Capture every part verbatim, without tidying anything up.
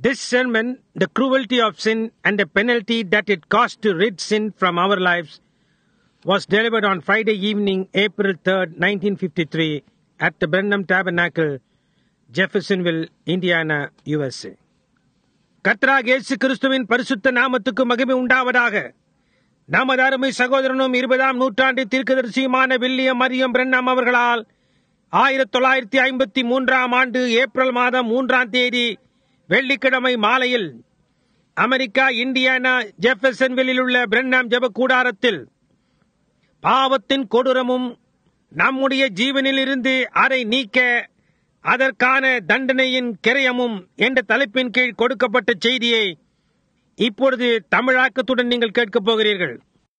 This sermon, The Cruelty of Sin and the Penalty That It Cost to Rid Sin from Our Lives, was delivered on Friday evening, April third, nineteen fifty-three, at the Brenham Tabernacle, Jeffersonville, Indiana, U S A. கர்த்தராகிய இயேசு கிறிஸ்துவின் பரிசுத்த நாமத்துக்கு மகிமை உண்டாவதாக. நமது அருமை சகோதரனும் இருபதாம் நூற்றாண்டு தீர்க்கதரிசியுமான வில்லியம் மரியம் பிரென்ஹாம் அவர்களால் ஆயிரத்தி தொள்ளாயிரத்தி ஐம்பத்தி மூன்றாம் ஆண்டு ஏப்ரல் மாதம் மூன்றாம் தேதி வெள்ளிக்கிழமை மாலையில் அமெரிக்கா இண்டியானா ஜெஃபர்சன்வில்லில் உள்ள பிரென்ஹாம் ஜெப கூடாரத்தில் பாவத்தின் கொடூரமும் நம்முடைய ஜீவனில் இருந்து அதை நீக்க அதற்கான தண்டனையின் கிரயமும் என்ற தலைப்பின் கீழ் கொடுக்கப்பட்ட செய்தியை இப்பொழுது தமிழாக்கத்துடன் நீங்கள் கேட்கப் போகிறீர்கள்.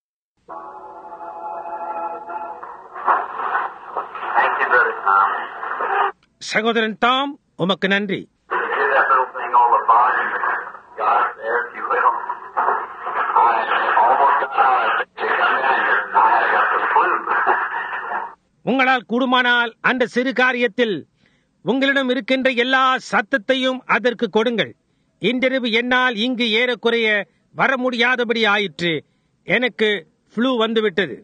சகோதரன் தாம், உமக்கு நன்றி. உங்களால் கூடுமானால் அந்த சிறு காரியத்தில் உங்களிடம் இருக்கின்ற எல்லா சத்தத்தையும் அதற்கு கொடுங்கள். இன்றிரவு என்னால் இங்கு ஏறக்குறைய வர முடியாதபடி ஆயிற்று. எனக்கு ஃப்ளூ வந்துவிட்டது.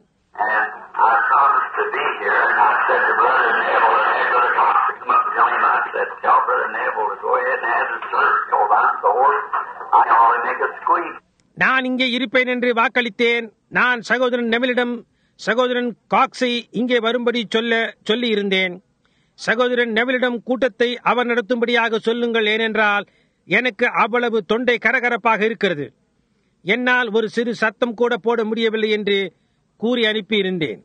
நான் இங்கே இருப்பேன் என்று வாக்களித்தேன். நான் சகோதரன் நெவிலிடம் சகோதரன் காக்ஸை இங்கே வரும்படி சொல்ல சொல்லி இருந்தேன். சகோதரன் நெவிலிடம் கூட்டத்தை அவர் நடத்தும்படியாக சொல்லுங்கள், ஏனென்றால் எனக்கு அவ்வளவு தொண்டை கரகரப்பாக இருக்கிறது. என்னால் ஒரு சிறு சத்தம் கூட போட முடியவில்லை என்று கூறி அனுப்பியிருந்தேன்.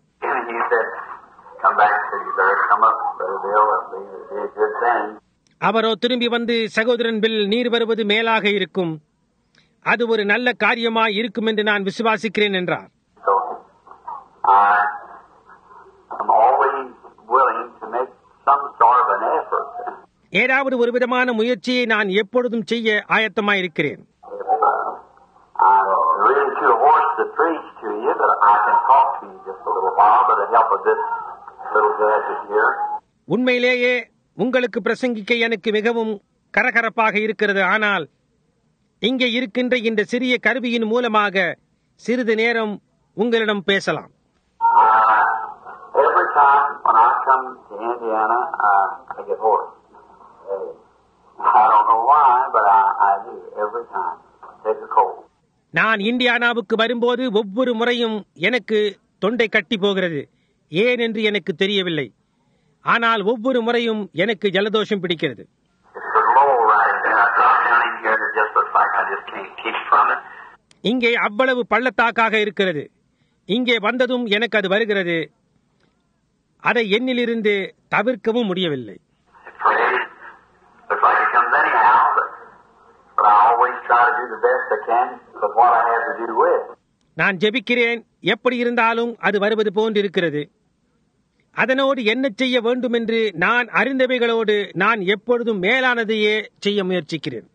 அவரோ திரும்பி வந்து, சகோதரன் பில், நீர் வருவது மேலாக இருக்கும், அது ஒரு நல்ல காரியமாய் இருக்கும் என்று நான் விசுவாசிக்கிறேன் என்றார். ஏதாவது ஒரு விதமான முயற்சியை நான் எப்பொழுதும் செய்ய ஆயத்தமாயிருக்கிறேன். உண்மையிலேயே உங்களுக்கு பிரசங்கிக்க எனக்கு மிகவும் கரகரப்பாக இருக்கிறது. ஆனால் இங்கே இருக்கின்ற இந்த சிறிய கருவியின் மூலமாக சிறிது நேரம் உங்களிடம் பேசலாம். நான் இந்தியானாவுக்கு வரும்போது ஒவ்வொரு முறையும் எனக்கு தொண்டை கட்டி போகிறது. ஏன் என்று எனக்கு தெரியவில்லை. ஆனால் ஒவ்வொரு முறையும் எனக்கு ஜலதோஷம் பிடிக்கிறது. இங்கே அவ்வளவு பள்ளத்தாக்காக இருக்கிறது. இங்கே வந்ததும் எனக்கு அது வருகிறது. அதை என்னிலிருந்து தவிர்க்கவும் முடியவில்லை. நான் ஜெபிக்கிறேன். எப்படி இருந்தாலும் அது வருவது போன்றிருக்கிறது. அதனோடு என்ன செய்ய வேண்டும் என்று நான் அறிந்தவைகளோடு நான் எப்பொழுதும் மேலானதையே செய்ய முயற்சிக்கிறேன்.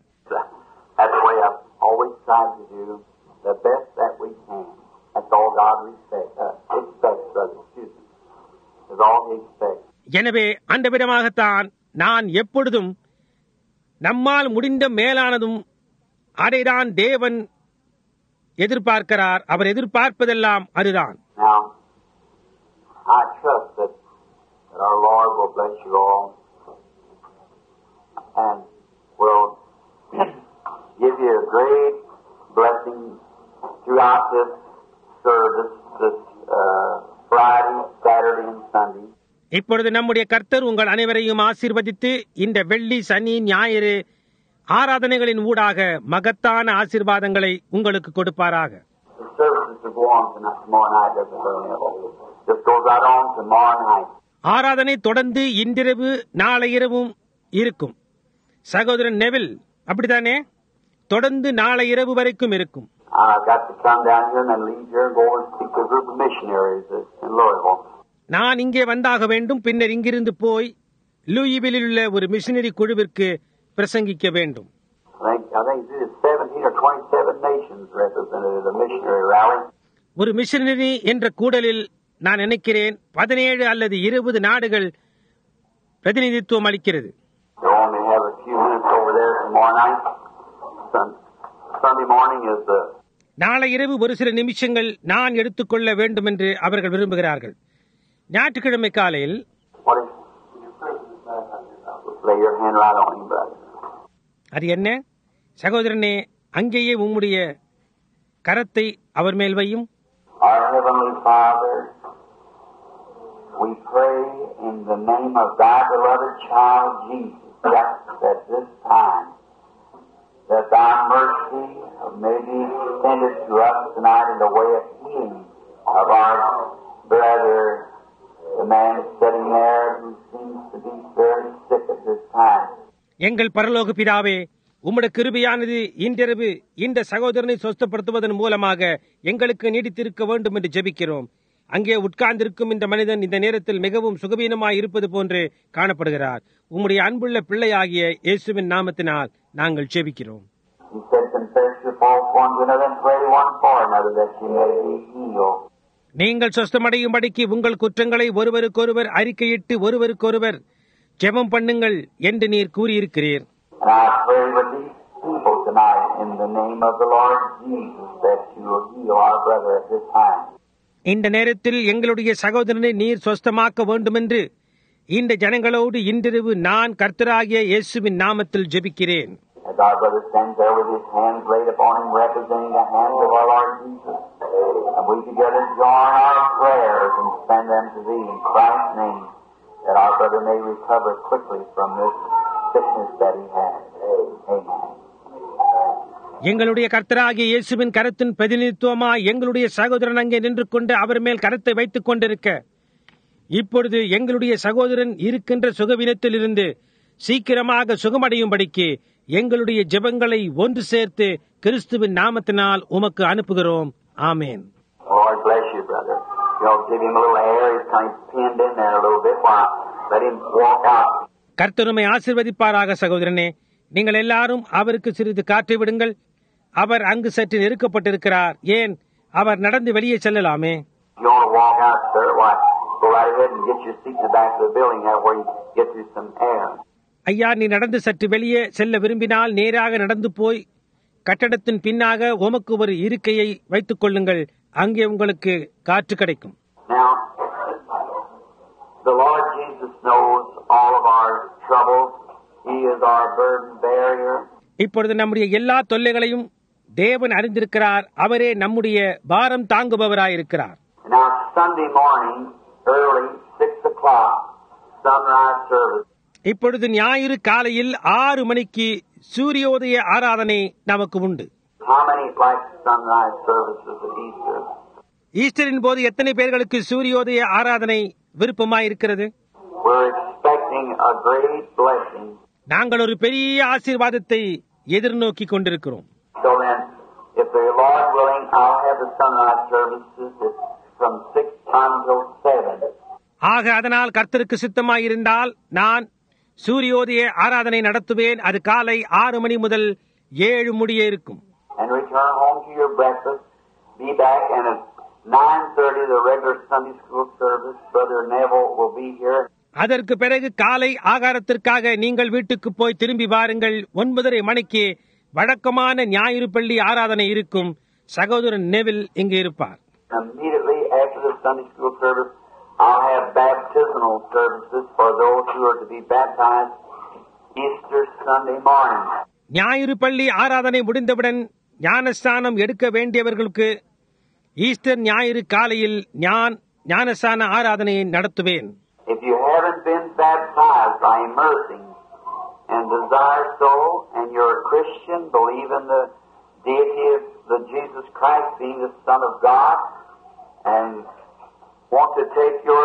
எனவே அந்த விதமாகத்தான் நான் எப்பொழுதும் நம்மால் முடிந்த மேலானதும் அதைதான் தேவன் எதிர்பார்க்கிறார். அவர் எதிர்பார்ப்பதெல்லாம் அதுதான். இப்பொழுது நம்முடைய கர்த்தர் உங்கள் அனைவரையும் ஆசீர்வதித்து இந்த வெள்ளி, சனி, ஞாயிறு ஆராதனைகளின் ஊடாக மகத்தான ஆசீர்வாதங்களை உங்களுக்கு கொடுப்பாராக. ஆராதனை தொடர்ந்து இன்றிரவு நாளை இரவும் இருக்கும். சகோதரன் நெவில், அப்படித்தானே? தொடர்ந்து நாளை இரவு வரைக்கும் இருக்கும். நான் இங்கே வந்தாக வேண்டும். பின்னர் இங்கிருந்து போய் லூயிவிலில் உள்ள ஒரு மிஷனரி குழுவிற்கு பிரசங்கிக்க வேண்டும். ஒரு மிஷனரி என்ற கூடலில் நான் நினைக்கிறேன் பதினேழு அல்லது இருபது நாடுகள் பிரதிநிதித்துவம் அளிக்கிறது. Sunday morning is the நாளை இரவு ஒரு சில நிமிஷங்கள் நான் எடுத்துக்கொள்ள வேண்டும் என்று அவர்கள் விரும்புகிறார்கள். ஞாயிற்றுக்கிழமை காலையில் what is lay your hand right on him, brother. அது என்ன? சகோதரனே, அங்கேயே உம்முடைய கரத்தை அவர் மேல் வையும். Our Heavenly Father, we pray in the name of thy beloved child Jesus, just at this time, that thy mercy may be extended to us tonight in the way of healing of our brother, the man sitting there who seems to be very sick at this time. எங்கள் பரலோக பிதாவே, உம்முடைய கிருபையானது இன்றிரவு இந்த சகோதரனை சொஸ்தப்படுத்துவதன் மூலமாக எங்களுக்கு நீடித்திருக்க வேண்டும் என்று ஜெபிக்கிறோம். அங்கே உட்கார்ந்திருக்கும் இந்த மனிதன் இந்த நேரத்தில் மிகவும் சுகவீனமாய் இருப்பது போன்று காணப்படுகிறார். உம்முடைய அன்புள்ள பிள்ளையாகிய இயேசுவின் நாமத்தினால் நாங்கள் ஜெபிக்கிறோம். He said, confess your faults one to another and pray one for another that you may be healed. நீங்கள் சொஸ்தமடையும்படிக்கு உங்கள் குற்றங்களை ஒருவருக்கொருவர் அறிக்கையிட்டு ஒருவருக்கொருவர் ஜெபம் பண்ணுங்கள் என்று நீர் கூறியிருக்கிறீர். And I pray with these people tonight in the name of the Lord Jesus that you will heal our brother at this time. இந்த நேரத்தில் எங்களுடைய சகோதரனை நீர் சொஸ்தமாக்க வேண்டுமென்று இந்த ஜனங்களோடு இன்றிரவு நான் கர்த்தராகிய இயேசுவின் நாமத்தில் ஜெபிக்கிறேன். As our brother stands there with his hands laid upon him, representing the hands of our Lord Jesus, and we together join our prayers and send them to thee in Christ's name, that our brother may recover quickly from this sickness that he has. Amen. எங்களுடைய கர்த்தராகிய இயேசுவின் கரத்தின் பிரதிநிதித்துவமாய் எங்களுடைய சகோதரன் அங்கே நின்று கொண்டு அவர் மேல் கரத்தை வைத்துக் கொண்டிருக்க, இப்பொழுது எங்களுடைய சகோதரன் இருக்கின்ற சுகவீனத்தில் இருந்து சீக்கிரமாக சுகமடையும்படிக்கு எங்களுடைய ஜெபங்களை ஒன்று சேர்த்து கிறிஸ்துவின் நாமத்தினால் உமக்கு அனுப்புகிறோம். ஆமேன். Lord bless you, brother. You'll give him a little air. He's kind of pinned in there a little bit while let him walk out. கர்த்தருமை ஆசீர்வதிப்பாராக. சகோதரனே, நீங்கள் எல்லாரும் அவருக்கு சிறிது காற்றை விடுங்கள். அவர் அங்கு சற்று நெருக்கப்பட்டிருக்கிறார். ஏன், அவர் நடந்து வெளியே செல்லலாமே. You want to walk out, sir? Why, go right ahead and get your seat in the back of the building there where you get through some air. ஐயா, நீ நடந்து சற்று வெளியே செல்ல விரும்பினால் நேராக நடந்து போய் கட்டடத்தின் பின்னாக உமக்கு ஒரு இருக்கையை வைத்துக் கொள்ளுங்கள். அங்கே உங்களுக்கு காற்று கிடைக்கும். Now, the Lord Jesus knows all of our troubles. He is our burden bearer. இப்பொழுது நம்முடைய எல்லா தொல்லைகளையும் தேவன் அறிந்திருக்கிறார். அவரே நம்முடைய பாரம் தாங்குபவராயிருக்கிறார். Now, Sunday morning, early, six o'clock, sunrise service. இப்பொழுது ஞாயிறு காலையில் ஆறு மணிக்கு சூரியோதய ஆராதனை நமக்கு உண்டு. How many like sunrise services at Easter? ஈஸ்டரின் போது எத்தனை பேர்களுக்கு சூரியோதய ஆராதனை விருப்பமாயிருக்கிறது? We're expecting a great blessing. நாங்கள் ஒரு பெரிய ஆசீர்வாதத்தை எதிர்நோக்கி கொண்டிருக்கிறோம். So then, if the Lord willing, I'll have the sunrise services from six until seven. ஆக அதனால் கர்த்தருக்கு சித்தமாயிருந்தால் நான் சூரியோதய ஆராதனை நடத்துவேன். அது காலை ஆறு மணி முதல் ஏழு முடிய இருக்கும். And return home to your breakfast. Be back, and at nine thirty, the regular Sunday school service, Brother Neville will be here. அதற்கு பிறகு காலை ஆகாரத்திற்காக நீங்கள் வீட்டுக்கு போய் திரும்பி வாருங்கள். ஒன்பதரை மணிக்கு வழக்கமான ஞாயிறு பள்ளி ஆராதனை இருக்கும். சகோதரன் நெவில் இங்கு இருப்பார். Immediately after the Sunday school service, I'll have baptismal services for those who are to be baptized Easter Sunday morning. ஞாயிறு பள்ளி ஆராதனை முடிந்தவுடன் ஞானஸ்தானம் எடுக்க வேண்டியவர்களுக்கு ஈஸ்டர் ஞாயிறு காலையில் ஞான் ஞானஸ்தான ஆராதனையை நடத்துவேன். If you haven't been baptized by immersing and desire so, and you're a Christian, believe in the deity of the Jesus Christ being the Son of God, and want to take your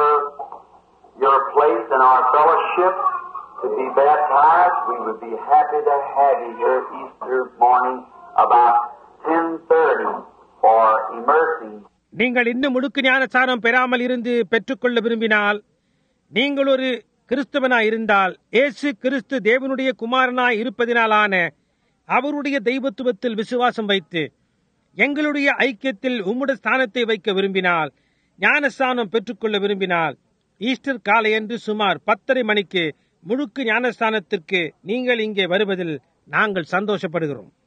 your place in our fellowship to be baptized, we would be happy to have you here Easter morning about ten thirty for immersing. நீங்கள் இன்னும் முழுக்க ஞானஸ்தானம் பெறாமல் இருந்து பெற்றுக்கொள்ள விரும்பினால், நீங்கள் ஒரு கிறிஸ்தவனாய் இருந்தால், இயேசு கிறிஸ்து தேவனுடைய குமாரனாய் இருப்பதினாலான அவருடைய தெய்வத்துவத்தில் விசுவாசம் வைத்து எங்களுடைய ஐக்கியத்தில் உம்முடைய ஸ்தானத்தை வைக்க விரும்பினால், ஞானஸ்தானம் பெற்றுக்கொள்ள விரும்பினால், ஈஸ்டர் காலையன்று சுமார் பத்தரை மணிக்கு முழுக்கு ஞானஸ்தானத்திற்கு நீங்கள் இங்கே வருவதில் நாங்கள் சந்தோஷப்படுகிறோம்.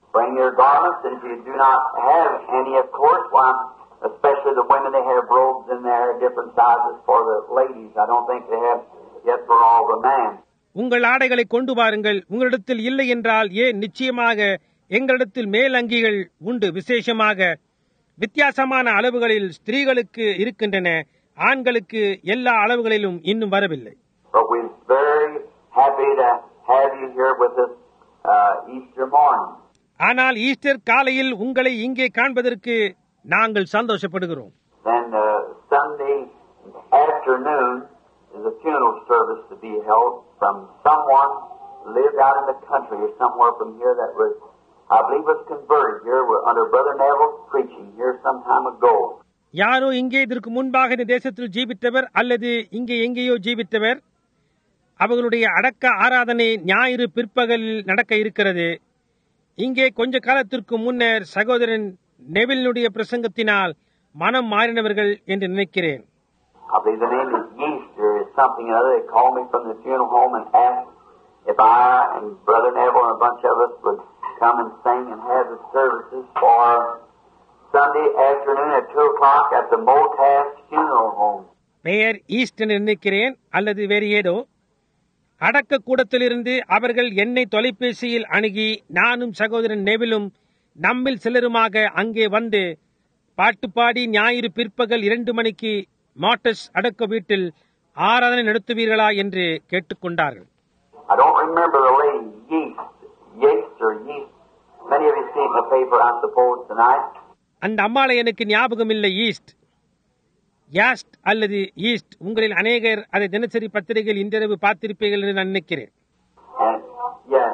bring your garments, and if you do not have any, of course, why, especially the women, they have robes in there, different sizes for the ladies. I don't think they have yet for all the men. உங்கள் ஆடைகளை கொண்டு வாருங்கள். உங்களிடத்தில் இல்லை என்றால் ஏன், நிச்சயமாக எங்களிடத்தில் மேலங்கிகள் உண்டு. விசேஷமாக வித்தியாசமான அளவுகளில் ஸ்திரீகளுக்கு இருக்கின்றன. ஆண்களுக்கு எல்லா அளவுகளிலும் இன்னும் வரவில்லை. But we're very happy to have you here with us uh, Easter morning. ஆனால் ஈஸ்டர் காலையில் உங்களை இங்கே காண்பதற்கு நாங்கள் சந்தோஷப்படுகிறோம். Then uh, Sunday afternoon is a funeral service to be held from someone who lived out in the country or somewhere from here that was, I believe, was converted here under Brother Neville's preaching here some time ago. யாரோ இங்கே இதற்கு முன்பாக இந்த தேசத்தில் ஜீவித்தவர் அல்லது இங்கே எங்கேயோ ஜீவித்தவர். அவர்களுடைய அடக்க ஆராதனை ஞாயிறு பிற்பகலில் நடக்க இருக்கிறது. இங்கே கொஞ்ச காலத்திற்கு முன்னர் சகோதரன் நெவிலினுடைய பிரசங்கத்தினால் மனம் மாறினவர்கள் என்று நினைக்கிறேன். I believe the name is Easter is something or other. They called me from the funeral home and asked if I and Brother Neville and a bunch of us would come and sing and have the services for Sunday afternoon at two o'clock at the Motas funeral home. பெயர் East என்று நினைக்கிறேன் அல்லது வேறு ஏதோ. அடக்க கூடத்திலிருந்து அவர்கள் என்னை தொலைபேசியில் அணுகி நானும் சகோதரன் நெவிலும் நம்மில் சிலருமாக அங்கே வந்து பாட்டுப்பாடி ஞாயிறு பிற்பகல் இரண்டு மணிக்கு மாட்டஸ் அடக்க வீட்டில் ஆராதனை நடத்துவீர்களா என்று கேட்டுக்கொண்டார்கள். I don't remember the lady, Yeast, Yeast or Yeast. Many of you see it in the paper, I suppose, tonight. அந்த அம்மாளை எனக்கு ஞாபகம் இல்லை. ஈஸ்ட், யாஸ்ட் அல்லது ஈஸ்ட். உங்களில் அநேகர் அதை தினசரி பத்திரிகையில் இன்றிரவு பார்த்திருப்பீர்கள் என்று நான் நினைக்கிறேன். And, yes.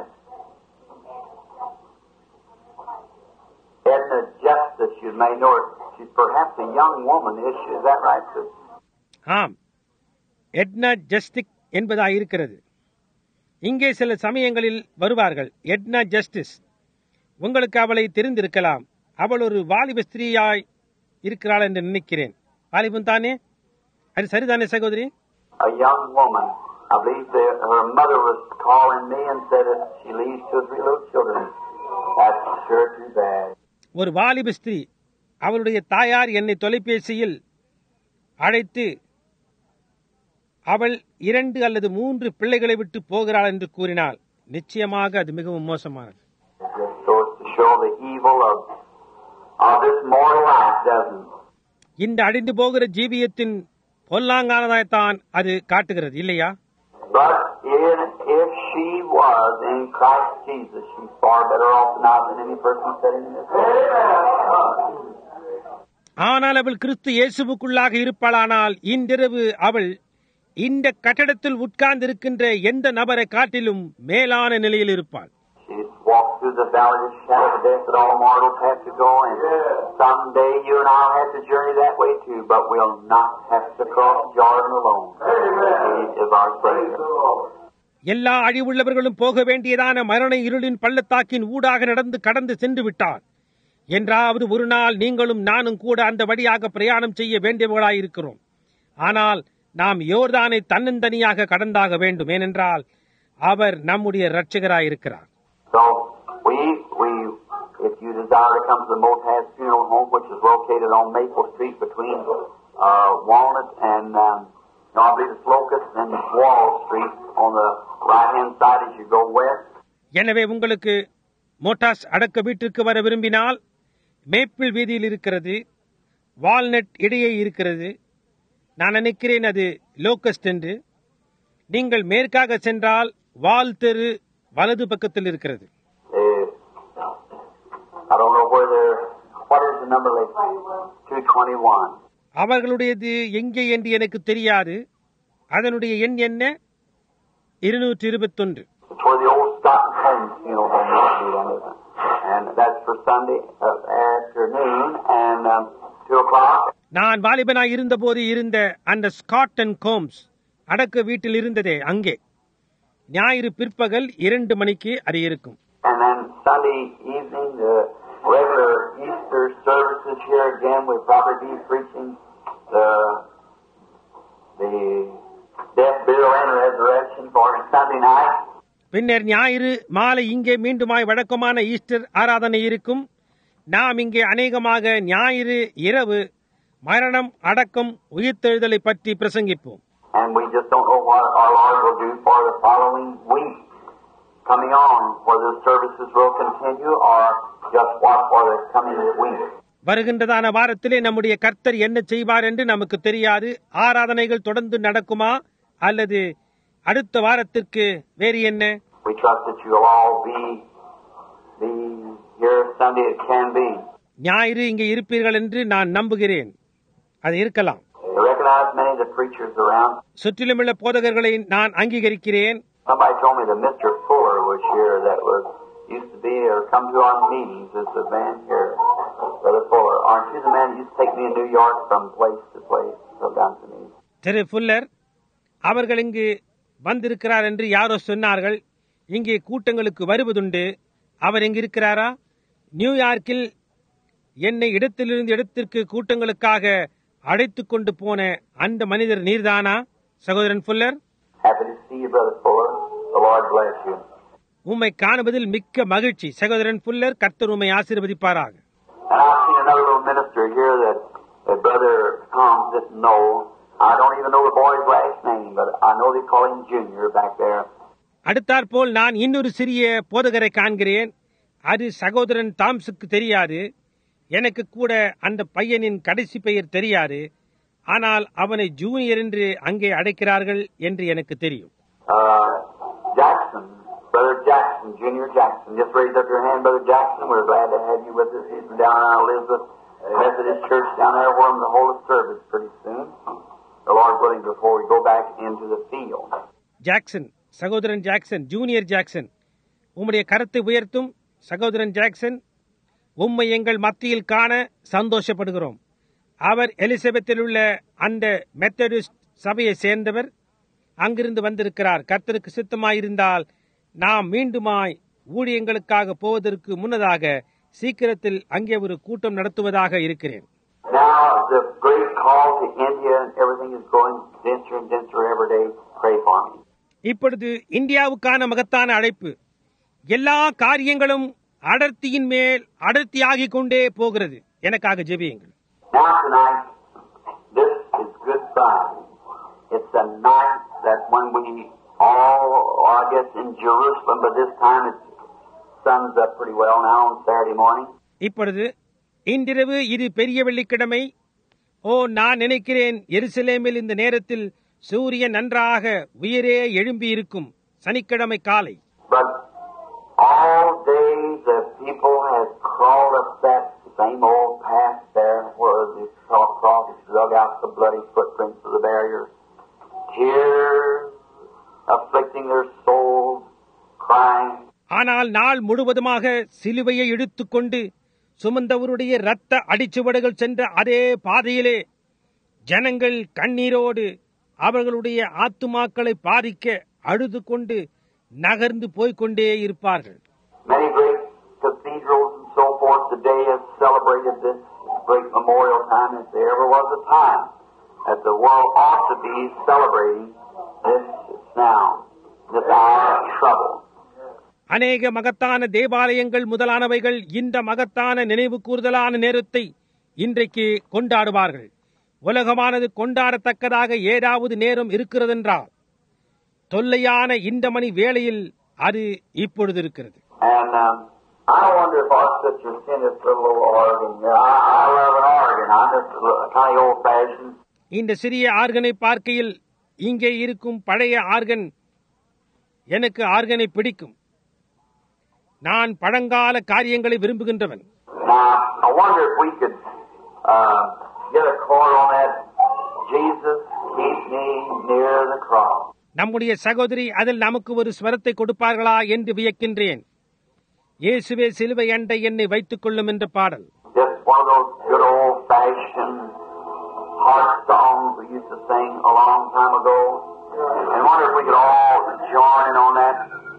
Edna Justice, you may know her. She's perhaps a young woman, is she? Is that right, sir? ஆம், எட்னா ஜஸ்டிக் என்பதா இருக்கிறது. இங்கே சில சமயங்களில் வருவார்கள். எட்னா ஜஸ்டிஸ், உங்களுக்கு அவளை தெரிந்திருக்கலாம். அவள் ஒரு வாலிப ஸ்திரீயாய் இருக்கிறாள் என்று நினைக்கிறேன். வாலிபம் தானே? அது சரிதானே சகோதரி? A young woman. I believe that her mother was calling me and said that she leaves two or three little children. That's sure too bad. ஒரு வாலிப ஸ்திரீ, அவளுடைய தாயார் என்னை தொலைபேசியில் அழைத்து அவள் இரண்டு அல்லது மூன்று பிள்ளைகளை விட்டு போகிறாள் என்று கூறினாள். நிச்சயமாக அது மிகவும் மோசமானது. இந்த அழிந்து போகிற ஜீவியத்தின் பொல்லாங்கானதான் அது காட்டுகிறது, இல்லையா? But in, if she was in Christ Jesus, she's far better off now than any person sitting in this room. ஆனால் அவள் கிறிஸ்து இயேசுவுக்குள்ளாக இருப்பாளானால் இன்றிரவு அவள் இந்த கட்டடத்தில் உட்கார்ந்து இருக்கின்ற எந்த நபரை காட்டிலும் மேலான நிலையில் இருப்பாள். She walked through the valley of the shadow of death that all mortals have to go, and someday you and I will have to journey that way too, but we'll not have to cross Jordan alone. He is our Savior. எல்லா அழிவுள்ளவர்களும் போக வேண்டியதான மரண இருளின் பள்ளத்தாக்கின் ஊடாக நடந்து கடந்து சென்று விட்டார். என்றாவது ஒரு நாள் நீங்களும் நானும் கூட அந்த வழியாக பிரயாணம் செய்ய வேண்டியவர்களாயிருக்கிறோம். ஆனால் நாம் யோர்தானை தன்னந்தனியாக கடந்தாக வேண்டும், ஏனென்றால் அவர் நம்முடைய இரட்சகராயிருக்கிறார். So we we if you desire to come to the Motas funeral home, which is located on Maple Street between uh, Walnut and um, no, I believe it's Locust and Wall Street on the right hand side as you go west. எனவே உங்களுக்கு motors அடக்க வீட்டிற்கு வர விரும்பினால் maple வீதியில் இருக்கிறது, walnut இடையே இருக்கிறது. நான் நினைக்கிறேன் அது லோக்கஸ்ட் என்று. நீங்கள் மேற்காக சென்றால் வால் தெரு வலது பக்கத்தில் இருக்கிறது. அவர்களுடையது எங்கே என்று எனக்கு தெரியாது. அதனுடைய எண் என்ன? இருநூற்றி இருபத்தி ஒன்று. நான் வாலிபனாய் இருந்த போது இருந்த அந்த ஸ்காட் அண்ட் கோம்ஸ் அடக்க வீட்டில் இருந்ததே அங்கே. ஞாயிறு பிற்பகல் இரண்டு மணிக்கு அது இருக்கும். And then Sunday evening, the regular Easter services here again, we'll probably be preaching the the death, burial, and resurrection for Sunday night. பின்னர் ஞாயிறு மாலை இங்கே மீண்டுமாய் வழக்கமான ஈஸ்டர் ஆராதனை இருக்கும். நாம் இங்கே அநேகமாக ஞாயிறு இரவு மரணம், அடக்கம், உயிர்த்தெழுதலை பற்றி பிரசங்கிப்போம். And we just don't know what our Lord will do for the following week coming on, whether the services will continue or just what for the coming week. வருகின்றதான வாரத்திலே நம்முடைய கர்த்தர் என்ன செய்வார் என்று நமக்கு தெரியாது. ஆராதனைகள் தொடர்ந்து நடக்குமா அல்லது அடுத்த வாரத்திற்கு வேறு என்ன? We trust that you will all be, be here Sunday it can be. ஞாயிறு இங்கே இருப்பீர்கள் என்று நான் நம்புகிறேன். அது இருக்கலாம். I recognize many of the preachers around. சுற்றிலுமுள்ள போதகர்களை நான் அங்கீகரிக்கிறேன். Somebody told me that Mister Fuller was here that was used to be or come to our meetings as a man here. Brother Fuller, aren't you the man who used to take me in New York from place to place to down to me? திரு புல்லர் அவர்கள் இங்கு வந்திருக்கிறார் என்று யாரோ சொன்னார்கள். இங்கே கூட்டங்களுக்கு வருவதுண்டு. அவர் எங்கு இருக்கிறாரா? நியூயார்க்கில் என்னை இடத்திலிருந்து இடத்திற்கு கூட்டங்களுக்காக அழைத்துக் கொண்டு போன அந்த மனிதர் நீர்தானா சகோதரன் புல்லர்? Happy to see you, Brother Fuller. The Lord bless you. உம்மை காணுவதில் மிக்க மகிழ்ச்சி சகோதரன் புல்லர். கர்த்தர் உம்மை ஆசீர்வதிப்பாராக. And I've seen another little minister here that, that Brother Tom didn't know. I don't even know the boy's last name, but I know they call him Junior back there. அடுத்தாற்போல் நான் இன்னொரு சிறிய போதகரை காண்கிறேன். அது சகோதரன் தாம்ஸுக்கு தெரியாது. எனக்கு கூட அந்த பையனின் கடைசி பெயர் தெரியாது. ஆனால் அவனை ஜூனியர் என்று அங்கே அழைக்கிறார்கள் என்று எனக்கு தெரியும். Uh, Jackson, Brother Jackson, Junior Jackson. Just raise up your hand, Brother Jackson. We're glad to have you with us. He's from down in Elizabeth Methodist Church down there. We're in the whole service pretty soon. The Lord willing, before we go back into the field. Jackson, சகோதரன் Jackson, junior Jackson, உம்முடைய கரத்தை உயர்த்தும் சகோதரன் Jackson. உம்மை எங்கள் மத்தியில் காண சந்தோஷப்படுகிறோம். அவர் எலிசபெத்தில் உள்ள அந்த மெத்தடிஸ்ட் சபையை சேர்ந்தவர். அங்கிருந்து வந்திருக்கிறார். கர்த்தருக்கு சித்தமாயிருந்தால் நாம் மீண்டுமாய் ஊழியங்களுக்காக போவதற்கு முன்னதாக சீக்கிரத்தில் அங்கே ஒரு கூட்டம் நடத்துவதாக இருக்கிறேன். Now the great call to India and everything is going denser and denser every day. Pray for me. இப்பொழுது இந்தியாவுக்கான மகத்தான அழைப்பு. எல்லா காரியங்களும் அடர்த்தியின் மேல் அடர்த்தியாகிக் கொண்டே போகிறது. எனக்காக ஜெபியுங்கள். Now tonight, this is Good Friday. It's a night that when we all, I guess in Jerusalem, but this time it suns up pretty well now on Saturday morning. இப்பொழுது இன்றிரவு இது பெரிய வெள்ளிக்கிழமை. ஓ, நான் நினைக்கிறேன் எருசலேமில் இந்த நேரத்தில் சூரியன் நன்றாக உயரே எழும்பி இருக்கும் சனிக்கிழமை காலை. But all day the people had crawled up that same old path there where the cross dug out the bloody footprints of the barriers. Tears afflicting their souls, crying. ஆனால் நாள் முழுவதுமாக சிலுவையை இழுத்துக்கொண்டு சுமந்தவருடைய இரத்த அடிச்சுவடுகள் சென்ற அதே பாதையிலே ஜனங்கள் கண்ணீரோடு அவர்களுடைய ஆத்துமாக்களை பாதிக்க அழுது கொண்டு நகர்ந்து போய்கொண்டே இருப்பார்கள். Many great cathedrals and so forth today have celebrated this great memorial time if there ever was a time that the world ought to be celebrating this now, this hour of trouble. அநேக மகத்தான தேவாலயங்கள் முதலானவைகள் இந்த மகத்தான நினைவு கூறுதலான நேரத்தை இன்றைக்கு கொண்டாடுவார்கள். உலகமானது கொண்டாடத்தக்கதாக ஏதாவது நேரம் இருக்கிறதென்றால் தொல்லையான இந்த மணி வேளையில் அது இப்பொழுது இருக்கிறது. And um, I wonder if our sisters send us a little organ. I, I love an organ. I'm just kind of old-fashioned. இந்த சிறிய ஆர்கனை பார்க்கையில் இங்கே இருக்கும் பழைய ஆர்கன் எனக்கு ஆர்கனை பிடிக்கும். நான் பழங்கால காரியங்களை விரும்புகின்றவன். Now, I wonder if we could uh, get a chord on that. Jesus, keep me near the cross. நம்முடைய சகோதரி அதில் நமக்கு ஒரு ஸ்வரத்தை கொடுப்பார்களா என்று வியக்கின்றேன். இயேசுவே சிலுவை அண்டை என்னை வைத்துக் கொள்ளும் என்ற பாடல். Just one of those good old-fashioned heart songs we used to sing a long time ago. And wonder if we could all join in on that.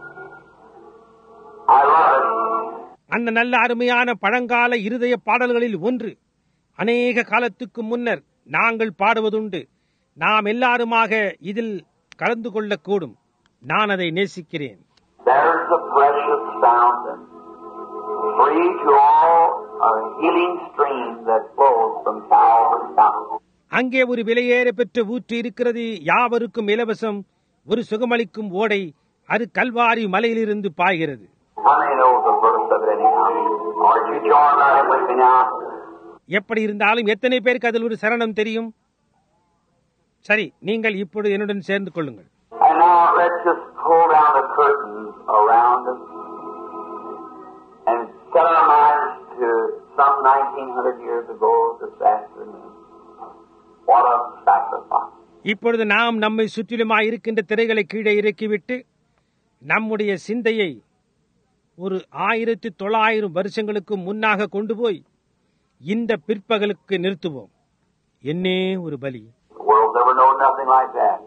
I love it. அந்த நல்ல அருமையான பழங்கால இருதய பாடல்களில் ஒன்று. அநேக காலத்துக்கு முன்னர் நாங்கள் பாடுவதுண்டு. நாம் எல்லாருமாக இதில் கலந்து கொள்ளக்கூடும். நான் அதை நேசிக்கிறேன். There's the precious fountain, free to all, a healing stream that flows from Calvary's fountain. அங்கே ஒரு விலையேற பெற்ற ஊற்று இருக்கிறது, யாவருக்கும் இலவசம், ஒரு சுகமளிக்கும் ஓடை, அது கல்வாரி மலையிலிருந்து பாய்கிறது. How many know the verse of it anyhow? Aren't you joined right in with me now? எப்படி இருந்தாலும் எத்தனை பேருக்கு அதில் ஒரு சரணம் தெரியும்? சரி, நீங்கள் இப்பொழுது என்னுடன் சேர்ந்து கொள்ளுங்கள். And now let's just pull down the curtains around us and set our minds to some nineteen hundred years ago this afternoon. What a sacrifice. இப்பொழுது நாம் நம்மை சுற்றிலுமாய் இருக்கின்ற திரைகளை கீழே இறக்கிவிட்டு நம்முடைய சிந்தையை ஒரு ஆயிரத்தி தொள்ளாயிரம் வருஷங்களுக்கு முன்னாக கொண்டு போய் இந்த பிற்பகலுக்கு நிறுத்துவோம். என்னே ஒரு பலி. The world never known nothing like that.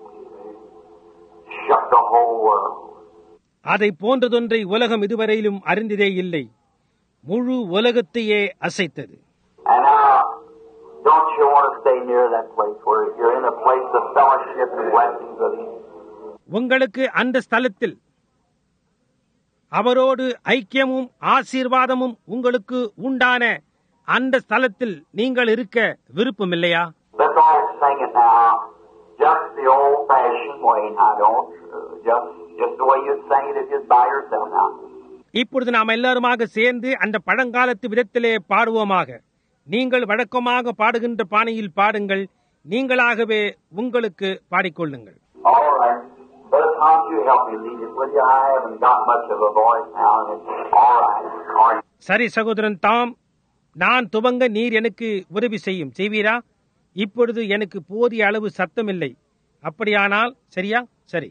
Shook the whole world. அதை போன்றதொன்றை உலகம் இதுவரையிலும் அறிந்ததே இல்லை. முழு உலகத்தையே அசைத்தது. And now, don't you want to stay near that place where you're in a place of fellowship and blessings of Him? உங்களுக்கு அந்த ஸ்தலத்தில் அவரோடு ஐக்கியமும் ஆசீர்வாதமும் உங்களுக்கு உண்டான அந்த ஸ்தலத்தில் நீங்கள் இருக்க விருப்பம் இல்லையா? Let's all sing it now, just the old-fashioned way. Now, don't uh, just just the way you sing it if you're by yourself now. இப்பொழுது நாம் எல்லாருமாக சேர்ந்து அந்த பழங்காலத்து விதத்திலே பாடுவோமாக. நீங்கள் வழக்கமாக பாடுகின்ற பாணியில் பாடுங்கள், நீங்களாகவே உங்களுக்கு பாடிக்கொள்ளுங்கள். All right. Brother Tom, you help me lead it, will you? I haven't got much of a voice now. And it's all right. All right. சரி சகோதரன் தாம், நான் துவங்க நீர் எனக்கு உதவி செய்யும் செய்வீரா? இப்பொழுது எனக்கு போதிய அளவு சத்தம் இல்லை. அப்படியானால் சரியா? சரி.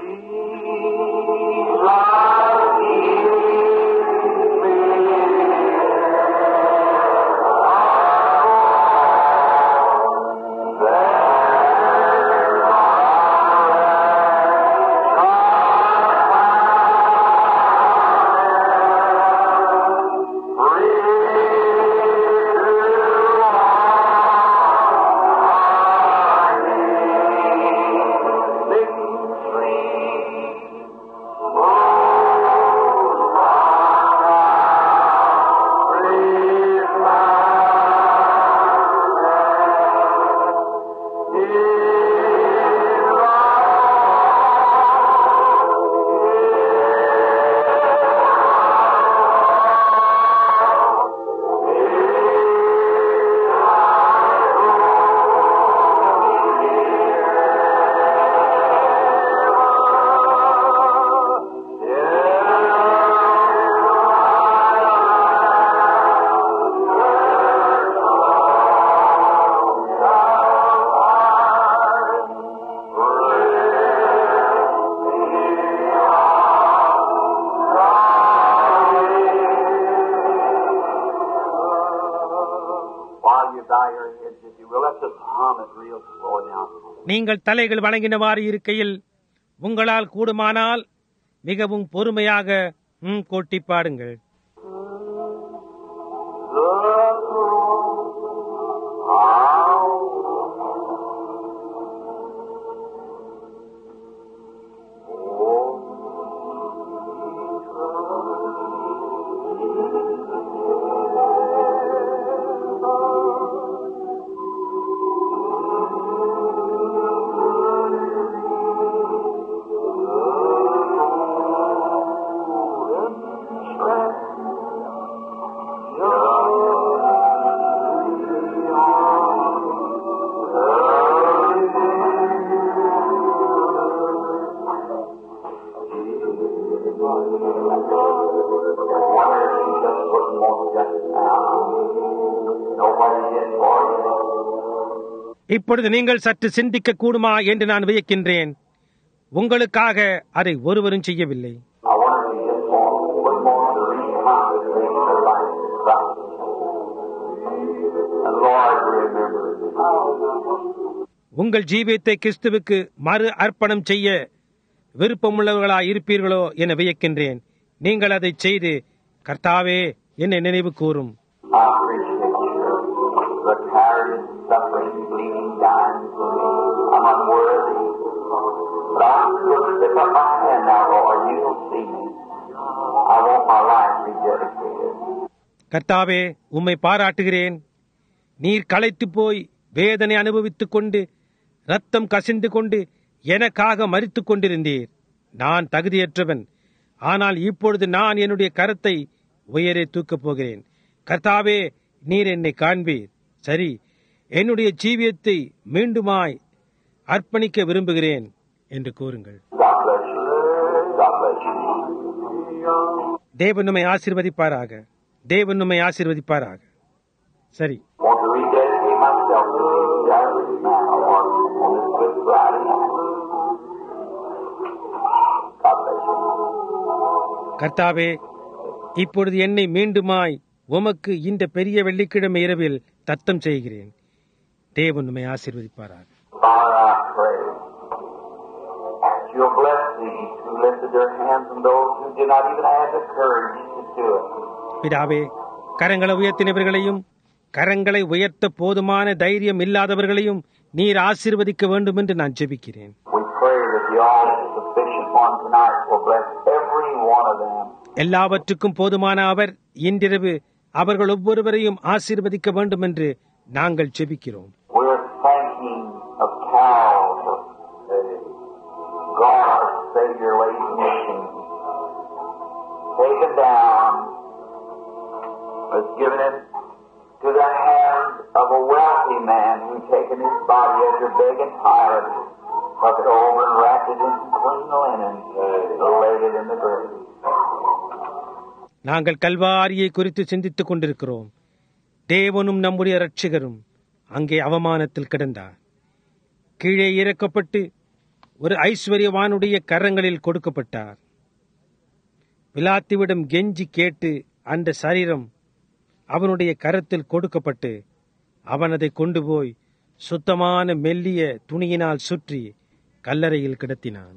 நீங்கள் தலைகள் வணங்கினவாறு இருக்கையில் உங்களால் கூடுமானால் மிகவும் பொறுமையாக ம் கொட்டி பாடுங்கள். இப்பொழுது நீங்கள் சற்று சிந்திக்க கூடுமா என்று நான் வியக்கின்றேன். உங்களுக்காக அதை ஒருவரும் செய்யவில்லை. உங்கள் ஜீவியத்தை கிறிஸ்துவுக்கு மறு அர்ப்பணம் செய்ய விருப்பமுள்ளவர்களாய் இருப்பீர்களோ என வியக்கின்றேன். நீங்கள் அதை செய்து, கர்த்தாவே என்னை நினைவு கூறும். Suffering, bleeding, dying for me. I'm unworthy. But I'm going to lift up my hand now, Lord. You'll see கர்த்தாவே, உம்மை பாராட்டுகிறேன். நீர் களைத்து போய் வேதனை அனுபவித்துக் கொண்டு ரத்தம் கசிந்து கொண்டு எனக்காக மரித்துக் கொண்டிருந்தீர். நான் தகுதியற்றவன். ஆனால் இப்பொழுது நான் என்னுடைய கரத்தை உயரே தூக்கப் போகிறேன். கர்த்தாவே, நீர் என்னை காண்பீர். சரி, என்னுடைய ஜீவியத்தை மீண்டுமாய் அர்ப்பணிக்க விரும்புகிறேன் என்று கூறுங்கள். தேவன் நம்மை ஆசீர்வதிப்பாராக. தேவன் நம்மை ஆசீர்வதிப்பாராக. சரி, கர்த்தாவே, இப்பொழுது என்னை மீண்டுமாய் உமக்கு இந்த பெரிய வெள்ளிக்கிழமை இரவில் தத்தம் செய்கிறேன். தேவன் நம்மை ஆசீர்வதிப்பாராக. பிதாவே, கரங்களை உயர்த்தினவர்களையும் கரங்களை உயர்த்த போதுமான தைரியம் இல்லாதவர்களையும் நீர் ஆசீர்வதிக்க வேண்டும் என்று நான் ஜெபிக்கிறேன். எல்லாவற்றுக்கும் போதுமான அவர் இன்றிரவு அவர்கள் ஒவ்வொருவரையும் ஆசீர்வதிக்க வேண்டும் என்று நாங்கள் ஜெபிக்கிறோம். To the hand of a wealthy man who taken his body after begging Pilate, took it over and wrapped it in clean linen, and laid it in the grave. நாங்கள் கல்வாரியை குறித்து சிந்தித்துக் கொண்டிருக்கிறோம். தேவனும் நம்முடைய இரட்சகரும் அங்கே அவமானத்தில் கிடந்தார். கீழே இறக்கப்பட்டு ஒரு ஐஸ்வர்யவானுடைய கரங்களில் கொடுக்கப்பட்டார். பிலாத்துவிடம் கெஞ்சி கேட்டு அந்த சரீரம் அவனுடைய கரத்தில் கொடுக்கப்பட்டு அவன் அதை கொண்டு போய் சுத்தமான மெல்லிய துணியினால் சுற்றி கல்லறையில் கிடத்தினான்.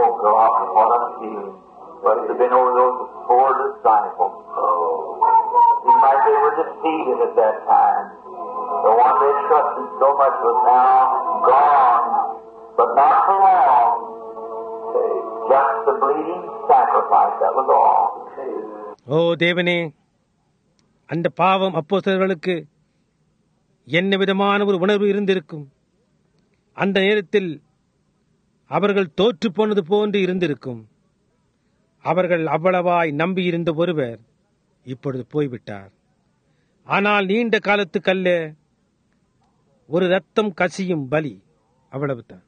ஓ தேவனே, அந்த பாவம் அப்போஸ்தலர்களுக்கு என்ன விதமான ஒரு உணர்வு இருந்திருக்கும். அந்த நேரத்தில் அவர்கள் தோற்று போனது போன்று இருந்திருக்கும். அவர்கள் அவ்வளவாய் நம்பியிருந்த ஒருவர் இப்பொழுது போய்விட்டார். ஆனால் நீண்ட காலத்துக்கல்ல, ஒரு ரத்தம் கசியும் பலி, அவ்வளவுதான்.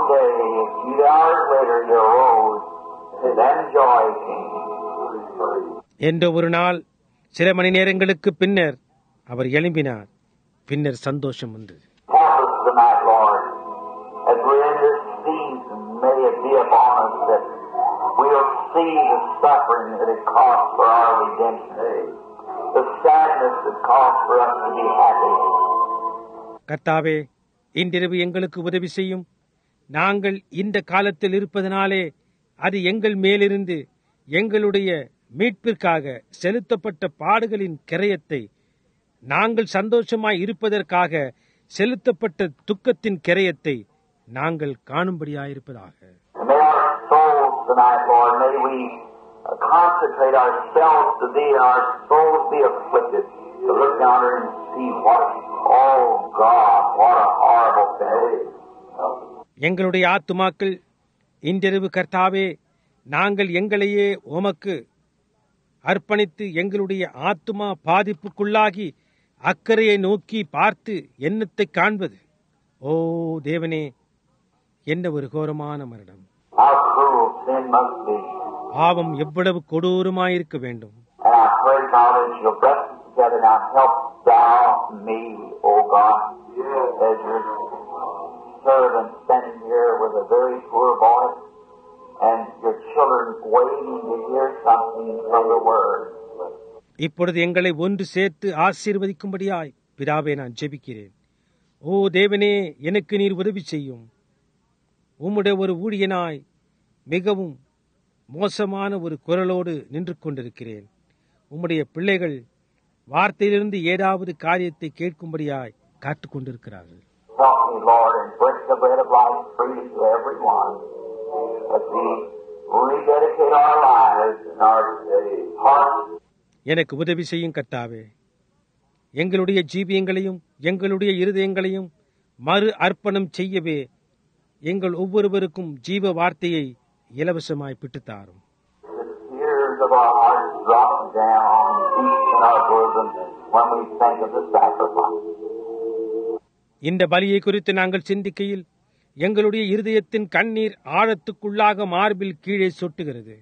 என்ற ஒரு நாள் சில மணி நேரங்களுக்கு பின்னர் அவர் எழும்பினார். பின்னர் சந்தோஷம் வந்தது. கர்த்தாவே, இன்றிரவு எங்களுக்கு உதவி செய்யும். நாங்கள் இந்த காலத்தில் இருப்பதனாலே அது எங்கள் மேலிருந்து எங்களுடைய மீட்பிற்காக செலுத்தப்பட்ட பாடுகளின் கிரயத்தை, நாங்கள் சந்தோஷமாய் இருப்பதற்காக செலுத்தப்பட்ட துக்கத்தின் கிரயத்தை நாங்கள் காணும்படியாயிருப்பதாக. எங்களுடைய ஆத்துமாக்கள் இன்றிரவு கர்த்தாவே, நாங்கள் எங்களையே உமக்கு அர்ப்பணித்து எங்களுடைய ஆத்துமா பாதிப்புக்குள்ளாகி அக்கறையை நோக்கி பார்த்து எண்ணத்தை காண்பது. ஓ தேவனே, என்ன ஒரு கோரமான மரணம்! பாவம் எவ்வளவு கொடூரமாயிருக்க வேண்டும்! இப்பொழுது எங்களை ஒன்று சேர்த்து ஆசீர்வதிக்கும்படியாய் பிதாவே நான் ஜெபிக்கிறேன். ஓ தேவனே, எனக்கு நீர் உதவி செய்யும். உம்முடைய ஒரு ஊழியனாய் மிகவும் மோசமான ஒரு குரலோடு நின்று கொண்டிருக்கிறேன். உம்முடைய பிள்ளைகள் வார்த்தையிலிருந்து ஏதாவது காரியத்தை கேட்கும்படியாய் காத்துக் கொண்டிருக்கிறார்கள். எனக்கு உதவி செய்யும் கர்த்தாவே. எங்களுடைய ஜீவியங்களையும் எங்களுடைய இருதயங்களையும் மறு அர்ப்பணம் செய்யவே எங்கள் ஒவ்வொருவருக்கும் ஜீவ வார்த்தையை இலவசமாய் பிட்டுத்தாரும். இந்த பலியை குறித்து நாங்கள் சிந்திக்கையில் எங்களுடைய இருதயத்தின் கண்ணீர் ஆழத்துக்குள்ளாக மார்பில் கீழே சொட்டுகிறது.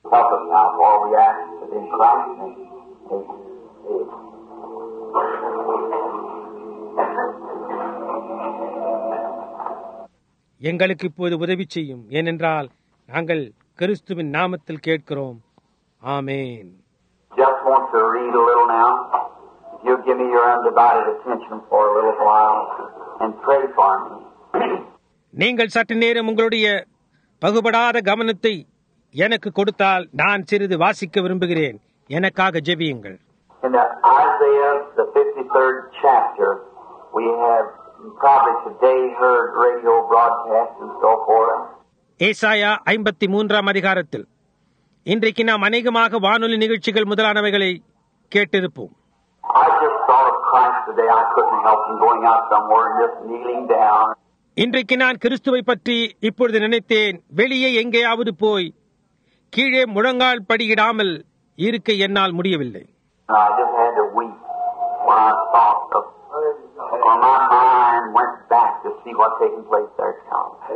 எங்களுக்கு இப்போது உதவி செய்யும், ஏனென்றால் நாங்கள் கிறிஸ்துவின் நாமத்தில் கேட்கிறோம். ஆமென். Just want to read a little now. If you'll give me your undivided attention for a little while and pray for me. நீங்கள் சற்று நேரம் உங்களுடைய பகுபடாத கவனத்தை எனக்கு கொடுத்தால் நான் சிறிது வாசிக்க விரும்புகிறேன். எனக்காக ஜெபியுங்கள். In the Isaiah, the fifty-third chapter, we have probably today heard radio broadcasts and so forth. ஏசாயா ஐம்பத்தி மூன்றாம் அதிகாரத்தில் இன்றைக்கு நாம் அநேகமாக வானொலி நிகழ்ச்சிகள் முதலானவைகளை கேட்டிருப்போம். I just thought of Christ today. I couldn't help from going out somewhere and just kneeling down. இன்றைக்கு நான் கிறிஸ்துவை பற்றி இப்பொழுது நினைத்தேன். வெளியே எங்கேயாவது போய் கீழே முழங்கால் படியிடாமல் இருக்க என்னால் முடியவில்லை. I just had to weep when I thought of, or my mind went back to see what's taking place there at Calvary.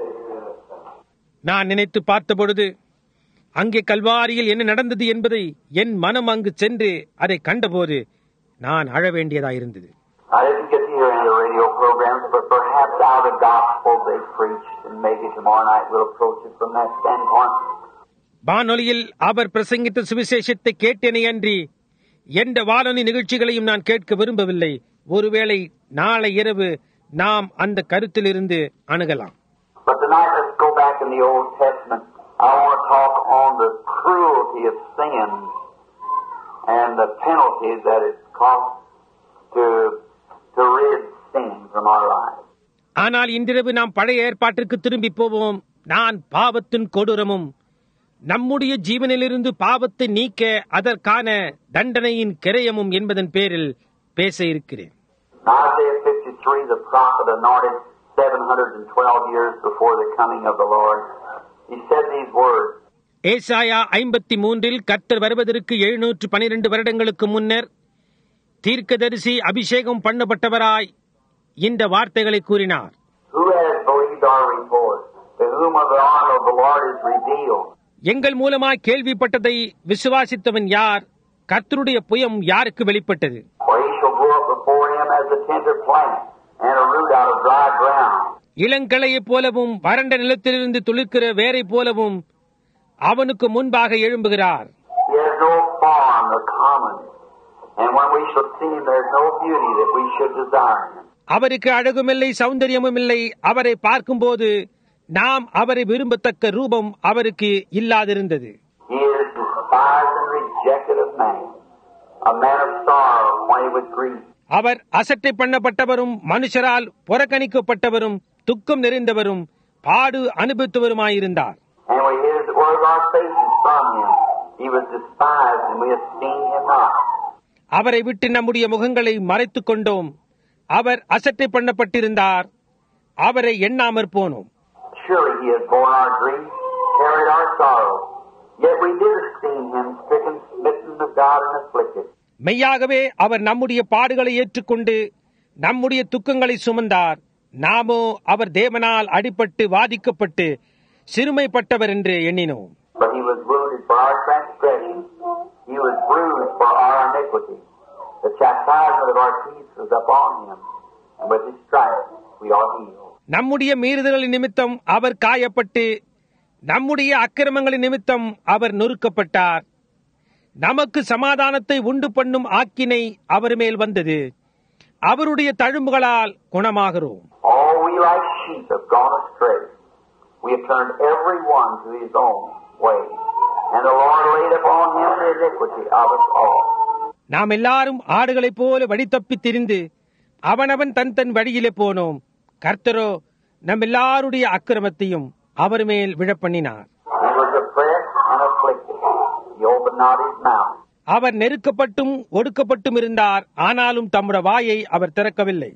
நான் நினைத்து பார்த்தபொழுது அங்கே கல்வாரியில் என்ன நடந்தது என்பதை என் மனம் அங்கு சென்று அதை கண்டபோது நான் அழ வேண்டியதாயிருந்தது. I didn't get to hear any of the radio programs, but perhaps out of the gospel they preached, and maybe tomorrow night we'll approach it from that standpoint. வானொலியில் அவர் பிரசங்கித்த சுவிசேஷத்தை கேட்டேனே அன்றி எந்த வானொலி நிகழ்ச்சிகளையும் நான் கேட்க விரும்பவில்லை. ஒருவேளை நாளை இரவு நாம் அந்த கருத்திலிருந்து அணுகலாம். But tonight let's go back in the Old Testament. I want to talk on the cruelty of sin and the penalties that it costs to to rid sin from our lives. ஆனால் இன்றிரவு நாம் பழைய ஏற்பாட்டிற்கு திரும்பி போவோம். நான் பாவத்தின் கொடூரமும் நம்முடைய ஜீவனிலிருந்து பாவத்தை நீக்க அதற்கான தண்டனையின் கிரயமும் என்பதன் பேரில் பேச இருக்கிறேன். Isaiah fifty-three, the prophet anointed seven hundred twelve years before the coming of the Lord. He said these words. ஏசாயா ஐம்பத்தி மூன்றில் கர்த்தர் வருவதற்கு எழுநூற்று பனிரெண்டு வருடங்களுக்கு முன்னர் தீர்க்கதரிசி அபிஷேகம் பண்ணப்பட்டவராய் இந்த வார்த்தைகளை கூறினார். Who has believed our report? To whom of the arm of the Lord is revealed? எங்கள் மூலமாய் கேள்விப்பட்டதை விசுவாசித்தவன் யார்? கர்த்தருடைய புயம் யாருக்கு வெளிப்பட்டது? For he shall grow up before him as a tender plant and a root out of dry ground. இளங்களையைப் போலவும் வறண்ட நிலத்திலிருந்து துளிர்க்கிற வேரை போலவும் அவனுக்கு முன்பாக எழும்புகிறார். He has no form or common, and when we shall see him, there is no beauty that we should desire him. அவருக்கு அழகுமில்லை, சௌந்தரியமும் இல்லை. அவரை பார்க்கும்போது நாம் அவரை விரும்பத்தக்க ரூபம் அவருக்கு இல்லாதிருந்தது. He is despised and rejected of man, a man of sorrow, acquainted with grief. அவர் அசட்டை பண்ணப்பட்டவரும் மனுஷரால் புறக்கணிக்கப்பட்டவரும் துக்கம் நிறைந்தவரும் பாடு அனுபவித்தவருமாயிருந்தார். And we hid the word of our faces from him. He was despised, and we esteemed him not. அவரை விட்டு நம்முடைய முகங்களை மறைத்துக் கொண்டோம். அவர் அசட்டை பண்ணப்பட்டிருந்தார், அவரை எண்ணாமற் போனோம். Surely he has borne our grief, carried our sorrow. Yet we did esteem him stricken, smitten of God, and afflicted. மெய்யாகவே அவர் நம்முடைய பாடுகளை ஏற்றுக்கொண்டு நம்முடைய துக்கங்களை சுமந்தார். நாமோ அவர் தேவனால் அடிபட்டு வாதிக்கப்பட்டு சிறுமைப்பட்டவர் என்று எண்ணினோம். But he was wounded for our transgression, he was bruised for our iniquity. The chastisement of our peace was upon him, and with his stripes we are healed. நம்முடைய மீறுதல்களின் நிமித்தம் அவர் காயப்பட்டு நம்முடைய அக்கிரமங்களின் நிமித்தம் அவர் நொறுக்கப்பட்டார். நமக்கு சமாதானத்தை உண்டு பண்ணும் ஆக்கினை அவர் மேல் வந்தது. அவருடைய தழும்புகளால் குணமாகிறோம். All we like sheep have gone astray. We have turned every one to his own way, and the Lord laid upon him the iniquity of us all. நாம் எல்லாரும் ஆடுகளைப் போல வழி தப்பி திரிந்து அவனவன் தன் தன் வழியிலே போனோம். கர்த்தரோ நம் எல்லாருடைய அக்கிரமத்தையும் அவர் மேல் விழப்பண்ணினார். He was oppressed and afflicted. He opened not his mouth. அவர் நெருக்கப்பட்டும் ஒடுக்கப்பட்டும் இருந்தார். ஆனாலும் தம்முடைய வாயை அவர் திறக்கவில்லை.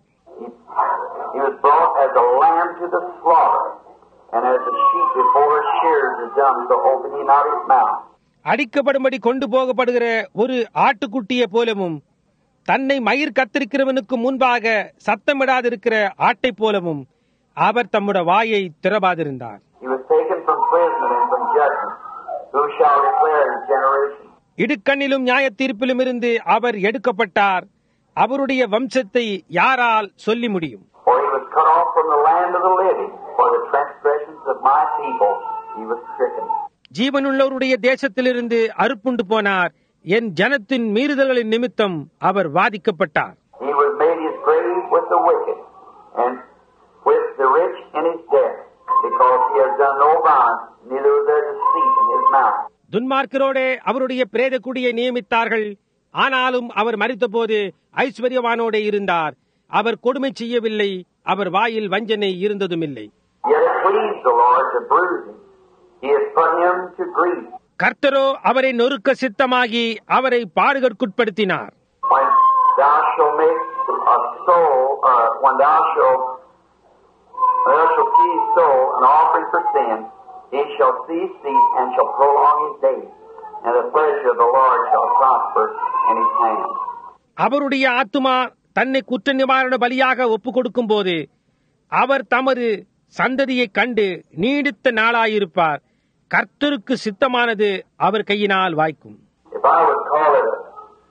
He was brought as a lamb to the slaughter, and as a sheep before her shearers is dumb, so opened he not his mouth. அடிக்கப்படும்படி கொண்டு போகப்படுகிற ஒரு ஆட்டுக்குட்டியை போலவும், தன்னை மயிர் கத்திருக்கிறவனுக்கு முன்பாக சத்தமிடாதிருக்கிற ஆட்டை போலவும் அவர் தம்முடைய வாயை திறவாதிருந்தார். He was taken from prison and from judgment. Who shall declare his generation? இடுக்கண்ணிலும் நியாய தீர்ப்பிலும் இருந்து அவர் எடுக்கப்பட்டார். அவருடைய வம்சத்தை யாரால் சொல்லி முடியும்? For he was cut off from the land of the living. For the transgressions of my people he was stricken. ஜீவனுள்ளவருடைய தேசத்திலிருந்து அறுப்புண்டு போனார். என் ஜனத்தின் மீறுதல்களின் நிமித்தம் அவர் வாதிக்கப்பட்டார். He was made his grave with the wicked, and with the rich in his death, because he has done no violence, neither was there deceit in his mouth. துன்மார்க்கரோடே அவருடைய பிரேத குடியை நியமித்தார்கள். ஆனாலும் அவர் மரித்தபோது ஐஸ்வர்யவானோடே இருந்தார். அவர் கொடுமை செய்யவில்லை. அவர் வாயில் வஞ்சனை இருந்ததுமில்லை. Yet it pleased the Lord to bruise him. He has put him to grief. கர்த்தரோ அவரை நொறுக்க சித்தமாகி அவரை பாடுகற்குட்படுத்தினார். When thou shalt make a soul, uh, when thou shalt, when thou shalt see his soul an offering for sin, he shall see his seat and shall prolong his days, and the pleasure of the Lord shall prosper in his hand. அவருடைய ஆத்துமா தன்னை குற்ற நிவாரண பலியாக ஒப்புக் கொடுக்கும் போது அவர் தமது சந்ததியை கண்டு நீடித்த நாளாயிருப்பார். கர்த்தருக்கு சித்தமானது அவர் கையினால் வாய்க்கும். If I would call it a,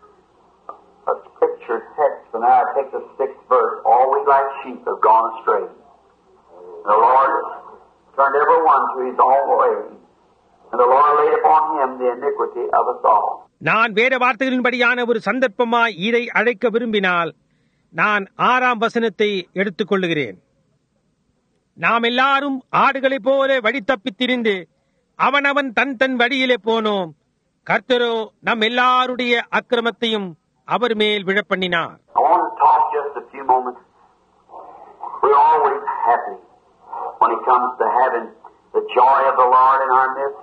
a scripture text, and I take the sixth verse, all we like sheep have gone astray. The Lord turned every one to his own way, and the Lord laid upon him the iniquity of us all. நான் வேத வார்த்தைகளின்படியான ஒரு சந்தர்ப்பமாய் இதை அழைக்க விரும்பினால் நான் ஆறாம் வசனத்தை எடுத்துக் கொள்ளுகிறேன். நாம் எல்லாரும் ஆடுகளைப் போல வழி தப்பித் திரிந்து அவனவன் தன் தன் வழியிலே போனோம். கர்த்தரோ நம் எல்லாருடைய அக்கிரமத்தையும் அவர் மேல் விழப்பண்ணினார். I want to talk just a few moments. We're always happy when it comes to having the joy of the Lord in our midst.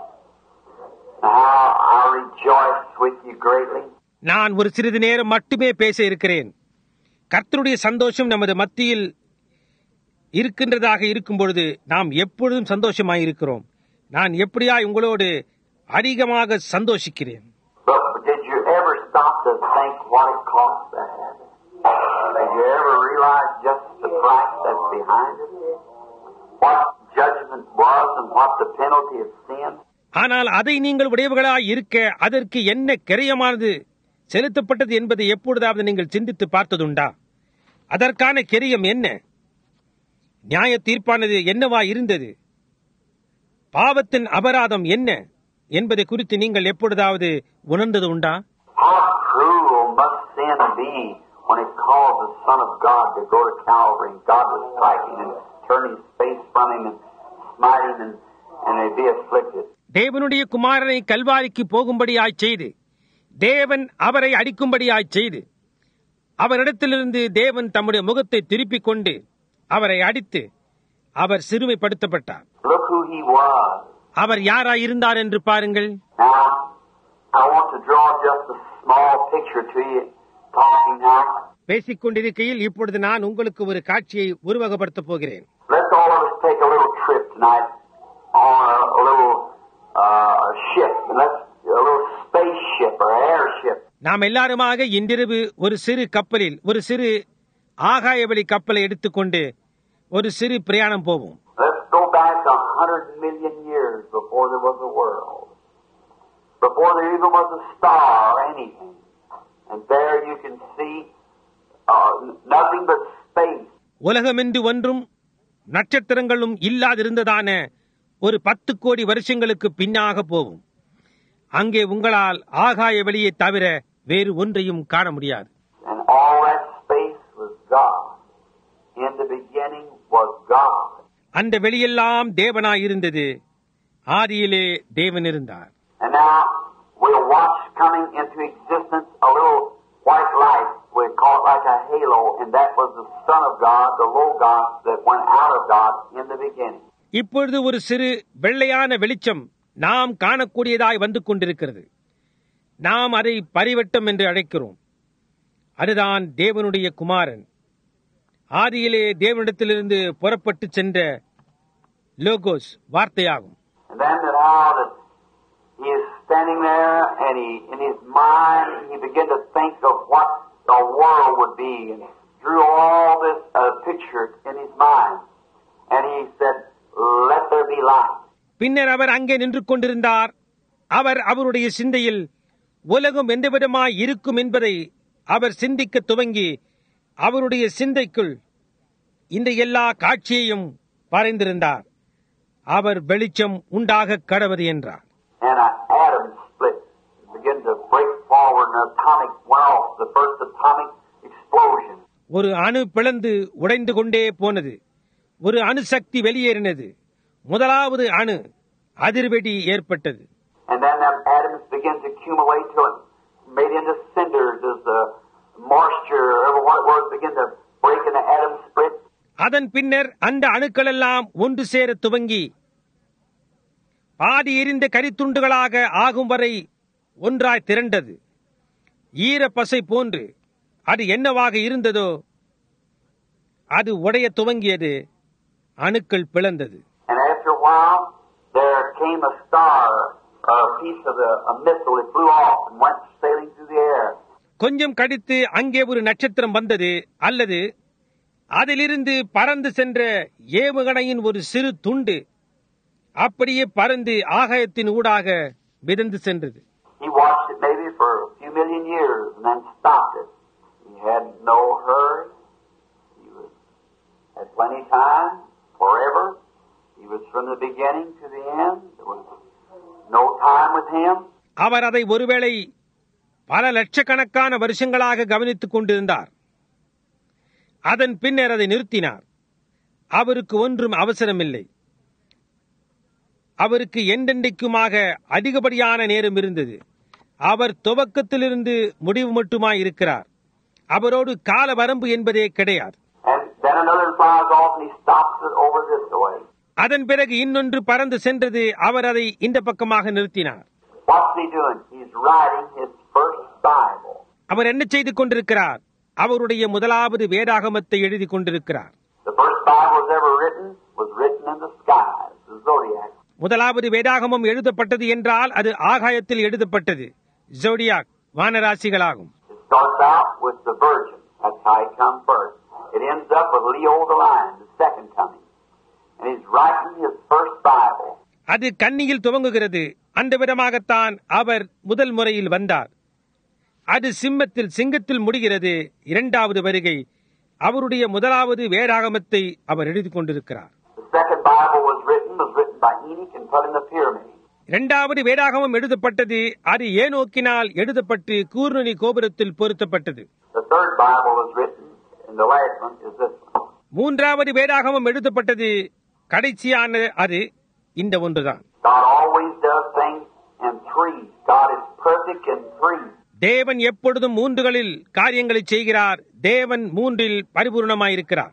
How I rejoice with you greatly. நான் ஒரு சிறிது நேரம் மட்டுமே பேச இருக்கிறேன். கர்த்தருடைய சந்தோஷம் நமது மத்தியில் இருக்கின்றதாக இருக்கும் பொழுது நாம் எப்பொழுதும் சந்தோஷமாயிருக்கிறோம். நான் எப்படியாய் உங்களோடு அதிகமாக சந்தோஷிக்கிறேன். But did you ever stop to think what it cost to have it? Did you ever realize just the price that's behind it? What judgment was and what the penalty of sin? ஆனால் அதை நீங்கள் உடையவர்களாய் இருக்க அதற்கு என்ன கிரயமானது செலுத்தப்பட்டது என்பதை எப்பொழுதாவது நீங்கள் சிந்தித்து பார்த்ததுண்டா? அதற்கான கிரயம் என்ன? நியாய தீர்ப்பானது என்னவா இருந்தது? பாவத்தின் அபராதம் என்ன என்பதை குறித்து நீங்கள் எப்பொழுதாவது உணர்ந்தது உண்டா? How cruel must sin be when it calls the Son of God to go to Calvary, and God was striking and turning his face from him and smiting and, and they be afflicted. தேவனுடைய குமாரனை கல்வாரிக்கு போகும்படியாய் செய்து தேவன் அவரை அடிக்கும்படியாய் செய்து அவரிடத்திலிருந்து தேவன் தம்முடைய முகத்தை திருப்பிக் கொண்டு அவரை அடித்து அவர் சிறுமைப்படுத்தப்பட்டார். Look who he was. அவர் யாராய் இருந்தார் என்று பாருங்கள். Now, I want to draw just a small picture to you, talking now. பேசிக் கொண்டிருக்கையில் இப்பொழுது நான் உங்களுக்கு ஒரு காட்சியை உருவகப்படுத்தப் போகிறேன். Let's all of us take a little trip tonight on a, a little uh, ship. Let's a little spaceship or airship. நாம் எல்லாருமாக இன்றிரவு ஒரு சிறு கப்பலில் ஒரு சிறு ஆகாயவழி கப்பலை எடுத்துக்கொண்டு ஒரு சிறு பிரயாணம் போவோம். Let's go back a hundred million years before there was a world, before there even was a star or anything, and there you can see uh, nothing but space. உலகமென்று ஒன்றும் நட்சத்திரங்களும் இல்லாதிருந்ததான ஒரு பத்து கோடி வருஷங்களுக்கு பின்னாக போவோம். அங்கே உங்களால் ஆகாய வெளியை தவிர வேறு ஒன்றையும் காண முடியாது. And all that space was God. In the beginning was God. அந்த வெளியெல்லாம் தேவனாய் இருந்தது. ஆதியிலே தேவன் இருந்தார். And now we'll watch coming into existence a little white light. We call it like a halo, and that was the Son of God, the Logos that went out of God in the beginning. இப்பொழுது ஒரு சிறு வெள்ளையான வெளிச்சம் நாம் காணக்கூடியதாய் வந்து கொண்டிருக்கிறது. நாம் அதை பரிவட்டம் என்று அழைக்கிறோம். அதுதான் தேவனுடைய குமாரன். ஆதியிலே தேவனிடத்திலிருந்து புறப்பட்டு சென்ற லோகோஸ் வார்த்தையாகும். And then that how that he is standing there, and he, in his mind, he began to think of what the world would be, and drew all this uh, picture in his mind. And he said, "Let there be light." பின்னர் அவர் அங்கே நின்று கொண்டிருந்தார். அவர் அவருடைய சிந்தையில் உலகம் எந்த விதமாய் இருக்கும் என்பதை அவர் சிந்திக்க துவங்கி அவருடைய சிந்தைக்குள் இந்த எல்லா காட்சியையும் வரைந்திருந்தார். அவர் வெளிச்சம் உண்டாக கடவது என்றார். And an atom split, began to break forward, and an atomic went off, the first atomic explosion. ஒரு அணு பிளந்து உடைந்து கொண்டே போனது. ஒரு அணுசக்தி வெளியேறினது. முதலாவது அணு அதிர்வெடி ஏற்பட்டது. And then them atoms began to accumulate to it, made into cinders as the moisture, or what it was, began to break in the atom split. அதன் பின்னர் அந்த அணுக்கள் எல்லாம் ஒன்று சேர துவங்கி பாதி எரிந்த கரித்துண்டுகளாக ஆகும் வரை ஒன்றாய் திரண்டது. ஈர பசை போன்று அது என்னவாக இருந்ததோ அது உடைய துவங்கியது. அணுக்கள் பிளந்தது. And after a while, there came a star, or a piece of the, a missile. It flew off and went sailing through the air. கொஞ்சம் கழித்து அங்கே ஒரு நட்சத்திரம் வந்தது, அல்லது அதிலிருந்து பறந்து சென்ற ஏவுகணையின் ஒரு சிறு துண்டு அப்படியே பறந்து ஆகாயத்தின் ஊடாக மிதந்து சென்றது. He watched it maybe for a few million years and then stopped it. He had no hurry. He was, had plenty of time, forever. He was from the beginning to the end. There was no time with him. அவர் அதை ஒருவேளை பல லட்சக்கணக்கான வருஷங்களாக கவனித்துக் கொண்டிருந்தார். அதன் பின்னர் அதை நிறுத்தினார். அவருக்கு ஒன்றும் அவசரமில்லை. அவருக்கு என்றென்றைக்குமாக அதிகப்படியான நேரம் இருந்தது. அவர் துவக்கத்திலிருந்து முடிவு மட்டுமாய் இருக்கிறார். அவரோடு கால வரம்பு என்பதே கிடையாது. அதன் பிறகு இன்னொன்று பறந்து சென்றது. அவர் அதை இந்த பக்கமாக நிறுத்தினார். அவர் என்ன செய்து கொண்டிருக்கிறார்? அவருடைய முதலாவது வேதாகமத்தை எழுதி கொண்டிருக்கிறார். முதலாவது வேதாகமம் எழுதப்பட்டது என்றால் அது ஆகாயத்தில் எழுதப்பட்டது. ஜோடியாக் வானராசிகளாகும். அது கன்னியில் துவங்குகிறது. அந்த விதமாகத்தான் அவர் முதல் முறையில் வந்தார். அது சிம்மத்தில் சிங்கத்தில் முடிகிறது. இரண்டாவது வருகை. அவருடைய முதலாவது வேதாகமத்தை அவர் எழுதி கொண்டிருக்கிறார். இரண்டாவது வேதாகமம் எழுதப்பட்டது. அது ஏனோக்கினால் எழுதப்பட்டு கூர்நுனி கோபுரத்தில் பொருத்தப்பட்டது. மூன்றாவது வேதாகமம் எழுதப்பட்டது. கடைசியான அது இந்த ஒன்றுதான். தேவன் எப்பொழுதும் மூன்றுகளில் காரியங்களை செய்கிறார். தேவன் மூன்றில் பரிபூர்ணமாயிருக்கிறார்.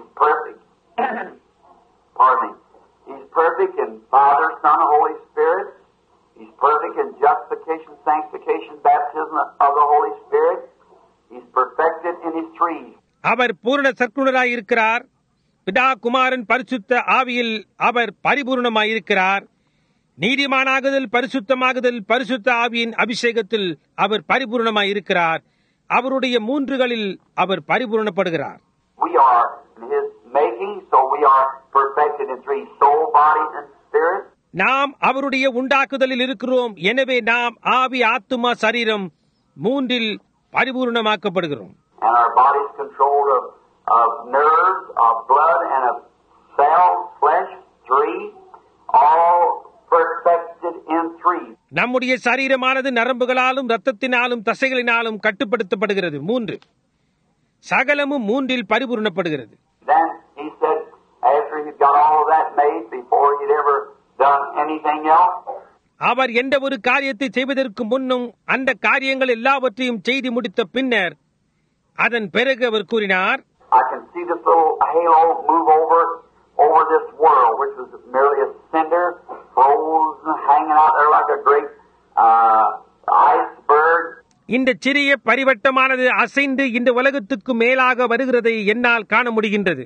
He's perfect in Father, Son, and Holy Spirit. He's perfect in justification, sanctification, baptism of the Holy Spirit. He's perfected in His three. அவர் பூரண சற்குணராய் இருக்கிறார். பிதா, குமாரன், பரிசுத்த ஆவியில் அவர் பரிபூர்ணமாய் இருக்கிறார். நீதிமானாகுதல், பரிசுத்தமாகுதல், பரிசுத்த ஆவியின் அபிஷேகத்தில் அவர் பரிபூர்ணமாய் இருக்கிறார். அவருடைய மூன்றுகளில் அவர் பரிபூர்ணப்படுகிறார். We are in His making, so we are perfected in three: soul, body, and spirit. நாம் அவருடைய உண்டாக்குதலில் இருக்கிறோம். எனவே நாம் ஆவி, ஆத்துமா, சரீரம் மூன்றில் பரிபூர்ணமாக்கப்படுகிறோம். And our body is controlled of, of nerves, of blood, and of cells, flesh, three, all perfected in three. நம்முடைய சரீரமானது நரம்புகளாலும் இரத்தத்தினாலும் தசைகளினாலும் கட்டுப்படுத்தப்படுகிறது. மூன்று சகலமும் மூன்றில் பரிபூர்ணப்படுகிறது. Then he said, after he'd got all of that made, before he'd ever done anything else, அவர் எந்த ஒரு காரியத்தை செய்வதற்கு முன்னும் அந்த காரியங்கள் எல்லாவற்றையும் செய்து முடித்த பின்னர் அதன் பிறகு அவர் கூறினார், I can see this little halo move over over this world, which was merely a cinder, frozen, hanging out there like a great uh, iceberg. இந்த சிறிய பரிவட்டமானது அசைந்து இந்த உலகத்துக்கு மேலாக வருகிறதை என்னால் காண முடிகின்றது.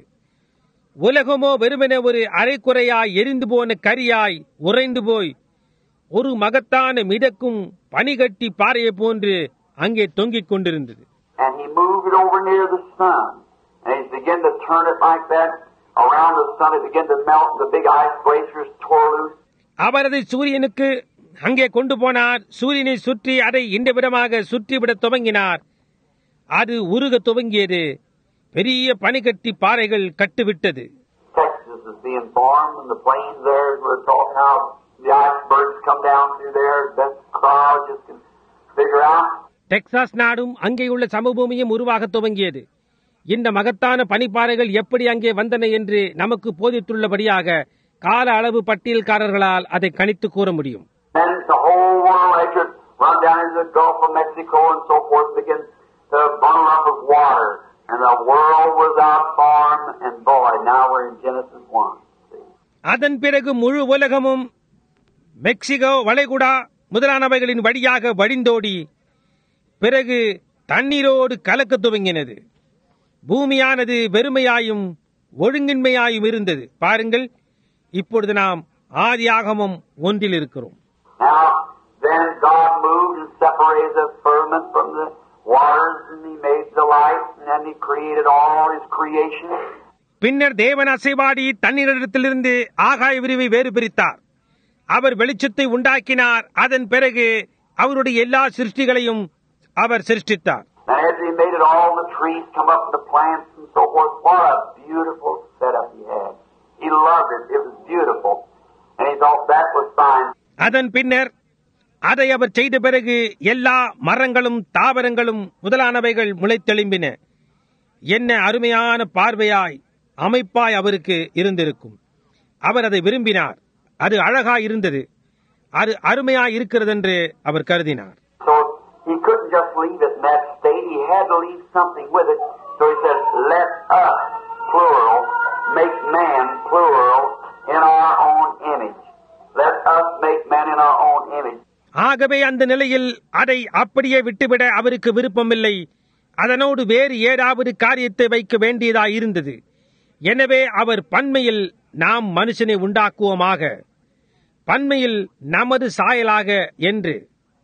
உலகமோ வெறுமனே ஒரு அரைக்குறையாய் எரிந்து போன கரியாய் உறைந்து போய் ஒரு மகத்தான மிதக்கும் பனிகட்டி பாறையை போன்று அங்கே தொங்கிக் கொண்டிருந்தது. And he moved it over near the sun. And he began to turn it like that around the sun. It began to melt. The big ice glaciers tore loose. அவர் அதை சூரியனுக்கு அங்கே கொண்டு போனார். சூரியனை சுற்றி அதை இந்த விதமாக சுற்றிவிட துவங்கினார். அது உருக துவங்கியது. பெரிய பனிக்கட்டி பாறைகள் கட்டுவிட்டது. Texas is being formed, and the plains there, we're talking how the icebergs come down through there. That crowd just can figure out. Texas நாடும் அங்கேயுள்ள சமபூமியும் உருவாக துவங்கியது. இந்த மகத்தான பனிப்பாறைகள் எப்படி அங்கே வந்தன என்று நமக்கு போதித்துள்ளபடியாக கால அளவு பட்டியல்காரர்களால் அதை கணித்து கூற முடியும். Then the whole world had to run down into the Gulf of Mexico and so forth, begin to bundle up with water. And the world was out formed, and boy, now we're in Genesis one. அதன் பிறகு முழு உலகமும் Mexico வளைகுடா முதலானவைகளின் வழியாக வழிந்தோடி பிறகு தண்ணீரோடு கலக்க துவங்கினது. பூமியானது வெறுமையாயும் ஒழுங்கின்மையாயும் இருந்தது. பாருங்கள், இப்பொழுது நாம் ஆதியாகமம் ஒன்றில் இருக்கிறோம். Now, then God moved and separated the firmament from the waters, and He made the light, and then He created all His creation. பின்னர் தேவன் அசைவாடி தண்ணீரிடத்திலிருந்து ஆகாய விரிவை வேறு பிரித்தார். அவர் வெளிச்சத்தை உண்டாக்கினார். அதன் பிறகு அவருடைய எல்லா சிருஷ்டிகளையும் அவர் சிருஷ்டித்தார். And after He made it, all the trees come up, and the plants and so forth. What a beautiful setup He had. He loved it. It was beautiful. And He thought that was fine. அதன் பின்னர் அதை அவர் செய்த பிறகு எல்லா மரங்களும் தாவரங்களும் முதலானவைகள் முளைத்தெழும்பின. என்ன அருமையான பார்வையாய் அமைப்பாய் அவருக்கு இருந்திருக்கும். அவர் அதை விரும்பினார். அது அழகாய் இருந்தது. அது அருமையாய் இருக்கிறது என்று அவர் கருதினார். So He couldn't just leave it in that state. He had to leave something with it. So He said, let us, plural, make man, plural, in our own image. Let us make man in our own image. ஆகவே அந்த நிலையில் அதை அப்படியே விட்டுவிட அவருக்கு விருப்பமில்லை. அதனோடு வேறு ஏதாவது காரியத்தை வைக்க வேண்டியதாய் இருந்தது. எனவே அவர் பன்மையில் நாம் மனுஷனை உண்டாக்குவோமாக, பன்மையில் நமது சாயலாக என்று,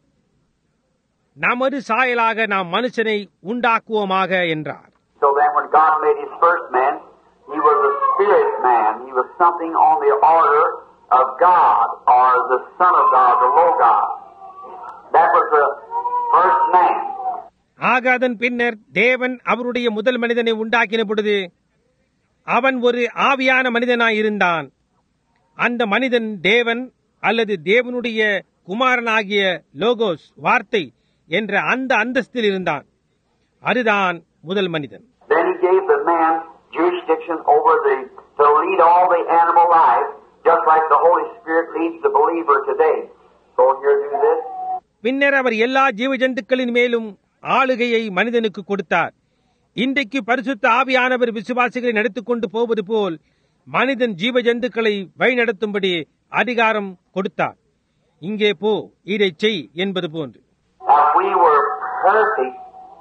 நமது சாயலாக நாம் மனுஷனை உண்டாக்குவோமாக என்றார். So then when God made His first man, He was a spirit man. He was something on the order of God, or the Son of God, the Logos. That was the first man. ஆக அதன் பின்னர் தேவன் அவருடைய முதல் மனிதனை உண்டாக்கின பொழுது அவன் ஒரு ஆவியான மனிதனாய் இருந்தான். அந்த மனிதன் தேவன் அல்லது தேவனுடைய குமாரனாகிய லோகோஸ், வார்த்தை என்ற அந்த அந்தஸ்தில் இருந்தான். அதுதான் முதல் மனிதன். Then He gave the man jurisdiction over the to lead all the animal life, just like the Holy Spirit leads the believer today. So here do this. பின்னர் அவர் எல்லா ஜீவ ஜந்துக்களின் மேலும் ஆளுகையை மனிதனுக்கு கொடுத்தார். இன்றைக்கு பரிசுத்த ஆவியானவர் விசுவாசிகளை நடத்திக் கொண்டு போவது போல் மனிதன் ஜீவ ஜந்துக்களை வழிநடத்தும்படி அதிகாரம் கொடுத்தார். இங்கே போ, இதை செய் என்பது போன்று. If we were perfect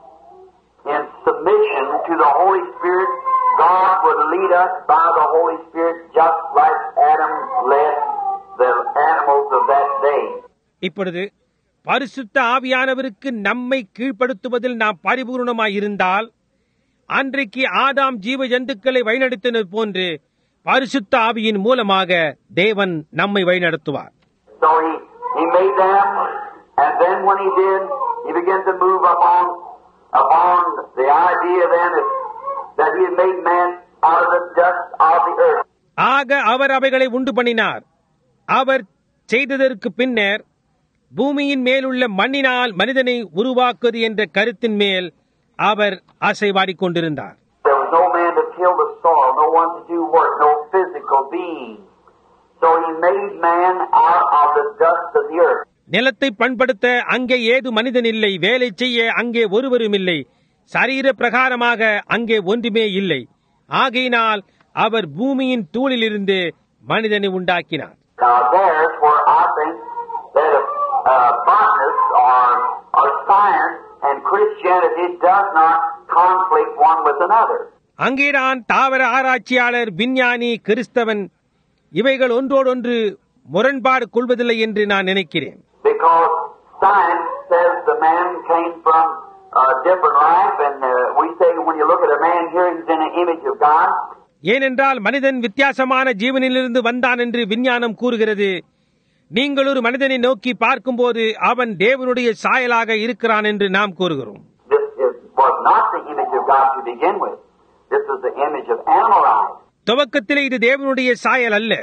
in submission to the Holy Spirit, God would lead us by the Holy Spirit just like Adam led the animals of that day. இப்பொழுது பரிசுத்த ஆவியானவருக்கு நம்மை கீழ்ப்படுத்துவதில் நாம் பரிபூர்ணமாய் இருந்தால், அன்றைக்கு ஆதாம் ஜீவ ஜந்துக்களை வழிநடத்தினது போன்று பரிசுத்த ஆவியின் மூலமாக தேவன் நம்மை வழிநடத்துவார். So he, he made them, and then when he did, he began to move upon, upon the idea then that, that he had made man out of the dust of the earth. ஆக அவர் அவைகளை உண்டு பண்ணினார். அவர் செய்ததற்கு பின்னர் பூமியின் மேலுள்ள மண்ணினால் மனிதனை உருவாக்குவது என்ற கருத்தின் மேல் அவர் ஆசைவாடிக் கொண்டிருந்தார். There was no man to till the soil, no one to do work, no physical being. So he made man out of the dust of the earth. நிலத்தை பண்படுத்த அங்கே ஏது மனிதன் இல்லை, வேலை செய்ய அங்கே ஒருவரும் இல்லை, சரீர பிரகாரமாக அங்கே ஒன்றுமே இல்லை. ஆகையினால் அவர் பூமியின் தூளிலிருந்து மனிதனை உண்டாக்கினார். Now there's where I think that uh, botanist or, or science and Christianity does not conflict one with another. அங்கேதான் தாவர ஆராய்ச்சியாளர், விஞ்ஞானி, கிறிஸ்தவன் இவைகள் ஒன்றோடொன்று முரண்பாடு கொள்வதில்லை என்று நான் நினைக்கிறேன். Because science says the man came from a different life, and uh, we say when you look at a man here, he's in the image of God. ஏனென்றால் மனிதன் வித்தியாசமான ஜீவனிலிருந்து வந்தான் என்று விஞ்ஞானம் கூறுகிறது. நீங்கள் ஒரு மனிதனை நோக்கி பார்க்கும்போது அவன் தேவனுடைய சாயலாக இருக்கிறான் என்று நாம் கூறுகிறோம். This is, was not the image of God to begin with. This is the image of animal eyes. துவக்கத்திலே இது தேவனுடைய சாயல் அல்ல,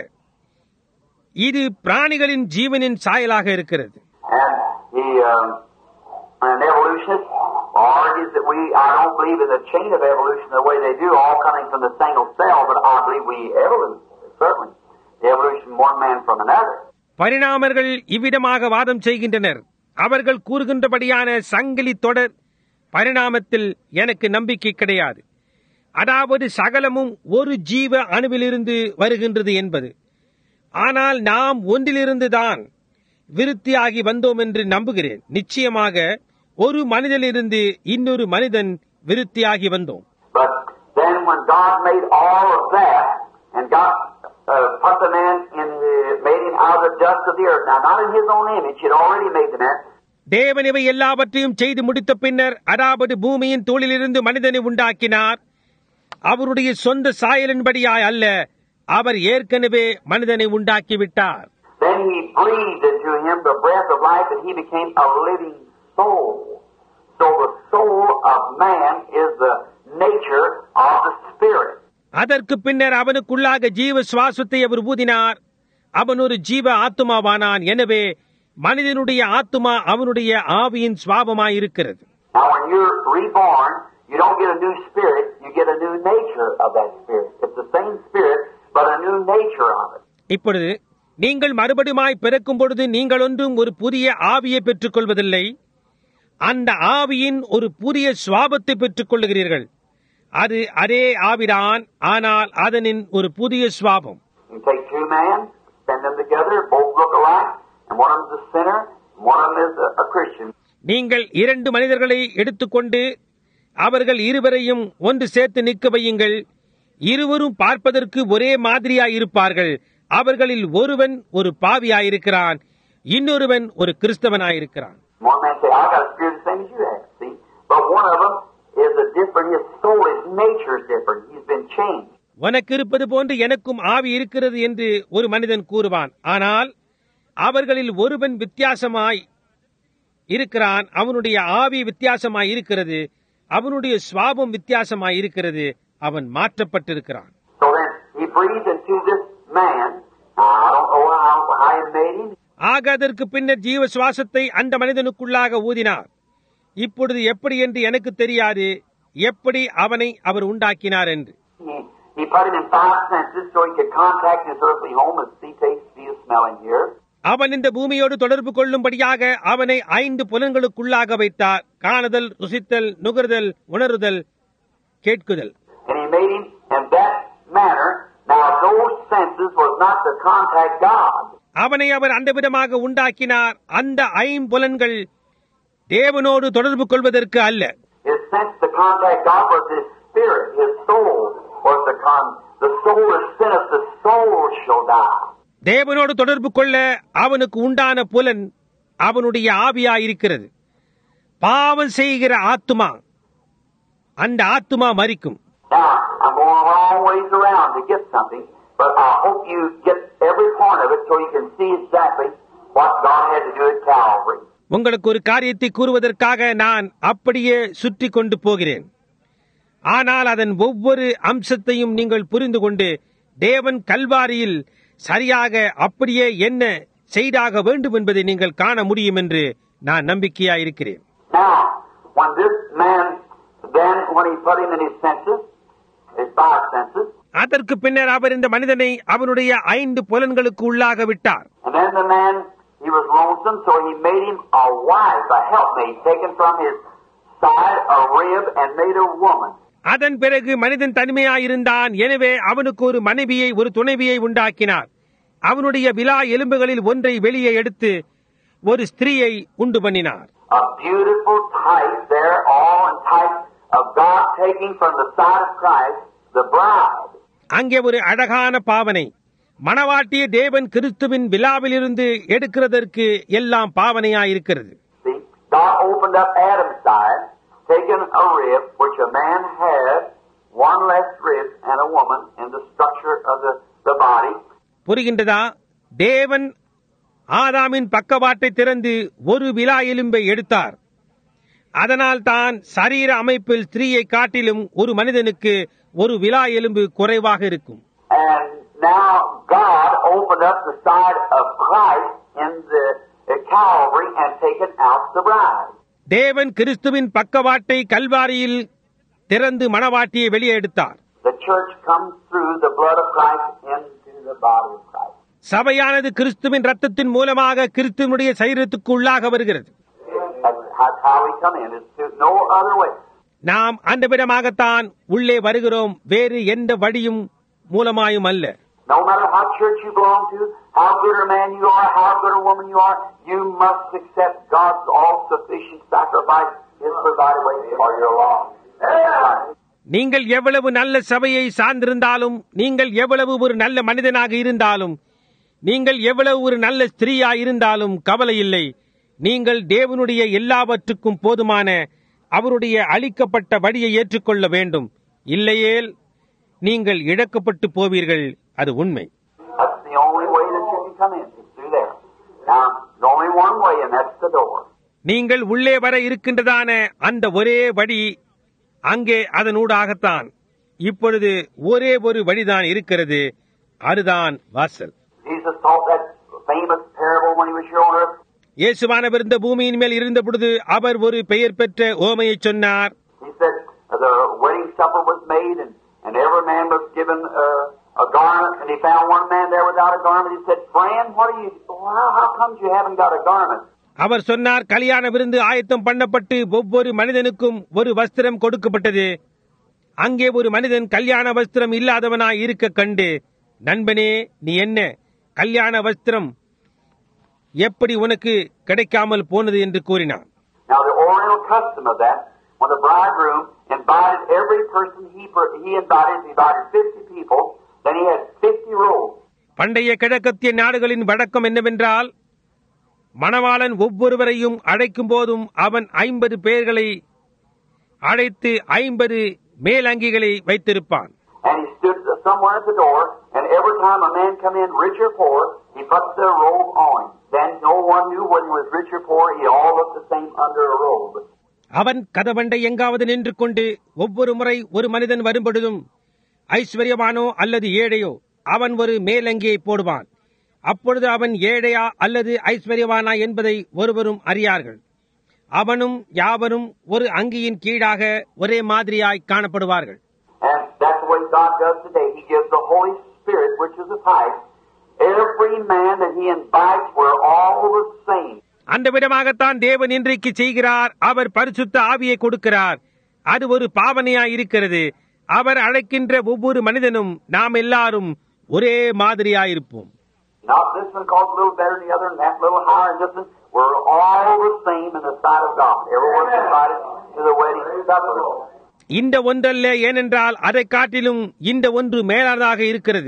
இது பிராணிகளின் ஜீவனின் சாயலாக இருக்கிறது. And he, um, an evolutionist argues that we, I don't believe in the chain of evolution the way they do, all coming from the single cell, but I believe we evolve, certainly. The evolution of one man from another. பரிணாமர்கள் இவ்விதமாக வாதம் செய்கின்றனர். அவர்கள் கூறுகின்றபடியான சங்கிலி தொடர் பரிணாமத்தில் எனக்கு நம்பிக்கை கிடையாது. அதாவது சகலமும் ஒரு ஜீவ அணுவிலிருந்து வருகின்றது என்பது. ஆனால் நாம் ஒன்றிலிருந்துதான் விருத்தியாகி வந்தோம் என்று நம்புகிறேன். நிச்சயமாக ஒரு மனிதனிலிருந்து இன்னொரு மனிதன் விருத்தியாகி வந்தோம். But then when God made all of that and God uh, put the man in the, made him out of the dust of the earth. Now not in his own image, he had already made the man. தேவன் இவை எல்லாவற்றையும் செய்து முடித்த பின்னர், அதாவது பூமியின் தூளிலிருந்து மனிதனை உண்டாக்கினார். அவருடைய சொந்த சாயலின்படியாய் அல்ல, அவர் ஏற்கனவே மனிதனை உண்டாக்கிவிட்டார். Then he breathed into him the breath of life, and he became a living soul. So the soul of man is the nature of the spirit. அதற்கு பின்னர் அவனுக்குள்ளாக ஜீவ சுவாசத்தை அவர் ஊதினார். அவன் ஒரு ஜீவ ஆத்துமாவானான். எனவே மனிதனுடைய ஆத்துமா அவனுடைய ஆவியின் சுவாபமாயிருக்கிறது. Now when you're reborn, you don't get a new spirit, you get a new nature of that spirit. It's the same spirit, but a new nature of it. இப்பொழுது நீங்கள் மறுபடியுமாய் பிறக்கும் பொழுது நீங்கள் ஒன்றும் ஒரு புதிய ஆவியை பெற்றுக் கொள்வதில்லை. அந்த ஆவியின் ஒரு புதிய சுவாபத்தை பெற்றுக் கொள்ளுகிறீர்கள். அது அதே ஆவிதான், ஆனால் அதனின் ஒரு புதிய சுவாபம். You take two men, send them together, both look alike, and one of them is a sinner, and one of them is a, a Christian. நீங்கள் இரண்டு மனிதர்களை எடுத்துக்கொண்டு அவர்கள் இருவரையும் ஒன்று சேர்த்து நிற்க வையுங்கள். இருவரும் பார்ப்பதற்கு ஒரே மாதிரியாயிருப்பார்கள். அவர்களில் ஒருவன் ஒரு பாவியாயிருக்கிறான், இன்னொருவன் ஒரு கிறிஸ்தவனாயிருக்கிறான். One man say, I got a spirit the same as you have, see? But one of them is a different, his soul, his nature is different. He's been changed. உனக்கு இருப்பது போன்று எனக்கும் ஆவி இருக்கிறது என்று ஒரு மனிதன் கூறுவான். ஆனால் அவர்களில் ஒருவன் வித்தியாசமாய் இருக்கிறான். அவனுடைய ஆவி வித்தியாசமாய் இருக்கிறது. அவனுடைய சுவாபம் வித்தியாசமாய் இருக்கிறது. அவன் மாற்றப்பட்டிருக்கிறான். So then he breathed into this man. I don't know how, how he made him. ஆக அதற்கு பின்னர் ஜீவ சுவாசத்தை அந்த மனிதனுக்குள்ளாக ஊதினார். இப்பொழுது எப்படி என்று எனக்கு தெரியாது, எப்படி அவனை அவர் உண்டாக்கினார் என்று. He, he put him in five senses so he could contact his earthly home and see, taste, feel, smell, and hear. அவன் இந்த பூமியோடு தொடர்பு கொள்ளும்படியாக அவனை ஐந்து புலன்களுக்குள்ளாக வைத்தார். காணுதல், ருசித்தல், நுகர்தல், உணருதல், கேட்குதல். And he made him in that manner. Now those senses was not to contact God. அவனை அவர் அந்த விதமாக உண்டாக்கினார். அந்த ஐம்புலன்கள் தேவனோடு தொடர்பு கொள்வதற்கு அல்ல. His sense to contact God was his spirit, his soul was the con. The soul is sinneth, the soul shall die. தேவனோடு தொடர்பு கொள்ள அவனுக்கு உண்டான புலன் அவனுடைய ஆவியாயிருக்கிறது. பாவம் செய்கிற ஆத்துமா, அந்த ஆத்துமா மரிக்கும். Now, I'm going a long ways around to get something, but I hope you get every point of it so you can see exactly what God had to do at Calvary. உங்களுக்கு ஒரு காரியத்தை கூறுவதற்காக நான் அப்படியே சுற்றி கொண்டு போகிறேன். ஆனால் அதன் ஒவ்வொரு அம்சத்தையும் நீங்கள் புரிந்து கொண்டு தேவன் கல்வாரியில் சரியாக அப்படியே என்ன செய்தாக வேண்டும் என்பதை நீங்கள் காண முடியும் என்று நான் நம்பிக்கையாயிருக்கிறேன். Now, when this man, then when he put him in his senses, his five senses, அதற்கு பின்னர் அவர் இந்த மனிதனை அவனுடைய ஐந்து புலன்களுக்கு உள்ளாக விட்டார். and then the man, he was lonesome, so he made him a wife, a helpmate, taken from his side a rib and made a woman. அதன் பிறகு மனிதன் தனிமையாயிருந்தான். எனவே அவனுக்கு ஒரு மனைவியை, ஒரு துணைவியை உண்டாக்கினார். அவனுடைய விலா எலும்புகளில் ஒன்றை வெளியே எடுத்து ஒரு ஸ்திரீயை உண்டு பண்ணினார். A beautiful type there, all in type of God taking from the side of Christ the bride. அங்கே ஒரு அழகான பாவனை, மணவாட்டிய தேவன் கிறிஸ்துவின் விழாவிலிருந்து எடுக்கிறதற்கு எல்லாம் பாவனையாயிருக்கிறது. See, God opened up Adam's side, taken a rib which a man had, one less rib and a woman in the structure of the, the body. புரிகின்றதா? தேவன் ஆதாமின் பக்கவாட்டை திறந்து ஒரு விலா எலும்பை எடுத்தார். அதனால் தான் சரீர அமைப்பில் ஸ்திரீயை காட்டிலும் ஒரு மனிதனுக்கு ஒரு விலா எலும்பு குறைவாக இருக்கும். And now God opened up the side of Christ in the uh, Calvary and taken out the bride. தேவன் கிறிஸ்துவின் பக்கவாட்டை கல்வாரியில் திறந்து மணவாட்டியை வெளியே எடுத்தார். The church comes through the blood of Christ into the body of Christ. சபையானது கிறிஸ்துவின் ரத்தத்தின் மூலமாக கிறிஸ்துவனுடைய சரீரத்துக்கு உள்ளாக வருகிறது. That's how we come in. It's no other way. நாம் அந்த விதமாகத்தான் உள்ளே வருகிறோம், வேறு எந்த வழியும் மூலமாயும் அல்ல. No matter what church you belong to, how good a man you are, how good a woman you are, you must accept God's all-sufficient sacrifice, His provided way for your law. நீங்கள் எவ்வளவு நல்ல சபையை சார்ந்திருந்தாலும், நீங்கள் எவ்வளவு ஒரு நல்ல மனிதனாக இருந்தாலும், நீங்கள் எவ்வளவு ஒரு நல்ல ஸ்திரீயாய் இருந்தாலும் கவலை இல்லை. நீங்கள் தேவனுடைய எல்லாவற்றுக்கும் போதுமான அவருடைய அளிக்கப்பட்ட வழியை ஏற்றுக்கொள்ள வேண்டும். இல்லையேல் நீங்கள் இழக்கப்பட்டு போவீர்கள். அது உண்மை. That's the only way that you can come in, is through there. Now, there's only one way, and that's the door. நீங்கள் உள்ளே வர இருக்கின்றதான அந்த ஒரே வழி அங்கே அதனூடாகத்தான். இப்பொழுது ஒரே ஒரு வழிதான் இருக்கிறது, அதுதான் வாசல். Jesus taught that famous parable when he was here on earth. இயேசுவானவர் இந்த பூமியின் மேல் இருந்த பொழுது அவர் ஒரு பெயர் பெற்ற ஓமையை சொன்னார். He said the wedding supper was made, and, and every man was given uh, a garment, and he found one man there without a garment. He said, "Friend, what are you? How, how comes you haven't got a garment?" அவர் சொன்னார், கல்யாண விருந்து ஆயத்தம் பண்ணப்பட்டு ஒவ்வொரு மனிதனுக்கும் ஒரு வஸ்திரம் கொடுக்கப்பட்டது. அங்கே ஒரு மனிதன் கல்யாண வஸ்திரம் இல்லாதவனாய் இருக்க கண்டு, நண்பனே, நீ என்ன கல்யாண வஸ்திரம் எப்படி உனக்கு கிடைக்காமல் போனது என்று கூறினார். Now the oriental custom of that, when the bridegroom invited every person he he invited, he invited fifty people, then he had fifty rolls. பண்டைய கிழக்கத்திய நாடுகளின் வழக்கம் என்னவென்றால், மணவாளன் ஒவ்வொருவரையும் அழைக்கும் போதும் அவன் ஐம்பது பேர்களை அழைத்து ஐம்பது மேலங்கிகளை வைத்திருப்பான். And he stood somewhere at the door, and every time a man come in, rich or poor, he put the robe on him. Then no one knew whether he was rich or poor. He all looked the same under a robe. அவன் கதவண்டை எங்காவது நின்று கொண்டு ஒவ்வொரு முறை ஒரு மனிதன் வரும்பொழுதும், ஐஸ்வர்யவானோ அல்லது ஏழையோ, அவன் ஒரு மேலங்கியை போடுவான். அப்பொழுது அவன் ஏழையா அல்லது ஐஸ்வர்யவானா என்பதை ஒருவரும் அறியார்கள். அவனும் யாவரும் ஒரு அங்கியின் கீழாக ஒரே மாதிரியாய் காணப்படுவார்கள். And that's the way God does today. He gives the Holy Spirit, which is a type. Every man that He invites, we're all the same. அந்த விதமாகத்தான் தேவன் இன்றைக்கு செய்கிறார். அவர் பரிசுத்த ஆவியை கொடுக்கிறார். அது ஒரு பாவனையாய் இருக்கிறது. அவர் அழைக்கின்ற ஒவ்வொரு மனிதனும் நாம் எல்லாரும் ஒரே மாதிரியாயிருப்போம். Not this one calls a little better than the other, and that little higher than this one. We're all the same in the sight of God. Everyone's invited to the wedding supper. இந்த ஒன்றல்ல, ஏனென்றால் அதை காட்டிலும் இந்த ஒன்று மேலானதாக இருக்கிறது.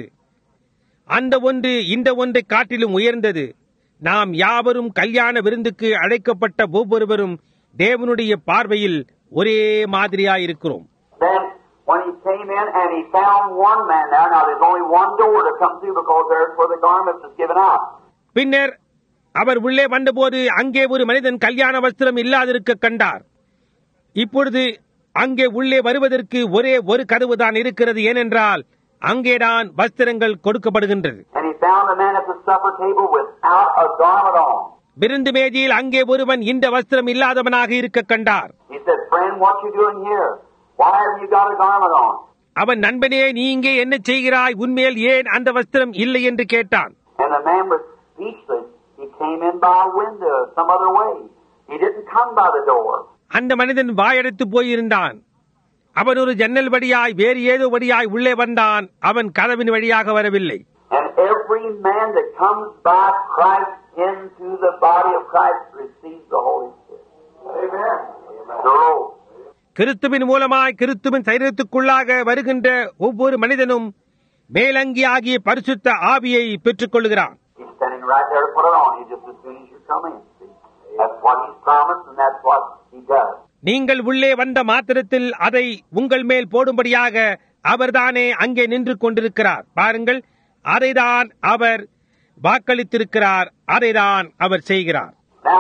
அந்த ஒன்று இந்த ஒன்றை காட்டிலும் உயர்ந்தது. நாம் யாவரும் கல்யாண விருந்துக்கு அழைக்கப்பட்ட ஒவ்வொருவரும் தேவனுடைய பார்வையில் ஒரே மாதிரியாயிருக்கிறோம். Then when he came in and he found one man there, now there's only one door to come through because there's where the garments is given out. பின்னர் அவர் உள்ளே வந்தபோது அங்கே ஒரு மனிதன் கல்யாண வஸ்திரம் இல்லாதிருக்க கண்டார். இப்பொழுது அங்கே உள்ளே வருவதற்கு ஒரே ஒரு கதவுதான் இருக்கிறது, ஏனென்றால் அங்கேதான் வஸ்திரங்கள் கொடுக்கப்படுகின்றது. And he found a man at the supper table without a garment on. விருந்து மேஜையில் அங்கே ஒருவன் இந்த வஸ்திரம் இல்லாதவனாக இருக்க கண்டார். He said, "Friend, what you doing here? Why have you got a garment on?" அவன், நண்பனே, நீ இங்கே என்ன செய்கிறாய்? உன்மேல் ஏன் அந்த வஸ்திரம் இல்லை என்று கேட்டான். And the man was speechless. He came in by a window some other way. He didn't come by the door. அந்த மனிதன் வாயடைத்து போயிருந்தான். அவன் ஒரு ஜன்னல் வழியாய் வேறு ஏதோ வழியாய் உள்ளே வந்தான். அவன் கதவின் வழியாக வரவில்லை. And every every man that comes by Christ into the body of Christ receives the Holy Spirit. Amen. So, கிறிஸ்துவின் மூலமாய் கிறிஸ்துவின் சரீரத்துக்குள்ளாக வருகின்ற ஒவ்வொரு மனிதனும் மேலங்கி ஆகிய பரிசுத்த ஆவியை பெற்றுக் கொள்கிறான். He's standing right there to put it on you just as soon as you come in. See? That's what He's promised and that's what He does. நீங்கள் உள்ளே வந்த மாத்திரத்தில் அதை உங்கள் மேல் போடும்படியாக அவர்தானே அங்கே நின்று கொண்டிருக்கிறார். பாருங்கள், அதைதான் அவர் வாக்களித்திருக்கிறார், அதைதான் அவர் செய்கிறார். Now,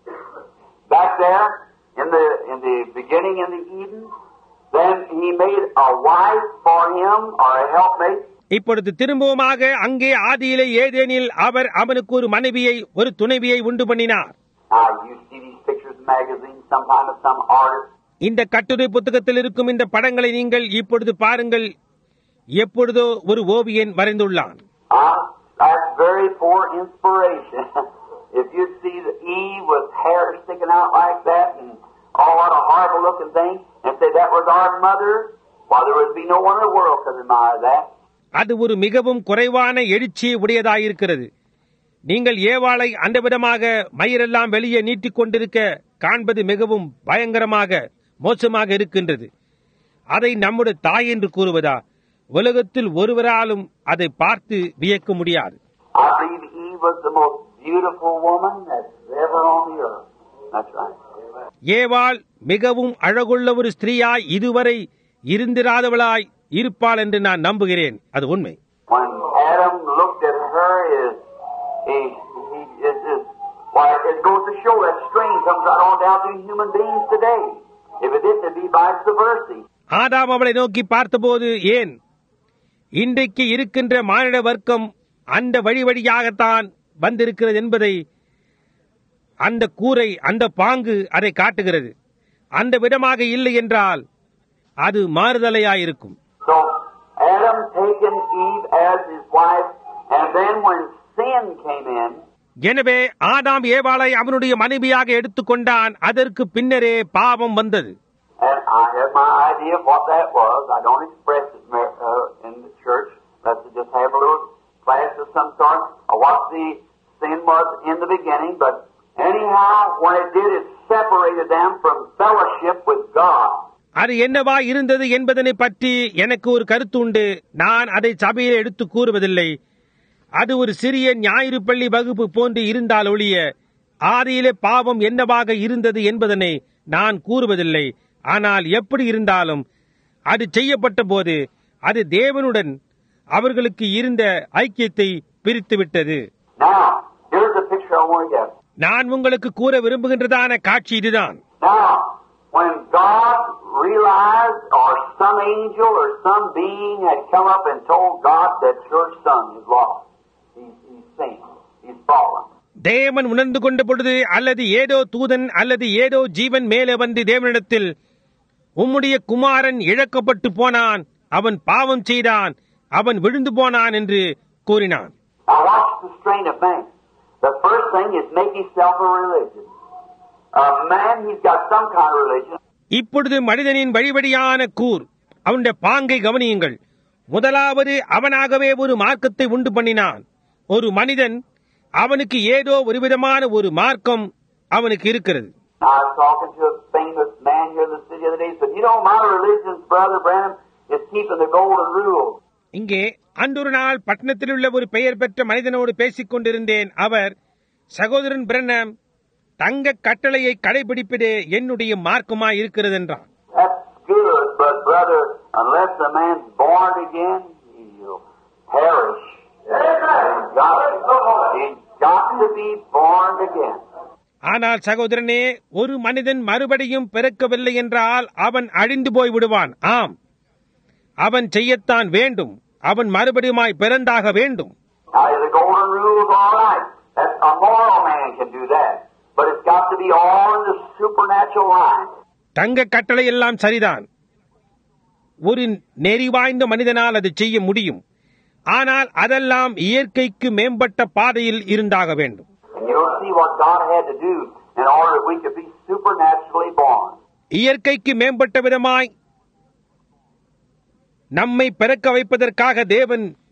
back there in the in the beginning in the Eden, then He made a wife for him or a helpmate. இப்பொழுது திரும்பவுமாக அங்கே ஆதியிலே ஏதேனில் அவர் அவனுக்கு ஒரு மனைவியை, ஒரு துணைவியை உண்டு பண்ணினார். Now you see these pictures in magazines sometime of some artist. இந்த கட்டுரை புத்தகத்தில் இருக்கும் இந்த படங்களை நீங்கள் இப்பொழுது பாருங்கள். எப்பொழுதோ ஒரு ஓவியன் வரைந்துள்ளான். Uh, that's very poor inspiration. If you see the Eve with hair sticking out like that and oh, what a horrible looking thing, and say that was our mother, well, there would be no one in the world could admire that. அது ஒரு மிகவும் குறைவான எழுச்சி உடையதாயிருக்கிறது. நீங்கள் ஏவாளை அந்த விதமாக மயிரெல்லாம் வெளியே நீட்டிக் கொண்டிருக்க காண்பது மிகவும் பயங்கரமாக மோசமாக இருக்கின்றது. அதை நம்முடைய தாய் என்று கூறுவதா? உலகத்தில் ஒருவராலும் அதை பார்த்து வியக்க முடியாது. I believe Eve was the most beautiful woman that's ever on the earth. That's right. ஏவாள் மிகவும் அழகுள்ள ஒரு ஸ்திரீயாய் இதுவரை இருந்திராதவளாய் இருப்பாள் என்று நான் நம்புகிறேன். அது உண்மை. When Adam looked at her, is he, he is is why it goes to show that strain comes right on down through human beings today. If it didn't, it'd be vice versa. ஆதாம் அவளை நோக்கி பார்த்தபோது, ஏன் இன்றைக்கு இருக்கின்ற மானிட வர்க்கம் அந்த வழி வழியாகத்தான் வந்திருக்கிறது என்பதை அந்த கூரை, அந்த பாங்கு அதை காட்டுகிறது. அந்த விதமாக இல்லை என்றால் அது மாறுதலையாயிருக்கும். So Adam taken Eve as his wife, and then when sin came in, எனவே ஆதாம் ஏவாளை அவனுடைய மனைவியாக எடுத்துக்கொண்டான். அதற்கு பின்னரே பாவம் வந்தது. and I have my idea of what that was. I don't express it uh, in the church. Let's just have a little class of some sort of what the sin was in the beginning. But anyhow, when it did, it separated them from fellowship with God. அது என்னவா இருந்தது என்பதனை பற்றி எனக்கு ஒரு கருத்து உண்டு. நான் அதை சபையில் எடுத்து கூறுவதில்லை. அது ஒரு சிறிய ஞாயிறு பள்ளி வகுப்பு போன்று இருந்தால் ஒழிய ஆதியிலே பாவம் என்னவாக இருந்தது என்பதனை நான் கூறுவதில்லை. ஆனால் எப்படி இருந்தாலும் அது செய்யப்பட்ட போது அது தேவனுடன் அவர்களுக்கு இருந்த ஐக்கியத்தை பிரித்துவிட்டது. Now, here's a picture I want to get. நான் உங்களுக்கு கூற விரும்புகின்றதான காட்சி இதுதான். Now, when God realized, or some angel or some being had come up and told God that your son is lost, he's, he's sinned, he's fallen. தேவன் உணர்ந்து கொண்ட பொழுது, அல்லது ஏதோ தூதன் அல்லது ஏதோ ஜீவன் மேலே வந்து தேவனிடத்தில், உம்முடைய குமாரன் இழக்கப்பட்டு போனான், அவன் பாவம் செய்தான், அவன் விழுந்து போனான் என்று கூறினான். Now watch the strain of man. The first thing is make himself a religion. A man, he's got some kind of religion. இப்பொழுது மனிதனின் வழிவழியான கூர், அவனுடைய பாங்கை கவனியுங்கள். முதலாவது அவனாகவே ஒரு மார்க்கத்தை உண்டு பண்ணினான். ஒரு மனிதன், அவனுக்கு ஏதோ ஒரு விதமான ஒரு மார்க்கம் அவனுக்கு இருக்கிறது. I was talking to a famous man here in the city the other day. He said, you know, my religion, Brother Branham, is keeping the golden rule. இங்கே அன்றொரு நாள் பட்டணத்தில் உள்ள ஒரு பெயர் பெற்ற மனிதனோடு பேசிக் கொண்டிருந்தேன். அவர், சகோதரன் பிரண்ணம், தங்க கட்டளையை கடைபிடிப்பதே என்னுடைய மார்க்கமாய் இருக்கிறது என்றான். That's good, but brother, unless a man's born again, he'll perish. He's got, he's got to be born again. ஆனால் சகோதரனே, ஒரு மனிதன் மறுபடியும் பிறக்கவில்லை என்றால் அவன் அழிந்து போய் விடுவான். ஆம், அவன் செய்யத்தான் வேண்டும். அவன் மறுபடியுமாய் பிறந்தாக வேண்டும். Now, the golden rule is all right. That's a moral man can do that. But it's got to be all in the supernatural line. தங்க கட்டளை எல்லாம் சரிதான். ஒரு நெறி வாய்ந்த மனிதனால் அது செய்ய முடியும். ஆனால் அதெல்லாம் இயற்கைக்கு மேம்பட்ட பாதையில் இருந்தாக வேண்டும். And you don't see what God had to do in order that we could be supernaturally born. இயற்கைக்கு மேம்பட்ட விதமாய் நம்மை பிறக்க வைப்பதற்காக தேவன்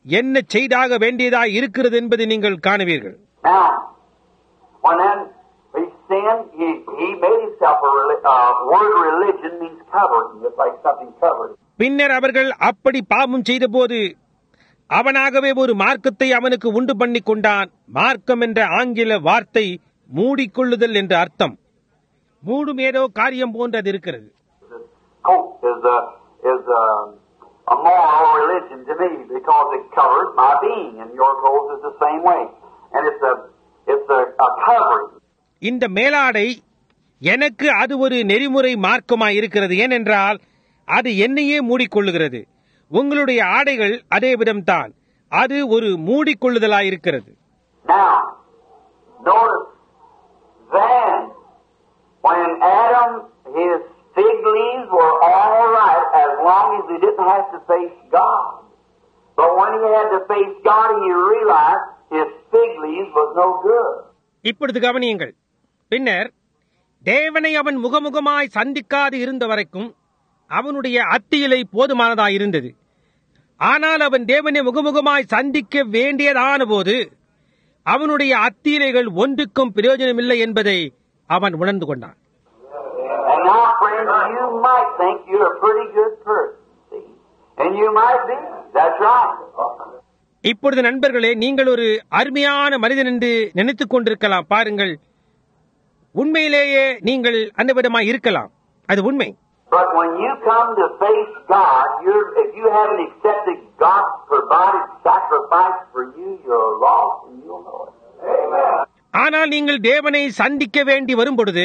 என்ன செய்தாக வேண்டியதாய் இருக்கிறது என்பதை நீங்கள் காணுவீர்கள். Now, when then he sinned, he, he made himself a reli- uh, word religion means covering, just like something covered. பின்னர் அவர்கள் அப்படி பாவம் செய்தபோது அவனாகவே ஒரு மார்க்கத்தை அவனுக்கு உண்டு பண்ணி கொண்டான். மார்க்கம் என்ற ஆங்கில வார்த்தை மூடிக்கொள்ளுதல் என்ற அர்த்தம். மூடும் ஏதோ காரியம் போன்று அது இருக்கிறது. Coat is a is a, a moral religion to me because it covers my being, and your clothes is the same way, and it's a it's a, a covering. இந்த மேலாடை எனக்கு அது ஒரு நெறிமுறை மார்க்கமாய் இருக்கிறது. ஏனென்றால் அது என்னையே மூடிக்கொள்ளுகிறது. உங்களுடைய ஆடைகள் அதே விதம்தான், அது ஒரு மூடிக்கொள்ளுதலாய் இருக்கிறது. Now, notice then when Adam his fig leaves were all right as long as he didn't have to face God. But when he had to face God, he realized his fig leaves was no good. இப்பொழுது கவனியுங்கள். பின்னர் தேவனை அவன் முகமுகமாய் சந்திக்காது இருந்த வரைக்கும் அவனுடைய அத்தியிலை போதுமானதாய் இருந்தது. ஆனால் அவன் தேவனை முகமுகமாய் சந்திக்க வேண்டியதான போது அவனுடைய அத்தியிலைகள் ஒன்றுக்கும் பிரயோஜனமில்லை என்பதை அவன் உணர்ந்து கொண்டான். And now, friends, you might think you're a pretty good person, see? And you might be. That's right. இப்பொழுது நண்பர்களே, நீங்கள் ஒரு அருமையான மனிதன் என்று நினைத்துக் கொண்டிருக்கலாம். பாருங்கள், உண்மையிலேயே நீங்கள் அந்த விதமாய் இருக்கலாம், அது உண்மை. But when you come to face God, you're, if you haven't accepted God's provided sacrifice for you, you're lost and you'll know it. Amen. ஆனால் நீங்கள் தேவனை சந்திக்க வேண்டி வரும் பொழுது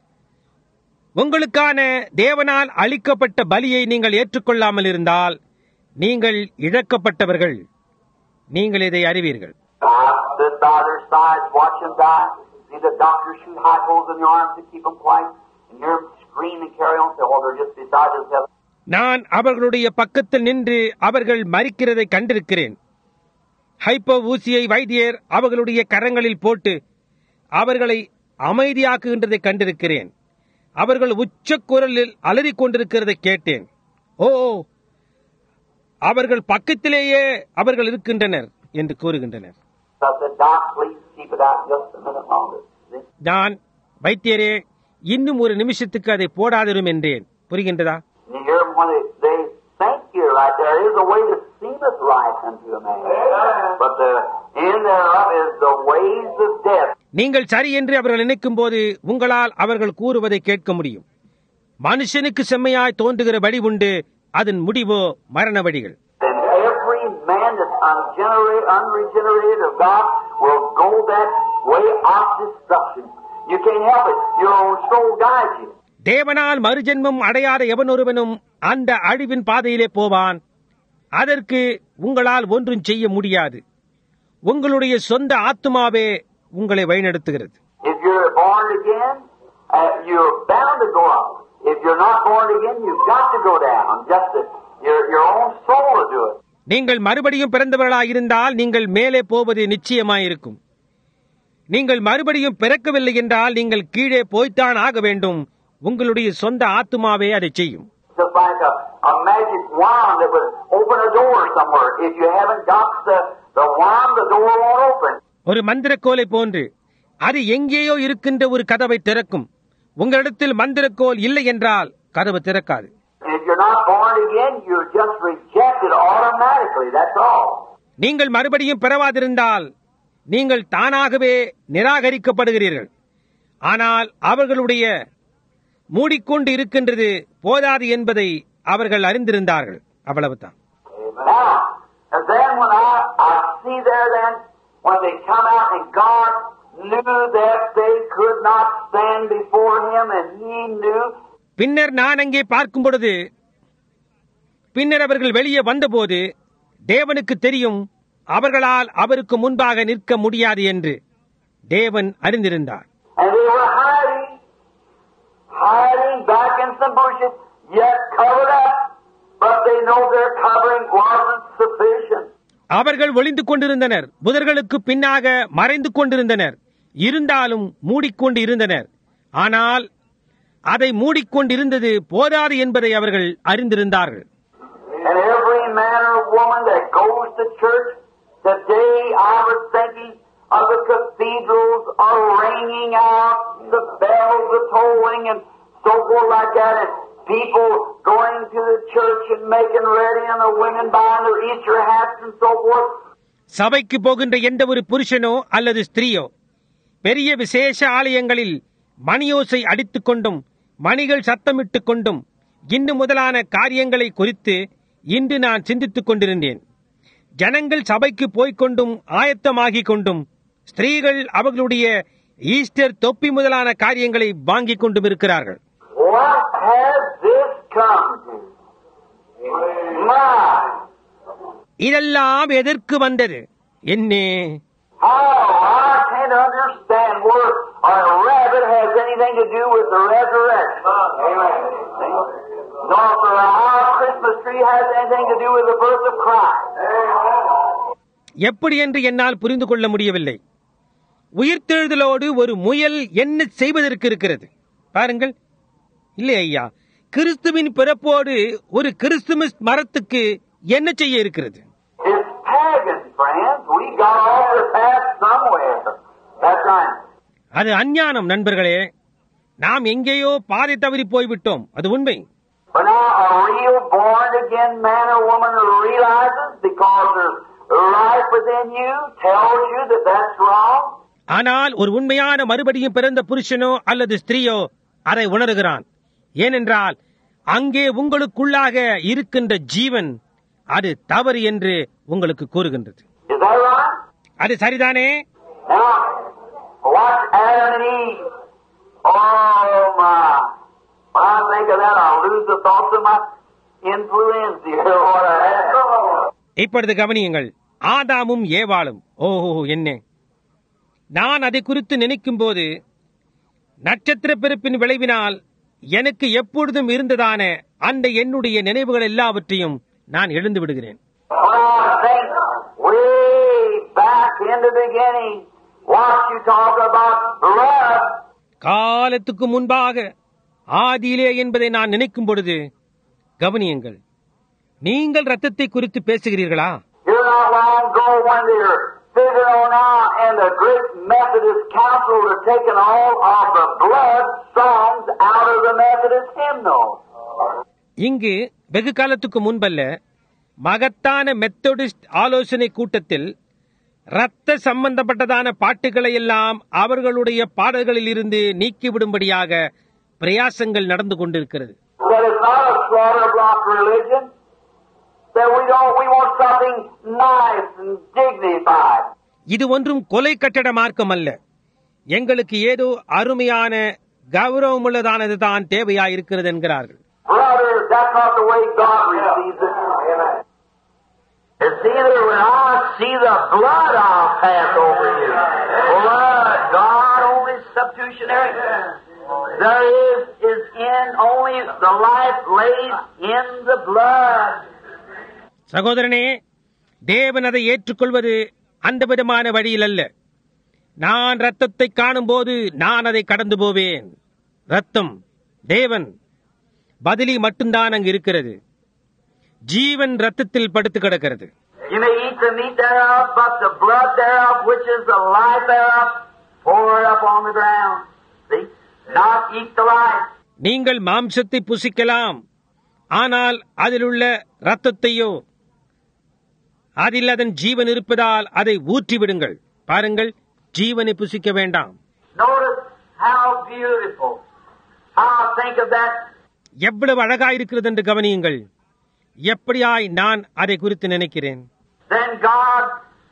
உங்களுக்கான தேவனால் அளிக்கப்பட்ட பலியை நீங்கள் ஏற்றுக்கொள்ளாமல் இருந்தால் நீங்கள் இழக்கப்பட்டவர்கள். நீங்கள் இதை அறிவீர்கள். I stood by their sides, watch them die. See the doctors shoot high holes in their arms to keep them quiet, and hear them scream and carry on. Say, oh, they're just beside themselves. நான் அவர்களுடைய பக்கத்தில் நின்று அவர்கள் மரிக்கிறதை கண்டிருக்கிறேன். Hypo ஊசியை வைத்தியர் அவர்களுடைய கரங்களில் போட்டு அவர்களை அமைதியாக்குகின்றதை கண்டிருக்கிறேன். அவர்கள் உச்ச குரலில் அலறிக் கொண்டிருக்கிறதை கேட்டேன். ஓ, அவர்கள் பக்கத்திலேயே அவர்கள் இருக்கின்றனர் என்று கூறுகின்றனர். நான் வைத்தியரே, இன்னும் ஒரு நிமிஷத்துக்கு அதை போடாதிரும் என்றேன். புரிகின்றதா? நீங்கள் சரி என்று அவர்கள் நினைக்கும் போது உங்களால் அவர்கள் கூறுவதை கேட்க முடியும். மனுஷனுக்கு செம்மையாய் தோன்றுகிற வழி உண்டு, அதன் முடிவோ மரண வழிகள். தேவனால் மறுஜென்மம் அடையாத எவனொருவனும் அந்த அழிவின் பாதையிலே போவான். அதற்கு உங்களால் ஒன்றும் செய்ய முடியாது. உங்களுடைய சொந்த ஆத்துமாவே உங்களை வழிநடத்துகிறது. நீங்கள் மறுபடியும் பிறந்தவர்களாக இருந்தால் நீங்கள் மேலே போவது நிச்சயமாயிருக்கும். நீங்கள் மறுபடியும் பிறக்கவில்லை என்றால் நீங்கள் கீழே போய்த்தான் ஆக வேண்டும். உங்களுடைய சொந்த ஆத்துமாவே அதை செய்யும். ஒரு மந்திரக்கோலை போன்று அது எங்கேயோ இருக்கின்ற ஒரு கதவை திறக்கும். உங்களிடத்தில் மந்திரக்கோல் இல்லை என்றால் கதவு திறக்காது. நீங்கள் மறுபடியும் பிறவாதிருந்தால் நீங்கள் தானாகவே நிராகரிக்கப்படுகிறீர்கள். ஆனால் அவர்களுடைய மூடிக்கொண்டு இருக்கின்றது போதாது என்பதை அவர்கள் அறிந்திருந்தார்கள். அவ்வளவுதான். பின்னர் நான் அங்கே பார்க்கும் பொழுது, பின்னர் அவர்கள் வெளியே வந்தபோது தேவனுக்கு தெரியும் அவர்களால் அவருக்கு முன்பாக நிற்க முடியாது என்று தேவன் அறிந்திருந்தார். Hiding back in some bushes, yet covered up, but they know their covering wasn't sufficient. அவர்கள் ஒளிந்து கொண்டிருந்தனர், புதர்களுக்கு பின்னாக மறைந்து கொண்டிருந்தனர், இருந்தாலும் மூடிக்கொண்டு இருந்தனர். ஆனால் அதை மூடிக்கொண்டிருந்தது போதாது என்பதை அவர்கள் அறிந்திருந்தார்கள். And every manner of woman that goes to church. Today I was thinking of the cathedrals are ringing out, the bells are tolling and so forth like that, and people going to the church and making ready, and the women buying their Easter hats and so forth. சபைக்கு போகின்ற எந்த ஒரு புருஷனோ அல்லது ஸ்திரீயோ பெரிய விசேஷ ஆலயங்களில் மணியோசை அடித்துக் கொண்டும் மணிகள் சத்தமிட்டுக் கொண்டும் இன்னும் முதலான காரியங்களை குறித்து இன்று நான் சிந்தித்துக் கொண்டிருந்தேன். ஜனங்கள் சபைக்கு போய்கொண்டும் ஆயத்தமாகிக் கொண்டும் ஸ்திரீகள் அவர்களுடைய ஈஸ்டர் தொப்பி முதலான காரியங்களை வாங்கிக் கொண்டும் இருக்கிறார்கள். What has this come to? My. இதெல்லாம் எதற்கு வந்தது? என்னே? Oh, I can't understand where a rabbit has anything to do with the resurrection. Amen. Nor for our Christmas tree has anything to do with the birth of Christ. எப்படி என்று என்னால் புரிந்து கொள்ள முடியவில்லை. உயிர்த்தெழுதலோடு ஒரு முயல் என்ன செய்வதற்கு இருக்கிறது? பாருங்கள். இல்லை ஐயா, கிறிஸ்துவின் பிறப்போடு ஒரு கிறிஸ்துமஸ் மரத்துக்கு என்ன செய்ய இருக்கிறது? It's pagan, friends. We got off the path somewhere. That's right. அது அஞ்ஞானம் நண்பர்களே. நாம் எங்கேயோ பாதை தவறி போய்விட்டோம். அது உண்மை. But now a real born again man or woman realizes because there's life within you tells you that that's wrong. ஆனால் ஒரு உண்மையான மறுபடியும் பிறந்த புருஷனோ அல்லது ஸ்திரீயோ அதை உணர்கிறான். ஏனென்றால் அங்கே உங்களுக்குள்ளாக இருக்கின்ற ஜீவன் அது தவறு என்று உங்களுக்கு கூறுகின்றது. Is that right? அது சரிதானே? Now, watch Adam and Eve. Oh my! When I think of that, I'll lose the thoughts of my influenza or what I have. இப்பொழுது கவனியுங்கள். ஆதாமும் ஏவாளும். ஓஹோ என்ன! நான் அதை குறித்து நினைக்கும் போது நட்சத்திர பிறப்பின் விளைவினால் எனக்கு எப்பொழுதும் இருந்ததான அந்த என்னுடைய நினைவுகள் எல்லாவற்றையும் நான் எழுந்து விடுகிறேன். காலத்துக்கு முன்பாக ஆதியிலே என்பதை நான் நினைக்கும் பொழுது கவனியுங்கள். நீங்கள் ரத்தத்தை குறித்து பேசுகிறீர்களா? Figured on out, and the great Methodist Council had taken all of the blood songs out of the Methodist hymnal. இங்கு வெகு காலத்துக்கு முன்பல்ல மகத்தான மெத்தடிஸ்ட் ஆலோசனை கூட்டத்தில் இரத்த சம்பந்தப்பட்டதான பாட்டுகளை எல்லாம் அவர்களுடைய பாடல்களில் இருந்து நீக்கிவிடும்படியாக பிரயாசங்கள் நடந்து கொண்டிருக்கிறது. That is not a slaughter block religion. That we don't, we want something nice and dignified. இது ஒன்றும் கொலை கட்டட மார்க்கம் அல்ல. எங்களுக்கு ஏதோ அருமையான கௌரவமுள்ளதானது தான் தேவையாயிருக்கிறது என்கிறார்கள். Brother, that's not the way God receives it. It's either when I see the blood, I'll pass over you. Blood, God only substitutionary. There is, is in only the life laid in the blood. சகோதரனே, தேவன் அதை ஏற்றுக்கொள்வது அந்த விதமான வழியில் அல்ல. நான் ரத்தத்தை காணும் போது நான் அதை கடந்து போவேன். ரத்தம், தேவன், பதிலி மட்டும்தான் அங்கு இருக்கிறது. ஜீவன் ரத்தத்தில் படுத்து கிடக்கிறது. You may eat the meat thereof, but the blood thereof, which is the life thereof, pour it up on the ground. See? Not eat the life. நீங்கள் மாம்சத்தை புசிக்கலாம், ஆனால் அதில் உள்ள ரத்தத்தையோ அதில் அதன் ஜீவன் இருப்பதால் அதை ஊற்றி விடுங்கள். பாருங்கள், ஜீவனை புசிக்க வேண்டாம். Notice how beautiful. I think of that. எவ்வளவு அழகாயிருக்கிறது என்று கவனியுங்கள். எப்படியாய் நான் அதை குறித்து நினைக்கிறேன். Then God,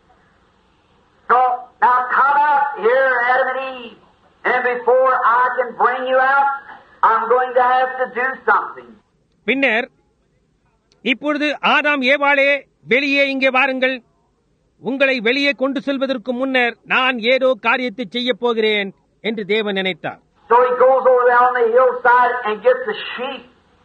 so now come out here, Adam and Eve, and before I can bring you out, I'm going to have to do something. பின்னர் இப்பொழுது ஆதாம் ஏவாளே, வெளியே இங்கே வாருங்கள். உங்களை வெளியே கொண்டு செல்வதற்கு முன்னர் நான் ஏதோ காரியத்தை செய்ய போகிறேன் என்று தேவன் நினைத்தார். So he goes over there on the hillside and gets the sheep,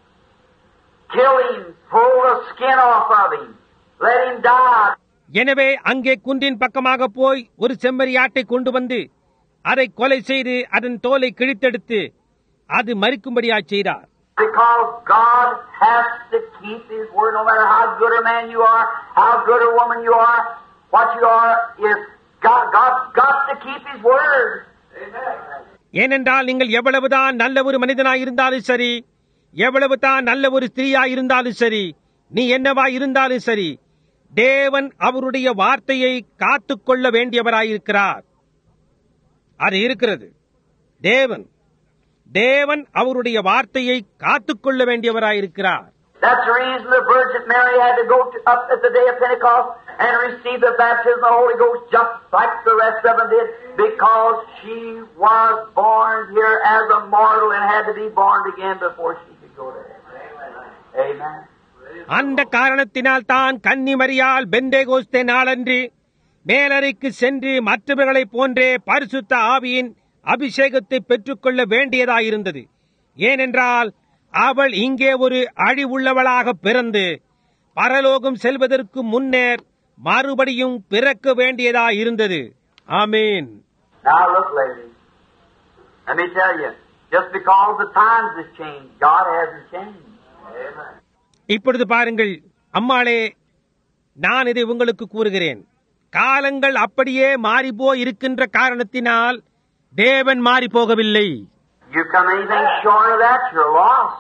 kill him, pull the skin off of him, let him die. எனவே அங்கே குன்றின் பக்கமாக போய் ஒரு செம்மறியாட்டை கொண்டு வந்து அதை கொலை செய்து அதன் தோலை கிழித்தெடுத்து அது மரிக்கும்படியா செய்தார். Because God has to keep His word, no matter how good a man you are, how good a woman you are, what you are, is God, God's got to keep His word. Amen. ஏனென்றால் நீங்கள் எவ்வளவுதான் நல்ல ஒரு மனிதனாய் இருந்தாலும் சரி, எவ்வளவுதான் நல்ல ஒரு ஸ்திரீயாய் இருந்தாலும் சரி, நீ என்னவா இருந்தாலும் சரி, தேவன் அவருடைய வார்த்தையை காத்துக்கொள்ள வேண்டியவராயிருக்கிறார். அது இருக்கிறது. தேவன் தேவன் அவருடைய வார்த்தையை காத்துக்கொள்ள வேண்டியவராயிருக்கிறார். That's the reason the Virgin Mary had to go to, up at the day of Pentecost and receive the baptism of the Holy Ghost just like the rest of them did, because she was born here as a mortal and had to be born again before she could go to heaven. Amen. அந்த காரணத்தினால் தான் கன்னி மரியாள் பெந்தேகோஸ்தே நாளன்று மேலறைக்கு சென்று மற்றவர்களைப் போன்றே பரிசுத்த ஆவியின் அபிஷேகத்தை பெற்றுக்கொள்ள வேண்டியதாயிருந்தது. ஏனென்றால் அவள் இங்கே ஒரு அழிவுள்ளவளாக பிறந்து பரலோகம் செல்வதற்கு முன்னர் மறுபடியும் பிறக்க வேண்டியதாயிருந்தது. ஆமென். Now look, ladies, let me tell you, just because the times have changed, God hasn't changed. Amen. இப்பொழுது பாருங்கள் அம்மாளே, நான் இதை உங்களுக்கு கூறுகிறேன். காலங்கள் அப்படியே மாறிப்போய் இருக்கின்ற காரணத்தினால் தேவன் மாறி போகவில்லை. You come anything short of that, you're lost.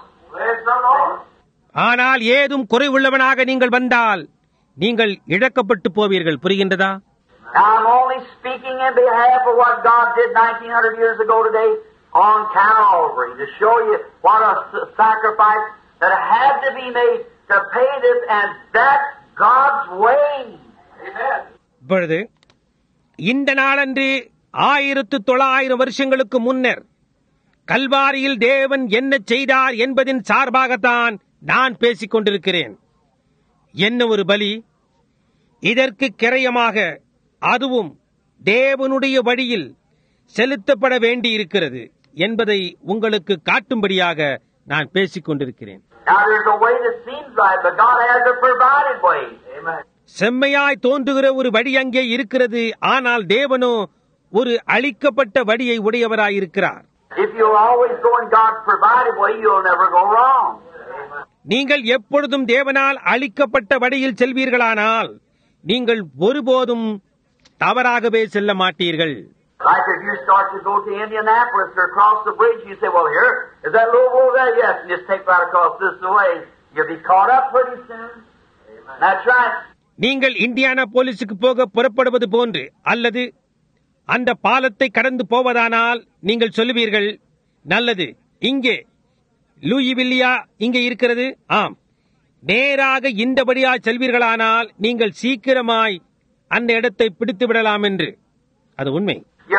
ஆனால் ஏதும் குறைவுள்ளவனாக நீங்கள் வந்தால் நீங்கள் இழக்கப்பட்டு போவீர்கள். புரிகின்றதா? Now I'm only speaking in behalf of what God did nineteen hundred years ago today on Calvary, to show you what a sacrifice that had to be made to pay this, and that's God's way. Amen. இப்பொழுது இந்த நாளன்று ஆயிரத்து தொள்ளாயிரம் வருஷங்களுக்கு முன்னர் கல்வாரியில் தேவன் என்ன செய்தார் என்பதின் சார்பாகத்தான் நான் பேசிக் கொண்டிருக்கிறேன். என்ன ஒரு பலி! இதற்கு கிரயமாக அதுவும் தேவனுடைய வழியில் செலுத்தப்பட வேண்டியிருக்கிறது என்பதை உங்களுக்கு காட்டும்படியாக நான் பேசிக் கொண்டிருக்கிறேன். Now there's a way that seems right, but God has a provided way. Amen. செம்மையாய் தோன்றுகிற ஒரு வழி அங்கே இருக்கிறது, ஆனால் தேவனோ ஒரு அளிக்கப்பட்ட வழியை உடையவராயிருக்கிறார். If you'll always go in God's provided way, you'll never go wrong. நீங்கள் எப்பொழுதும் தேவனால் அளிக்கப்பட்ட வழியில் செல்வீர்களானால் நீங்கள் ஒருபோதும் தவறாகவே செல்ல மாட்டீர்கள். Like if you start to go to Indianapolis or across the bridge, you say, well, here, is that little over there? Yes, and just take right across this way. You'll be caught up pretty soon. That's right. நீங்கள் Indiana போலீஸுக்கு போக புறப்படுவது போன்று அல்லது அந்த பாலத்தை கடந்து போவதானால் நீங்கள் சொல்லுவீர்கள், நல்லது, இங்கே லூயிவில்லியா இங்கே இருக்கிறது. ஆம், நேராக இந்தபடியா செல்வீர்களானால் நீங்கள் சீக்கிரமாய் அந்த இடத்தை பிடித்து விடலாம் என்று. அது உண்மை.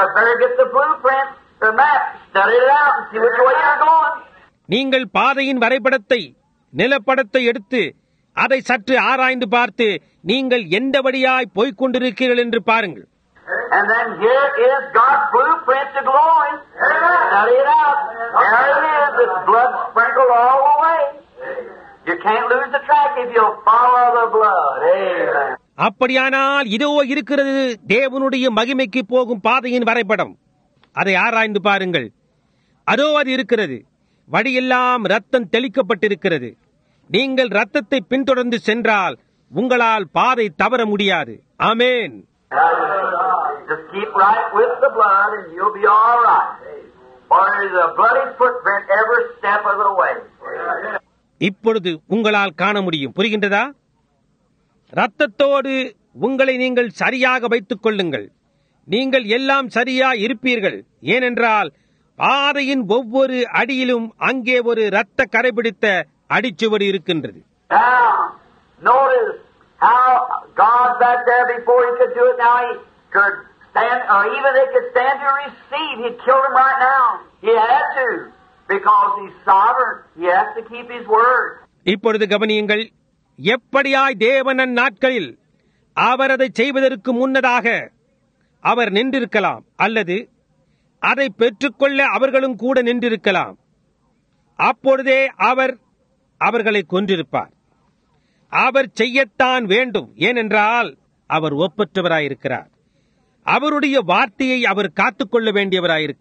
நீங்கள் பாதையின் வரைபடத்தை, நிலப்படத்தை எடுத்து அதை சற்று ஆராய்ந்து பார்த்து நீங்கள் எந்தபடியாய் போய்க் கொண்டிருக்கிறீர்கள் என்று பாருங்கள். And then here is God's blueprint to glory. Study it out. There it is. It's blood sprinkled all the way. You can't lose the track if you'll follow the blood. Amen. அப்படியானால் இதோ இருக்கிறது தேவனுடைய மகிமைக்கு போகும் பாதையின் வரைபடம். அதை ஆராய்ந்து பாருங்கள். அதோ அது இருக்கிறது. வழியெல்லாம் ரத்தம் தெளிக்கப்பட்டிருக்கிறது. நீங்கள் ரத்தத்தை பின்தொடர்ந்து சென்றால் உங்களால் பாதை தவற முடியாது. ஆமென். Just keep right with the blood and you'll be all right. For there's a bloody footprint every step of the way. இப்பொழுது உங்களால் காண முடியும். புரிகின்றதா? ரத்தத்தோடு உங்களை நீங்கள் சரியாக வைத்துக் கொள்ளுங்கள். நீங்கள் எல்லாம் சரியா இருப்பீர்கள். ஏனென்றால் பாதையின் ஒவ்வொரு அடியிலும் அங்கே ஒரு இரத்த கரைபிடித்த அடிச்சுவடு இருக்கின்றது. Now, notice how God back there before he could do it, now he could stand, or even they could stand to receive. He'd kill him right now. He had to, because he's sovereign. He has to keep his word. இப்பொழுது கவனியுங்கள், எப்படியாய் தேவனன் நாட்களில் அவர் அதை செய்வதற்கு முன்னதாக அவர் நின்றிருக்கலாம், அல்லது அதை பெற்றுக்கொள்ள அவர்களும் கூட நின்றிருக்கலாம். அப்பொழுதே அவர் அவர்களை கொன்றிருப்பார். அவர் செய்யத்தான் வேண்டும். ஏனென்றால் அவர் ஒப்பற்றவராயிருக்கிறார். அவருடைய வார்த்தையை அவர் காத்துக்கொள்ள வேண்டியவராயிருக்கிறார்.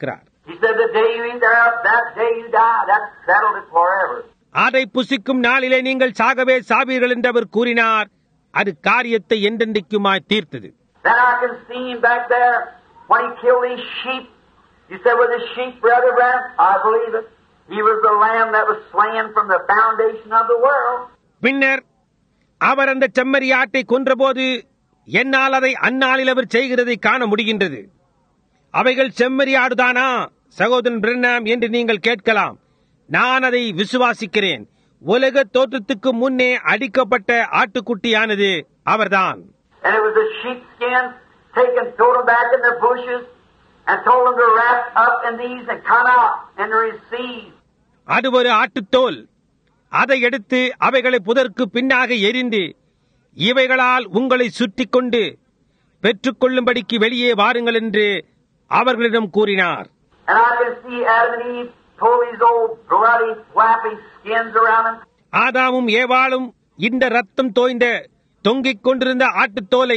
He said, the day you eat thereof, that day you die. That settled it forever. அதை புசிக்கும் நாளிலே நீங்கள் சாகவே சாவீர்கள் என்று அவர் கூறினார். அது காரியத்தை என்றென்றைக்குமாய் தீர்த்தது. Then I can see him back there when he killed these sheep. You said, with his sheep, Brother Branham? I believe it. He was the lamb that was slain from the foundation of the world. பின்னர் அவர் அந்த செம்மறி ஆட்டை கொன்றபோது என்னால் அதை அந்நாளில் அவர் செய்கிறதை காண முடிகின்றது. அவைகள் செம்மறி ஆடுதானா சகோதரன் பிரணாம் என்று நீங்கள் கேட்கலாம். நான் அதை விசுவாசிக்கிறேன். உலக தோற்றத்துக்கு முன்னே அடிக்கப்பட்ட ஆட்டுக்குட்டியானது அவர்தான். And it was a sheepskin taken, thrown them back in the bushes and told them to wrap up in these and come out and receive. அது ஒரு ஆட்டுத்தோல். அதை எடுத்து அவைகளை புதற்கு பின்னாக எரிந்து இவைகளால் உங்களை சுற்றி கொண்டு பெற்றுக்கொள்ளும்படிக்கு வெளியே வாருங்கள் என்று அவர்களிடம் கூறினார். And I can see Adam and Eve pull these old bloody flappy skins around them. ஆதாமும் ஏவாளும் இந்த ரத்தம் தோய்ந்த தொங்கிக் கொண்டிருந்த ஆட்டுத்தோலை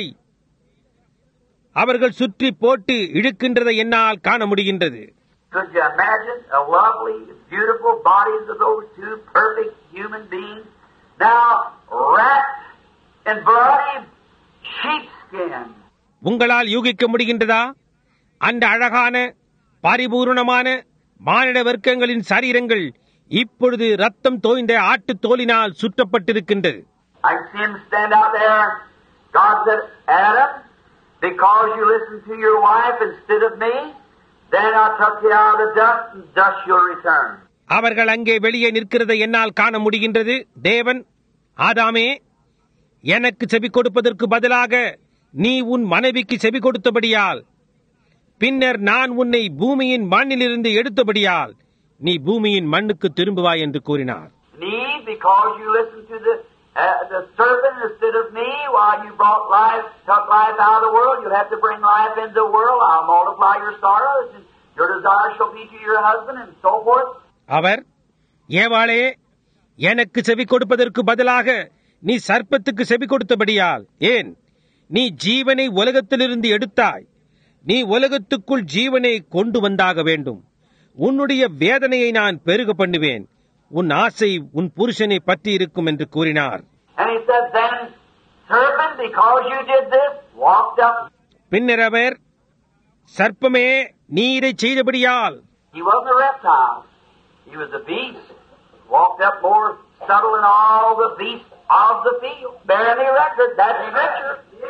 அவர்கள் சுற்றி போட்டு இழுக்கின்றதை என்னால் காண முடிகின்றது. Could you imagine the lovely, beautiful bodies of those two perfect human beings now wrapped in bloody sheepskin? உங்களால் யூகிக்க முடிகின்றதா? அந்த அழகான பரிபூர்ணமான மானிட வர்க்கங்களின் சரீரங்கள் இப்பொழுது ரத்தம் தோய்ந்த ஆட்டு தோலினால் சுற்றப்பட்டிருக்கின்றது. I see him stand out there. God said, Adam, because you listened to your wife instead of me, then I took you out of the dust, and dust you'll return. அவர்கள் அங்கே வெளியே நிற்கிறதை என்னால் காண முடிகின்றது. தேவன், ஆதாமே, எனக்கு செவி கொடுப்பதற்கு பதிலாக நீ உன் மனைவிக்கு செவி கொடுத்தபடியால், பின்னர் நான் உன்னை பூமியின் மண்ணிலிருந்து எடுத்தபடியால் நீ பூமியின் மண்ணுக்கு திரும்புவாய் என்று கூறினார். Me, because you listened to the uh, the serpent instead of me, while you brought life, took life out of the world, you'll have to bring life into the world. I'll multiply your sorrows, and your desire shall be to your husband, and so forth. அவர், ஏவாளே, எனக்கு செவி கொடுப்பதற்கு பதிலாக நீ சர்ப்பத்துக்கு செவி கொடுத்தபடியால், ஏன் நீ ஜீவனை உலகத்திலிருந்து எடுத்தாய், நீ உலகத்துக்குள் ஜீவனை கொண்டு வந்தாக வேண்டும். உன்னுடைய வேதனையை நான் பெருக பண்ணுவேன். உன் ஆசை உன் புருஷனை பற்றி இருக்கும் என்று கூறினார். And he said, then, serpent, because you did this, walked up. பின்னர் அவர், சர்ப்பமே, நீ இதை செய்தபடியால். He wasn't a reptile. He was a beast. Walked up more subtle than all the beasts of the field. Bearing the record, that's scripture.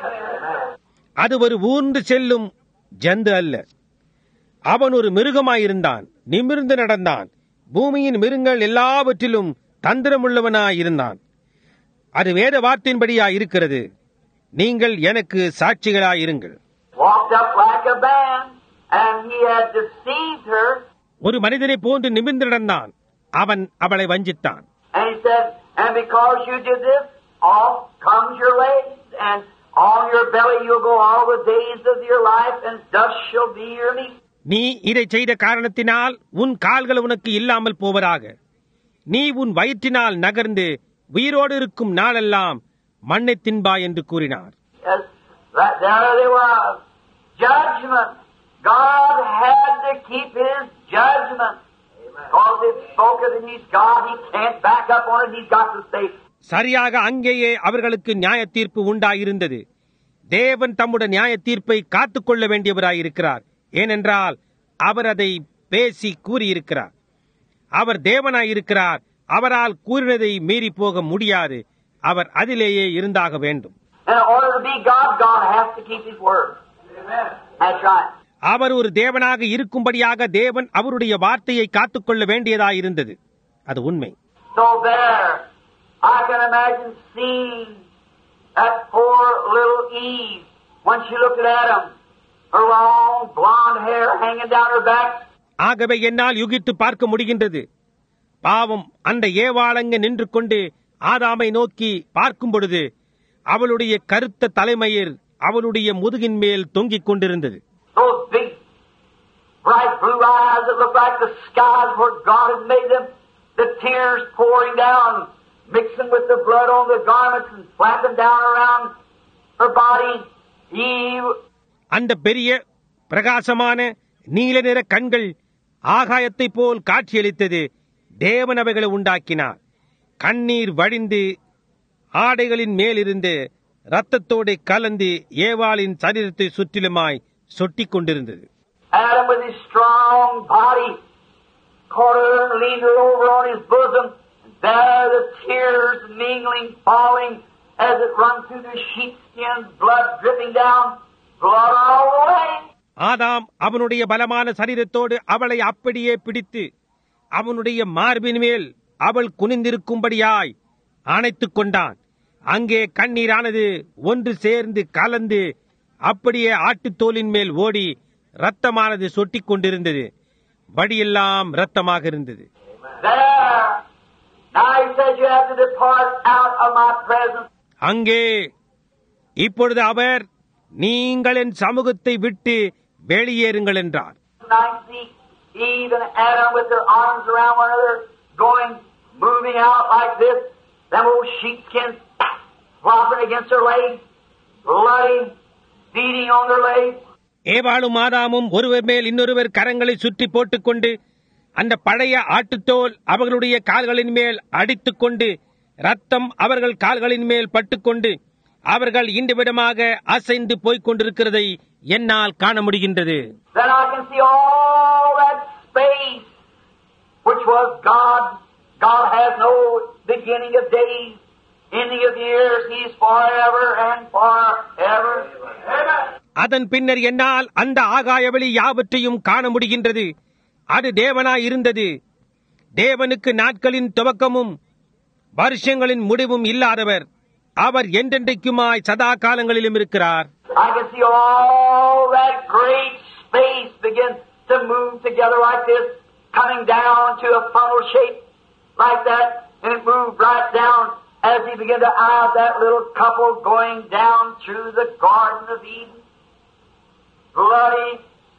அது ஒரு ஊர்ந்து செல்லும் ஜந்து அல்ல. அவன் ஒரு மிருகமாயிருந்தான், நிமிர்ந்து நடந்தான். பூமியின் மிருகங்கள் எல்லாவற்றிலும் தந்திரமுள்ளவனாயிருந்தான். அது வேத வார்த்தையின்படியா இருக்கிறது. நீங்கள் எனக்கு சாட்சிகளாயிருங்கள். Walked up like a man, and he had deceived her. ஒரு மனிதனை போன்று நிமிர்ந்து நடந்தான். அவன் அவளை வஞ்சித்தான். And he said, and because you did this, off comes your legs, and on your belly you'll go all the days of your life, and dust shall be your meat. நீ இதை செய்த காரணத்தினால் உன் கால்கள் உனக்கு இல்லாமல் போவதாக. நீ உன் வயிற்றினால் நகர்ந்து உயிரோடு இருக்கும் நாளெல்லாம் மண்ணை தின்பாய் என்று கூறினார். Yes, that, there they was. Judgment. God had to keep his judgment. Because it's spoken and he's God, he can't back up on it, he's got to say. சரியாக அங்கேயே அவர்களுக்கு நியாய தீர்ப்பு உண்டாயிருந்தது. தேவன் தம்முடைய நியாய தீர்ப்பை காத்துக்கொள்ள வேண்டியவராயிருக்கிறார். ஏனென்றால் அவர் அதை பேசி கூறியிருக்கிறார். அவர் தேவனாயிருக்கிறார். அவரால் கூறினதை மீறி போக முடியாது. அவர் அதிலேயே இருந்தாக வேண்டும். In order to be God, God has to keep his word. Amen. That's right. அவர் ஒரு தேவனாக இருக்கும்படியாக தேவன் அவருடைய வார்த்தையை காத்துக்கொள்ள வேண்டியதாயிருந்தது. அது உண்மை. So there, I can imagine seeing that poor little Eve when she looked at Adam, her long blonde hair hanging down her back. ஆகவே என்னால் யூகித்து பார்க்க முடிகின்றது. பாவம் அந்த ஏவாளங்க நின்று கொண்டு ஆதாமை நோக்கி பார்க்கும் பொழுது அவளுடைய கருத்த தலைமயிர் அவளுடைய முதுகின் மேல் தொங்கிக் கொண்டிருந்தது. Those big, bright blue eyes that look like the skies where God has made them, the tears pouring down, mixing with the blood on the garments and flapping down around her body. Eve. அந்த பெரிய பிரகாசமான நீல நிற கண்கள் ஆகாயத்தை போல் காட்சியளித்தது. தேவன் அவைகளை உண்டாக்கினார். கண்ணீர் வழிந்து ஆடைகளின் மேலிருந்து இரத்தத்தோடு கலந்து ஏவாளின் சரீரத்தை சுற்றிலுமாய் சொட்டிக் கொண்டிருந்தது. Adam with his strong body caught her and leaned her over on his bosom. There the tears mingling, falling as it run through the sheepskin, blood dripping down, blood all the way. ஆதாம் அவனுடைய பலமான சரீரத்தோடு அவளை அப்படியே பிடித்து அவனுடைய மார்பின் மேல் அவள் குனிந்திருக்கும்படியாய் அணைத்துக் கொண்டான். அங்கே கண்ணீரானது ஒன்று சேர்ந்து கலந்து அப்படியே ஆட்டுத்தோலின் மேல் ஓடி இரத்தமானது சொட்டிக் கொண்டிருந்தது. வடியெல்லாம் இரத்தமாக இருந்தது. அங்கே இப்பொழுது அவர், நீங்கள் என் சமூகத்தை விட்டு வெளியேறுங்கள் என்றார். Eve and Adam with their arms around one another, going, moving out like this, them old sheepskins flopping against their legs, bloody, beating on their legs. ஏவாளும் ஆதாமும் ஒருவர் மேல் இன்னொருவர் கரங்களை சுற்றி போட்டுக்கொண்டு அந்த பழைய ஆட்டுத்தோல் அவர்களுடைய கால்களின் மேல் அடித்துக் கொண்டு ரத்தம் அவர்கள் கால்களின் மேல் பட்டுக்கொண்டு அவர்கள் இந்த விதமாக அசைந்து போய்க் கொண்டிருக்கிறதை என்னால் காண முடிகின்றது. Then I can see all that space which was God. God has no beginning of days, ending of years. He is forever and forever. அதன் பின்னர் என்னால் அந்த ஆகாய வெளி யாவற்றையும் காண முடிகின்றது. அது தேவனாய் இருந்தது. தேவனுக்கு நாட்களின் துவக்கமும் வருஷங்களின் முடிவும் இல்லாதவர். அவர் என்றென்றைக்குமாய் சதா காலங்களிலும் இருக்கிறார். I can see all that great space begin to move together like this, coming down to a funnel shape like that, and it moved right down as he began to eye that little couple going down through the Garden of Eden. Bloody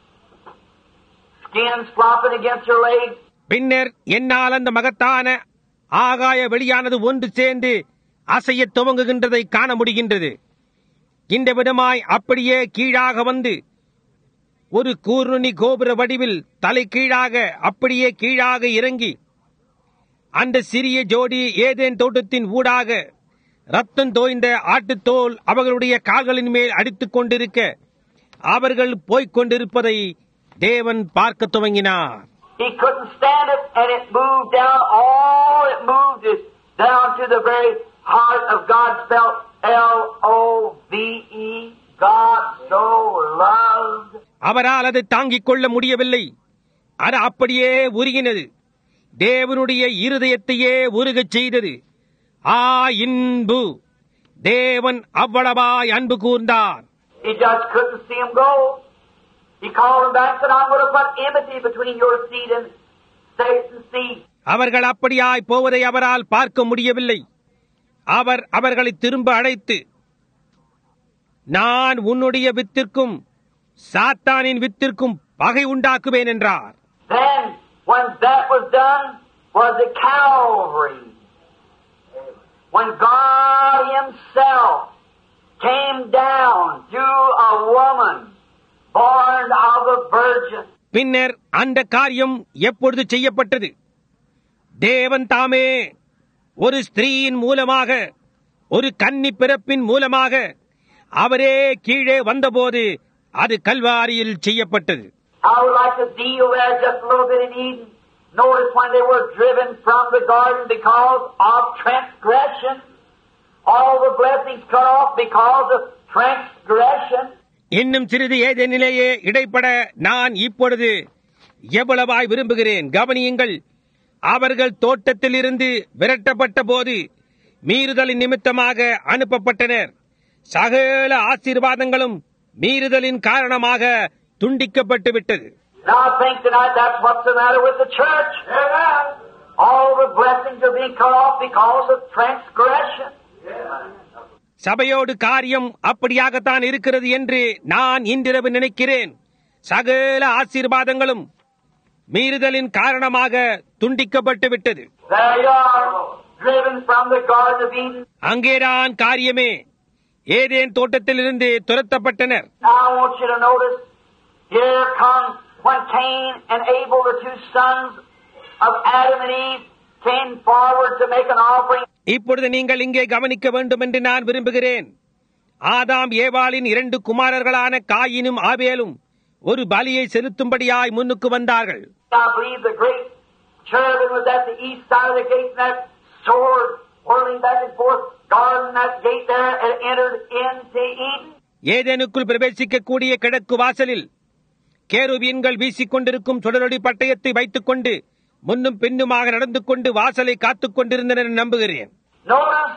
skins flopping against her legs. பின்னர் என்னால் அந்த மகத்தான ஆகாய வெளியானது ஒன்று சேர்ந்து அசைய துவங்குகின்றதை காண முடிகின்றது. இந்த விதமாய் அப்படியே கீழாக வந்து ஒரு கூர்நுனி கோபுர வடிவில் தலை கீழாக அப்படியே கீழாக இறங்கி அந்த சிறிய ஜோடி ஏதேன் தோட்டத்தின் ஊடாக ரத்தம் தோய்ந்த ஆட்டுத்தோல் அவர்களுடைய கால்களின் மேல் அடித்துக் கொண்டிருக்க அவர்கள் போய்க் கொண்டிருப்பதை தேவன் பார்க்க துவங்கினார். He couldn't stand it, and it moved down. All it moved is down to the very heart of God, spelled L O V E. God so loved. அவரால் அதை தாங்கிக் கொள்ள முடியவில்லை. அது அப்படியே உருகினது. தேவனுடைய இருதயத்தையே உருகச் செய்தது. ஆ இன்பு, தேவன் அவ்வளவாய் அன்பு கூர்ந்தார். He just couldn't see him go. He called him back and said, I'm going to put enmity between your seed and Satan's seed. அவர்கள் அப்படியாய் போவதை அவரால் பார்க்க முடியவில்லை. அவர் அவர்களை திரும்ப அழைத்து, நான் உன்னுடைய வித்திற்கும் சாத்தானின் வித்திற்கும் பகை உண்டாக்குவேன் என்றார். Then, when that was done, was at Calvary. When God Himself came down to a woman born of a virgin. பின்னர் அந்த காரியம் எப்பொழுது செய்யப்பட்டது? தேவன் தாமே ஒரு ஸ்திரீயின் மூலமாக, ஒரு கன்னி பிறப்பின் மூலமாக அவரே கீழே வந்தபோது அது கல்வாரியில் செய்யப்பட்டது. I would like to deal there just a little bit in Eden. Notice when they were driven from the garden because of transgression. All the blessings cut off because of transgression. இன்னும் சிறிது ஏதேனிலேயே இடைப்பட நான் இப்பொழுது எவ்வளவாய் விரும்புகிறேன். கவனியுங்கள், அவர்கள் தோட்டத்தில் இருந்து விரட்டப்பட்ட போது மீறுதலின் நிமித்தமாக அனுப்பப்பட்டனர். சகல ஆசீர்வாதங்களும் மீறுதலின் காரணமாக துண்டிக்கப்பட்டு விட்டது. Now I think tonight that's what's the matter with the church. All the blessings are being cut off because of transgression. சபையோடு காரியம் அப்படியாகத்தான் இருக்கிறது என்று நான் இன்றிரவு நினைக்கிறேன். சகல ஆசீர்வாதங்களும் மீறுதலின் காரணமாக துண்டிக்கப்பட்டு விட்டது. There you are, driven from the Garden of Eden. அங்கேதான் காரியமே. ஏதேன் தோட்டத்திலிருந்து துரத்தப்பட்டனர். Now I want you to notice, here comes when Cain and Abel, the two sons of Adam and Eve, came forward to make an offering. இப்பொழுது நீங்கள் இங்கே கவனிக்க வேண்டும் என்று நான் விரும்புகிறேன். ஆதாம் ஏவாளின் இரண்டு குமாரர்களான காயினும் ஆபேலும் ஒரு பலியை செலுத்தும்படியாய் முன்னுக்கு வந்தார்கள். I believe the great cherubim was at the east side of the gate, and that sword whirling back and forth, guarding that gate there, and entered into Eden. ஏதேனுக்குள் பிரவேசிக்கக்கூடிய கிழக்கு வாசலில் கேருபீன்கள் வீசிக் கொண்டிருக்கும் சுடரொளி பட்டயத்தை வைத்துக் கொண்டு முன்னும் பின்னுமாக நடந்து கொண்டு வாசலை காத்துக் கொண்டிருந்தனர் நம்புகிறேன். Notice,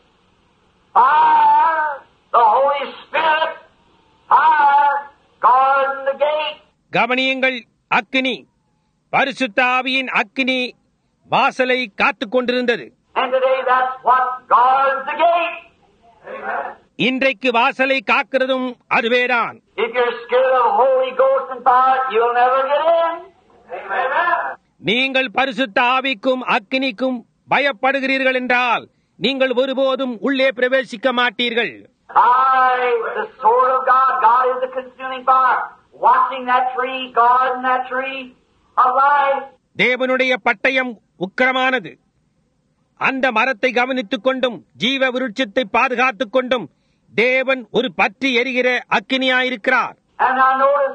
fire, the Holy Spirit, fire, guarding the gate. கவனியுங்கள், அக்கினி, பரிசுத்த ஆவியின் அக்கினி வாசலை காத்துக் கொண்டிருந்தது. And today that's what guards the gate. Amen. இன்றைக்கு வாசலை காக்கிறதும் அதுவேதான். If you're scared of Holy Ghost and fire, you'll never get in. Amen. நீங்கள் பரிசுத்த ஆவிக்கும் அக்கினிக்கும் பயப்படுகிறீர்கள் என்றால் நீங்கள் ஒருபோதும் உள்ளே பிரவேசிக்க மாட்டீர்கள். I, the sword of God, God is the consuming fire. Watching that tree, guarding that tree of life. தேவனுடைய பட்டயம் உக்கிரமானது. அந்த மரத்தை கவனித்துக் கொண்டும் ஜீவ விருட்சத்தை பாதுகாத்துக் கொண்டும் தேவன் ஒரு பற்றி எரிகிற அக்கினியாயிருக்கிறார். And now notice,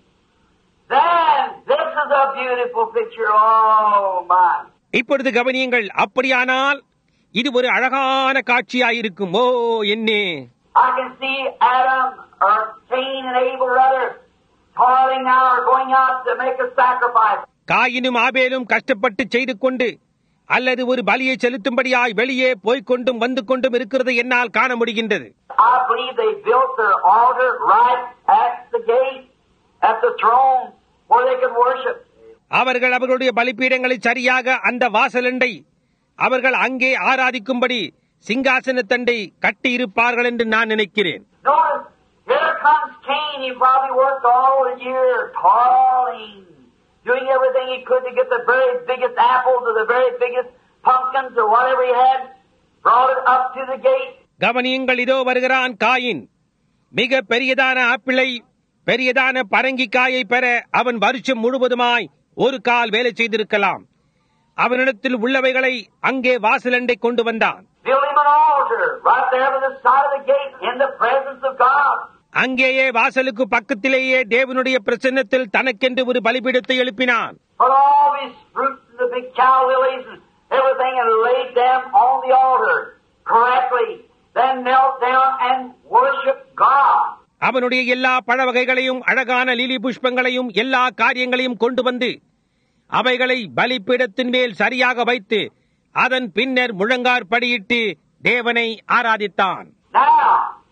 then this is a beautiful picture. Oh my! இப்பொழுது கவனியுங்கள், அப்படியானால் இது ஒரு அழகான காட்சியாயிருக்கும். ஓ என்னே! I can see Adam or Cain and Abel rather toiling now or going out to make a sacrifice. காயினும் ஆபேலும் கஷ்டப்பட்டு செய்து கொண்டு அல்லது ஒரு பலியை செலுத்தும்படியாய் வெளியே போய்கொண்டும் வந்து கொண்டும் இருக்கிறது என்னால் காண முடிகின்றது. I believe they built their altar right at the gate, at the throne, where they could worship. அவர்கள் அவர்களுடைய பலிபீடங்களை சரியாக அந்த வாசலண்டை அவர்கள் அங்கே ஆராதிக்கும்படி சிங்காசனத்தண்டை கட்டி இருப்பார்கள் என்று நான் நினைக்கிறேன். Notice, here comes Cain. He probably worked all the year, toiling, doing everything he could to get the very biggest apples or the very biggest pumpkins or whatever he had, brought it up to the gate. கவனியுங்கள், இதோ வருகிறான் coin. மிக பெரியதான ஆப்பிளை, பெரியதான பரங்கிக்காயை பெற அவன் வருஷம் முழுவதுமாய் ஒரு கால் வேலை செய்திருக்கலாம். அவனிடத்தில் உள்ளவைகளை அங்கே வாசலண்டை கொண்டு வந்தான். Build him an altar right there by the side of the gate in the presence of God. அங்கேயே வாசலுக்கு பக்கத்திலேயே தேவனுடைய பிரசன்னத்தில் தனக்கென்று ஒரு பலிபீடத்தை எழுப்பினான். Put all these fruits and the big cow lilies and everything and laid them on the altar correctly. Then knelt down and worship God. அவனுடைய எல்லா பழ வகைகளையும் அழகான லீலி புஷ்பங்களையும் எல்லா காரியங்களையும் கொண்டு வந்து அவைகளை பலிபீடத்தின் மேல் சரியாக வைத்து அதன் பின்னர் முழங்கார் படியிட்டு தேவனை ஆராதித்தான். Now,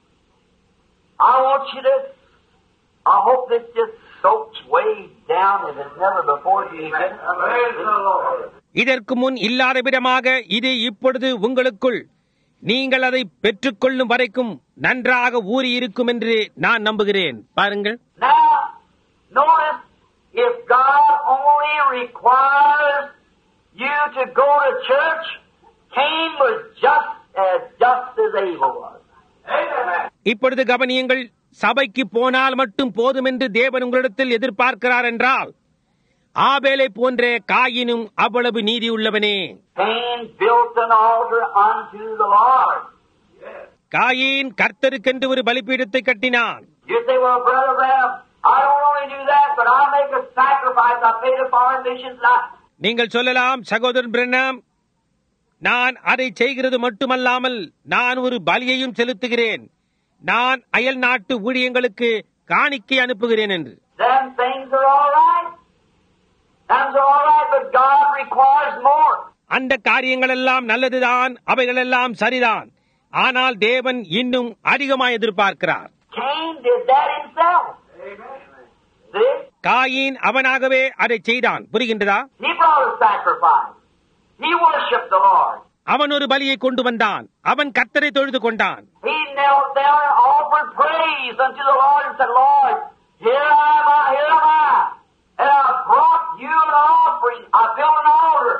I want you to, I hope this just soaks way down as it's never before you get it. Praise the Lord. இதற்கு முன் இல்லாத விதமாக இது இப்பொழுது உங்களுக்குள் நீங்கள் அதை பெற்றுக்கொள்ளும் வரைக்கும் நன்றாக ஊறி இருக்கும் என்று நான் நம்புகிறேன். பாருங்கள். Now, notice, if God only requires you to go to church, Cain was just as just as Abel was. Amen. இப்பொழுது கவனியுங்கள், சபைக்கு போனால் மட்டும் போதும் என்று தேவன் உங்களிடத்தில் எதிர்பார்க்கிறார் என்றால் ஆபேலை போன்ற காயினும் அவ்வளவு நீதி உள்ளவனே. Cain built an altar unto the Lord. Cain கர்த்தருக்கென்று ஒரு பலிபீடத்தை கட்டினான். You say, well, Brother Branham, I don't only do that, but I make a sacrifice. I pay the foreign missions. I... நீங்கள் சொல்லலாம், சகோதரன் பிரண்ணாம், நான் அதை செய்கிறது மட்டுமல்லாமல் நான் ஒரு பலியையும் செலுத்துகிறேன், நான் அயல் நாட்டு ஊழியங்களுக்கு காணிக்கை அனுப்புகிறேன் என்று. Then things are all right. Things are all right, but God requires more. அந்த காரியங்கள் எல்லாம் நல்லதுதான், அவைகள் எல்லாம் சரிதான், ஆனால் தேவன் இன்னும் அதிகமாக எதிர்பார்க்கிறார். Cain did that himself. See? Cain அவனாகவே அதை செய்தான். புரிகின்றதா? He brought a sacrifice. He worshipped the Lord. அவன் ஒரு பலியை கொண்டு வந்தான். அவன் கர்த்தரை தொழுது கொண்டான். He knelt down and offered praise unto the Lord and said, Lord, here am I, here am I. And I brought you an offering. I built an altar.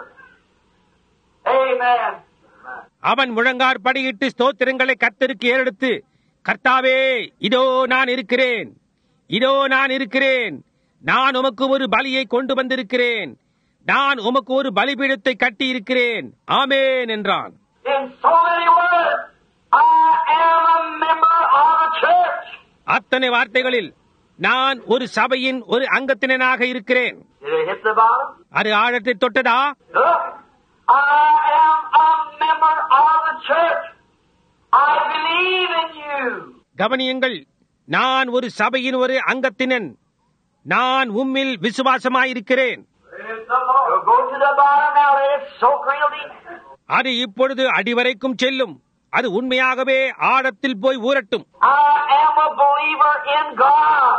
Amen. அவன் முழங்கார் படியிட்டு ஸ்தோத்திரங்களை கர்த்தருக்கு ஏறெடுத்து, கர்த்தாவே, இதோ நான் இருக்கிறேன், இதோ நான் இருக்கிறேன், நான் உமக்கு ஒரு பலியை கொண்டு வந்திருக்கிறேன், நான் உமக்கு ஒரு பலிபீடத்தை கட்டி இருக்கிறேன், ஆமென் என்றான். In so many words, I am a member of a church. அத்தனை வார்த்தைகளில் நான் ஒரு சபையின் ஒரு அங்கத்தினனாக இருக்கிறேன். Did it hit the bottom? அது ஆழத்தை தொட்டதா? Look, I am a member of the church. I believe in you. கவனியுங்கள், நான் ஒரு சபையின் ஒரு அங்கத்தினன், நான் உம்மில் விசுவாசமாயிருக்கிறேன். We'll go to the bottom now. Let it soak real deep. அது இப்பொழுது அடிவரைக்கும் செல்லும், அது உண்மையாகவே ஆழத்தில் போய் ஊரட்டும். I am a believer in God.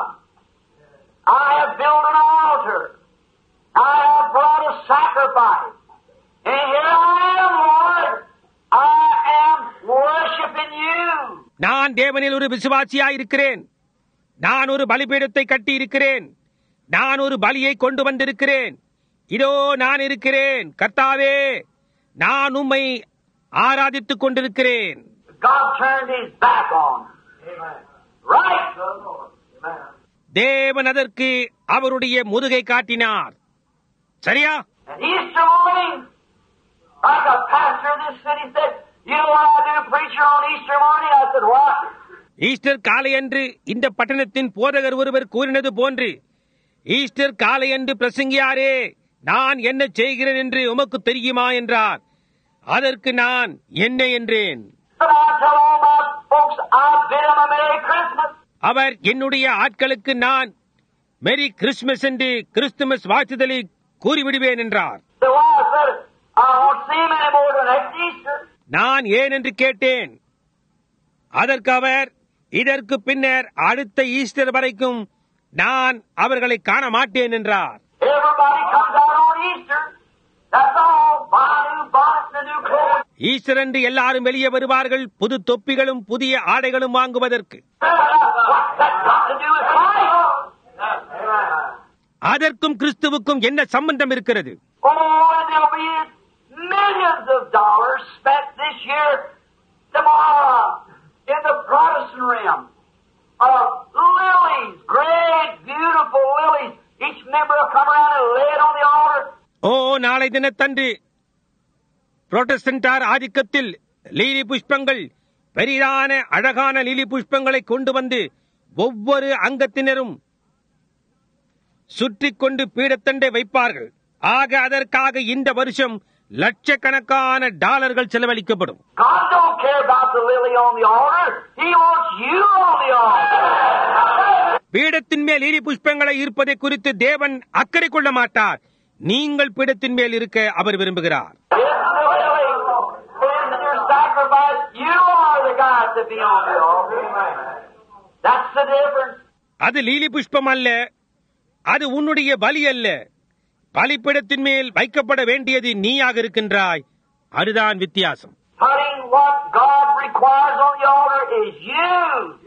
I have built an altar. I have brought a sacrifice. And here I am, Lord. I am worshiping you. நான் தேவனில் ஒரு விசுவாசியாயிருக்கிறேன், நான் ஒரு பலிபீடத்தை கட்டி இருக்கிறேன், நான் ஒரு பலியை கொண்டு வந்திருக்கிறேன். இதோ நான் இருக்கிறேன் கர்த்தாவே, நான் உம்மை ஆராதித்துக் கொண்டிருக்கிறேன். God turned his back on. Amen. Right. Amen. தேவன் அதற்கு அவருடைய முதுகை காட்டினார். சரியா? And Easter morning, like a pastor of this city said, you know what I do, preacher, on Easter morning? I said, what? Easter காலையன்று இந்த பட்டணத்தின் போதகர் ஒருவர் கூறினது போன்று, ஈஸ்டர் காலையன்று பிரசங்கியாரே, நான் என்ன செய்கிறேன் என்று உமக்கு தெரியுமா என்றார். அதற்கு நான் என்ன என்றேன். But I tell all my folks, I bid them a Merry Christmas. அவர் என்னுடைய ஆட்களுக்கு நான் மெரி கிறிஸ்துமஸ் என்று கிறிஸ்துமஸ் வாழ்த்துதலை கூறிவிடுவேன் என்றார். So I said, I won't see him anymore till next Easter. நான் ஏன் என்று கேட்டேன். அதற்கு அவர், இதற்கு பின்னர் அடுத்த ஈஸ்டர் வரைக்கும் நான் அவர்களை காண மாட்டேன் என்றார். Everybody comes out on Easter. That's all. Buy new bonnets and new clothes. Easter அன்று எல்லாரும் வெளியே வருவார்கள், புது தொப்பிகளும் புதிய ஆடைகளும் வாங்குவதற்கு. What's that got to do with Christ? அதற்கும் கிறிஸ்துவுக்கும் என்ன சம்பந்தம் இருக்கிறது? Oh, and there'll be millions of dollars spent this year, tomorrow, in the Protestant realm. Uh, lilies, great, beautiful lilies. Each member will come around and lay it on the altar. ஓ, நாளை தினத்தன்று புரோட்டஸ்டன்டார் ஆதிக்கத்தில் lily புஷ்பங்கள், பெரிதான அழகான lily புஷ்பங்களை கொண்டு வந்து ஒவ்வொரு அங்கத்தினரும் சுற்றி கொண்டு பீடத்தண்டை வைப்பார்கள். ஆக அதற்காக இந்த வருஷம் லட்சக்கணக்கான டாலர்கள் செலவழிக்கப்படும். God don't care about the lily on the altar. He wants you on the altar. பீடத்தின் மேல் லீலி புஷ்பங்களை இருப்பதை குறித்து தேவன் அக்கறை கொள்ள மாட்டார். நீங்கள் பீடத்தின் மேல் இருக்க அவர் விரும்புகிறார். It's the lily. It's your sacrifice. You are the guy to be on the altar. That's the difference. அது லீலி புஷ்பம் அல்ல, அது உன்னுடைய பலி அல்ல. பலிபீடத்தின் மேல் வைக்கப்பட வேண்டியது நீயாக இருக்கின்றாய். அதுதான் வித்தியாசம். Putting what God requires on the altar is you.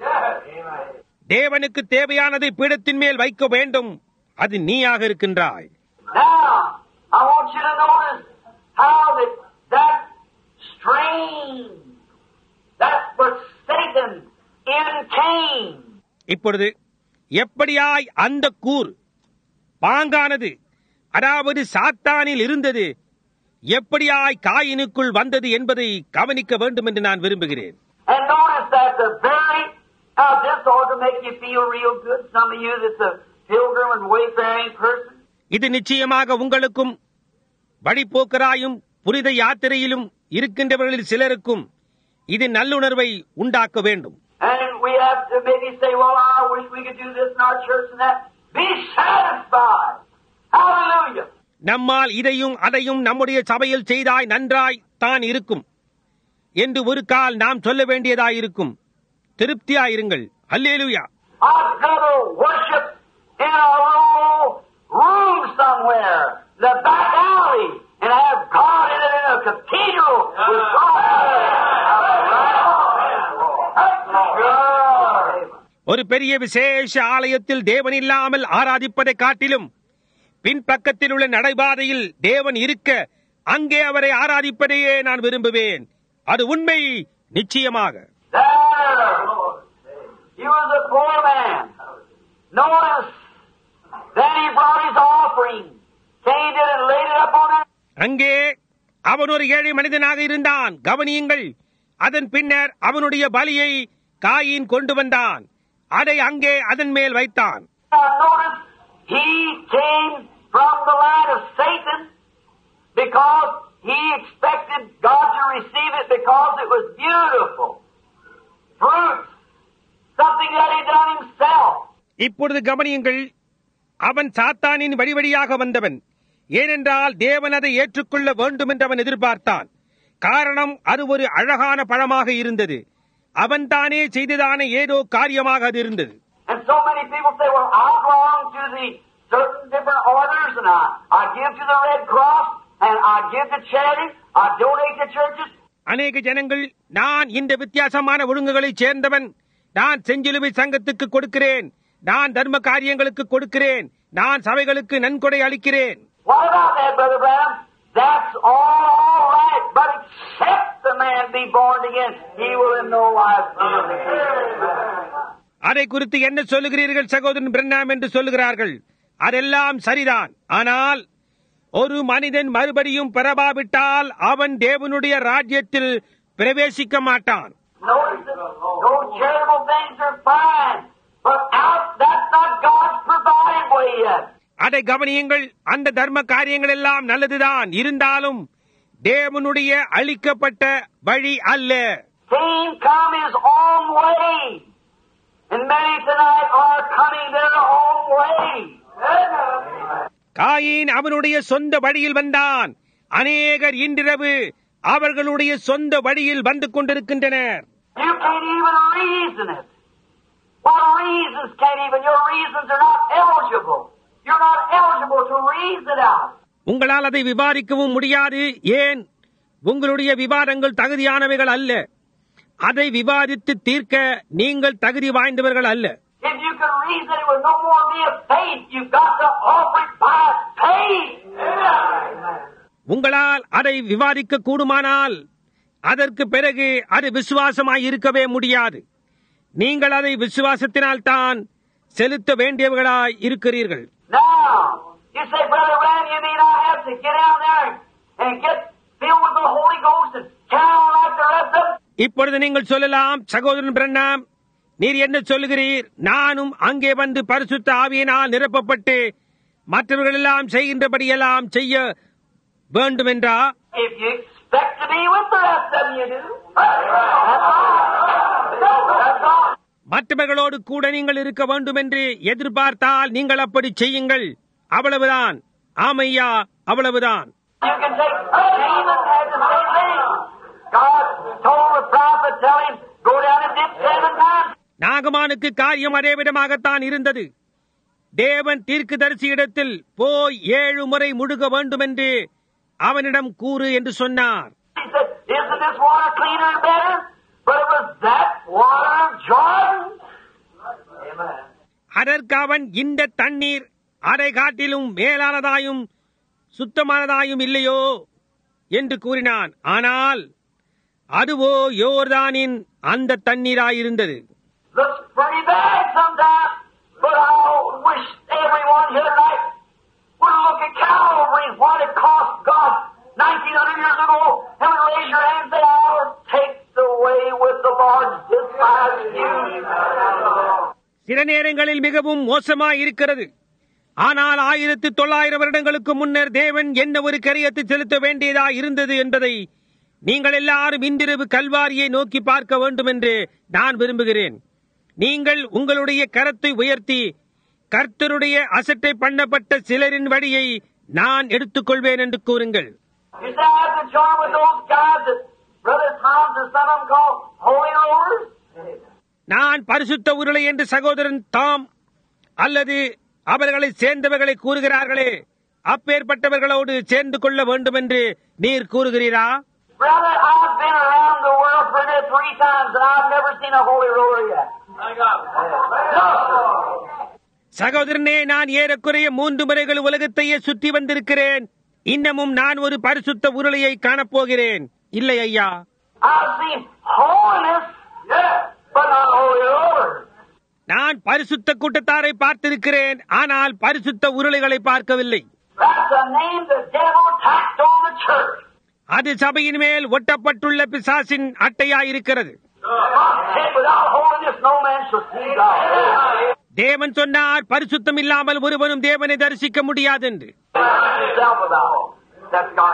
தேவனுக்கு தேவையானதை பீடத்தின் மேல் வைக்க வேண்டும், அது நீயாக இருக்கின்றாய். Now, I want you to notice how that, that strain, that was Satan in Cain. இப்பொழுது எப்படியாய் அந்த கூர் பாங்கானது, அதாவது சாத்தானில் இருந்தது, எப்படியாய் காயினுக்குள் வந்தது என்பதை கவனிக்க வேண்டும் என்று நான் விரும்புகிறேன். And notice that the very, now this ought to make you feel real good. Some of you that's a pilgrim and wayfaring person. இது நிச்சயமாக உங்களுக்கும் வழிபோக்கராயும் புனித யாத்திரையிலும் இருக்கின்றவர்களில் சிலருக்கும் இது நல்லுணர்வை உண்டாக்க வேண்டும். And we have to maybe say, well, I wish we could do this in our church and that. Be satisfied. Hallelujah. நம்மால் இதையும் அதையும் நம்முடைய சபையில் செய்தாய் நன்றாய் தான் இருக்கும் என்று ஒரு கால் நாம் சொல்ல வேண்டியதாயிருக்கும். திருப்தியாயிருங்கள். அல்லேலூயா. I'd rather worship in a little room somewhere, the back alley, and have God in it in a cathedral with God. ஒரு பெரிய விசேஷ ஆலயத்தில் தேவன் இல்லாமல் ஆராதிப்பதை காட்டிலும் பின்பக்கத்தில் உள்ள நடைபாதையில் தேவன் இருக்க அங்கே அவரை ஆராதிப்பதையே நான் விரும்புவேன். அது உண்மை, நிச்சயமாக. There, he was a poor man. Notice, then he brought his offering. Cain did and laid it up on it. அங்கே அவன் ஒரு ஏழை மனிதனாக இருந்தான். கவனியுங்கள், அதன் பின்னர் அவனுடைய பலியை காயின் கொண்டு வந்தான். அதை அங்கே அதன் மேல் வைத்தான். Now notice, he came from the line of Satan because he expected God to receive it because it was beautiful. Fruit, something that he done himself. இப்பொழுது கவனியுங்கள், அவன் சாத்தானின் வழி வழியாக வந்தவன். ஏனென்றால் தேவன் அதை ஏற்றுக்கொள்ள வேண்டும் என்று அவன் எதிர்பார்த்தான். காரணம், அது ஒரு அழகான பழமாக இருந்தது. அவன் தானே செய்ததான ஏதோ காரியமாக அது இருந்தது. And so many people say, well, I belong to the certain different orders, and I, I give to the Red Cross, and I give to charity, I donate to churches. அநேக ஜனங்கள், நான் இந்த வித்தியாசமான ஒழுங்குகளைச் சேர்ந்தவன், நான் செஞ்சிலுவை சங்கத்துக்கு கொடுக்கிறேன், நான் தர்ம காரியங்களுக்கு கொடுக்கிறேன், நான் சபைகளுக்கு நன்கொடை அளிக்கிறேன். What about that, Brother Brown? That's all, all right, but except the man be born again, he will in no wise be. அதை குறித்து என்ன சொல்லுகிறீர்கள் சகோதரன் பிரண்ணாம் என்று சொல்லுகிறார்கள். அதெல்லாம் சரிதான். ஆனால் ஒரு மனிதன் மறுபடியும் பிறவாவிட்டால் அவன் தேவனுடைய ராஜ்யத்தில் பிரவேசிக்க மாட்டான். Notice that those charitable things are fine, but out, that's not God's provided way yet. அதை கவனியுங்கள், அந்த தர்ம காரியங்கள் எல்லாம் நல்லதுதான், இருந்தாலும் தேவனுடைய அளிக்கப்பட்ட வழி அல்ல. Cain come his own way, and many tonight are coming their own way. Cain அவனுடைய சொந்த வழியில் வந்தான். அநேகர் இன்றிரவு அவர்களுடைய சொந்த வழியில் வந்து கொண்டிருக்கின்றனர். You can't even reason it. What reasons can't even? Your reasons are not eligible. You're not eligible to reason it out. உங்களால் அதை விவாதிக்கவும் முடியாது. ஏன்? உங்களுடைய விவாதங்கள் தகுதியானவைகள் அல்ல. அதை விவாதித்து தீர்க்க நீங்கள் தகுதி வாய்ந்தவர்கள் அல்ல. If you could reason it would no more be a faith. You've got to offer it by faith. உங்களால் அதை விவாதிக்க கூடுமானால் அதற்கு பிறகு அது விசுவாசமாய் இருக்கவே முடியாது. நீங்கள் அதை விசுவாசத்தினால் தான் செலுத்த வேண்டியவர்களாய் இருக்கிறீர்கள். Now, you say, Brother Rand, you mean I have to get out there and get filled with the Holy Ghost and count like the rest of them? இப்பொழுது நீங்கள் சொல்லலாம், சகோதரன் பிரண்ணாம், நீர் என்ன சொல்லுகிறீர்? நானும் அங்கே வந்து பரிசுத்த ஆவியினால் நிரப்பப்பட்டு மற்றவர்கள் எல்லாம் செய்கின்றபடியெல்லாம் செய்ய வேண்டும் என்றா? If you expect to be with the rest of them, you do. That's all. மற்றவர்களோடு கூட நீங்கள் இருக்க வேண்டும் என்று எதிர்பார்த்தால் நீங்கள் அப்படி செய்யுங்கள். அவ்வளவுதான். ஆமையா, அவ்வளவுதான். You can take Naaman had the same thing. God told the prophet, tell him, go down and dip seven times. நாகமானுக்கு காரியம் அதே விதமாகத்தான் இருந்தது. தேவன் தீர்க்கதரிசியிடத்தில் போய் ஏழு முறை முழுக வேண்டும் என்று அவனிடம் கூறு என்று சொன்னார். He said, isn't this water cleaner and better? But it was that water of Jordan. Amen. அதற்கு அவன், இந்த தண்ணீர் அதை காட்டிலும் மேலானதாயும் சுத்தமானதாயும் இல்லையோ என்று கூறினான். ஆனால் அதுவோ யோர்தானின் அந்த தண்ணீராயிருந்தது. Looks pretty bad sometimes, but I wish everyone here tonight would look at Calvary and what it cost God nineteen hundred years ago, and would raise your hand and say, I'll take the way with the Lord despise you. சில நேரங்களில் மிகவும் மோசமாய் இருக்கிறது. ஆனால் ஆயிரத்து தொள்ளாயிரம் வருடங்களுக்கு முன்னர் தேவன் என்ன ஒரு கரியத்தை செலுத்த வேண்டியதாய் இருந்தது என்பதை நீங்கள் எல்லாரும் இன்றிரவு கல்வாரியை நோக்கி பார்க்க வேண்டும் என்று நான் விரும்புகிறேன். நீங்கள் உங்களுடைய கரத்தை உயர்த்தி கர்த்தருடைய அசட்டை பண்ணப்பட்ட சிலரின் வழியை நான் எடுத்துக்கொள்வேன் என்று கூறுங்கள். You say I have to join with those guys that Brother Thomas and some of them call holy rollers? நான் பரிசுத்த உருளை என்று சகோதரன் தாம் அல்லது அவர்களை சேர்ந்தவர்களை கூறுகிறார்களே, அப்பேற்பட்டவர்களோடு சேர்ந்து கொள்ள வேண்டும் என்று நீர் கூறுகிறீரா? Brother, I've been around the world for this three times and I've never seen a holy roller yet. சகோதரனே, நான் ஏறக்குறைய மூன்று முறைகள் உலகத்தையே சுற்றி வந்திருக்கிறேன். இன்னமும் நான் ஒரு பரிசுத்த உருளையை காணப்போகிறேன். இல்லை ஐயா. I've seen holiness, yeah, but not holy rollers. நான் நான் பரிசுத்த கூட்டத்தாரை பார்த்திருக்கிறேன், ஆனால் பரிசுத்த உருளைகளை பார்க்கவில்லை. That's the name the devil tacked on the church. அது சபையின் மேல் ஒட்டப்பட்டுள்ள பிசாசின் அட்டையாயிருக்கிறது. God said, without holiness no man shall see God. தேவன் சொன்னார், பரிசுத்தம் இல்லாமல் ஒருவனும் தேவனை தரிசிக்க முடியாது என்று. Yourself without. That's God.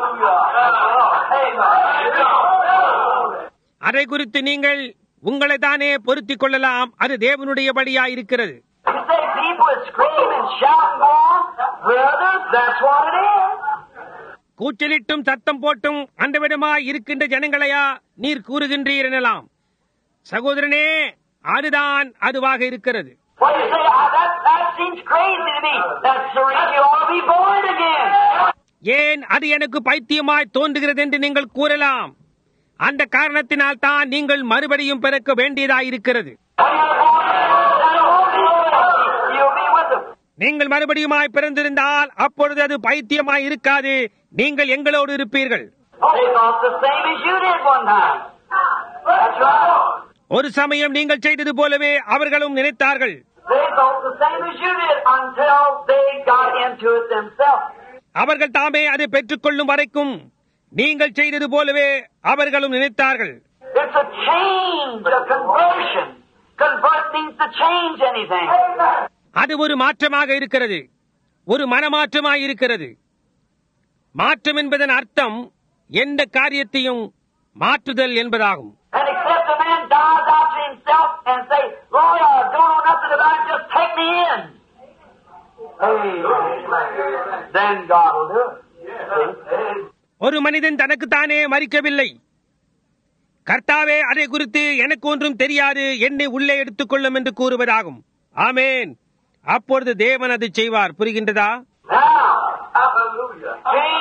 அதை குறித்து நீங்கள் உங்களை தானே பொருத்திக் கொள்ளலாம். அது தேவனுடையபடியாயிருக்கிறது. You say people that scream and shout and go on, brothers, that's what it is. கூச்சலிட்டும் சத்தம் போட்டும் அந்த விடமாய் இருக்கின்ற ஜனங்களையா நீர் கூறுகின்றீர் எனலாம். சகோதரனே, அதுதான் அதுவாக இருக்கிறது. Well, you say, ah, that, that seems crazy to me. That's the reason you ought to be born again. ஏன் அது எனக்கு பைத்தியமாய் தோன்றுகிறது என்று நீங்கள் கூறலாம். அந்த காரணத்தினால் தான் நீங்கள் மறுபடியும் பிறக்க வேண்டியதாயிருக்கிறது. When you're born again, that won't be crazy. You'll be with them. நீங்கள் மறுபடியுமாய் பிறந்திருந்தால் அப்பொழுது அது பைத்தியமாய் இருக்காது, நீங்கள் எங்களோடு இருப்பீர்கள். They thought the same as you did one time. That's right. ஒரு சமயம் நீங்கள் செய்தது போலவே அவர்களும் நினைத்தார்கள். They thought the same as you did until they got into it themselves. அவர்கள் தாமே அதை பெற்றுக்கொள்ளும் வரைக்கும் நீங்கள் செய்தது போலவே அவர்களும் நினைத்தார்கள். It's a change, a conversion. Convert means to change anything. அது ஒரு மாற்றமாக இருக்கிறது, ஒரு மனமாற்றமாக இருக்கிறது. மாற்றம் என்பதன் அர்த்தம் எந்த காரியத்தையும் மாற்றுதல் என்பதாகும். And except a man dies out to himself and say, Lord, I don't know nothing about it, just take me in. Then God will do it. ஒரு மனிதன் தனக்குத்தானே மரிக்கவில்லை, கர்த்தாவே அதை குறித்து எனக்கு ஒன்றும் தெரியாது, என்னை உள்ளே எடுத்துக்கொள்ளும் என்று கூறுவதாகும். ஆமேன். அப்பொழுது தேவன் அதை செய்வார். புரிகின்றதா? Now, hallelujah.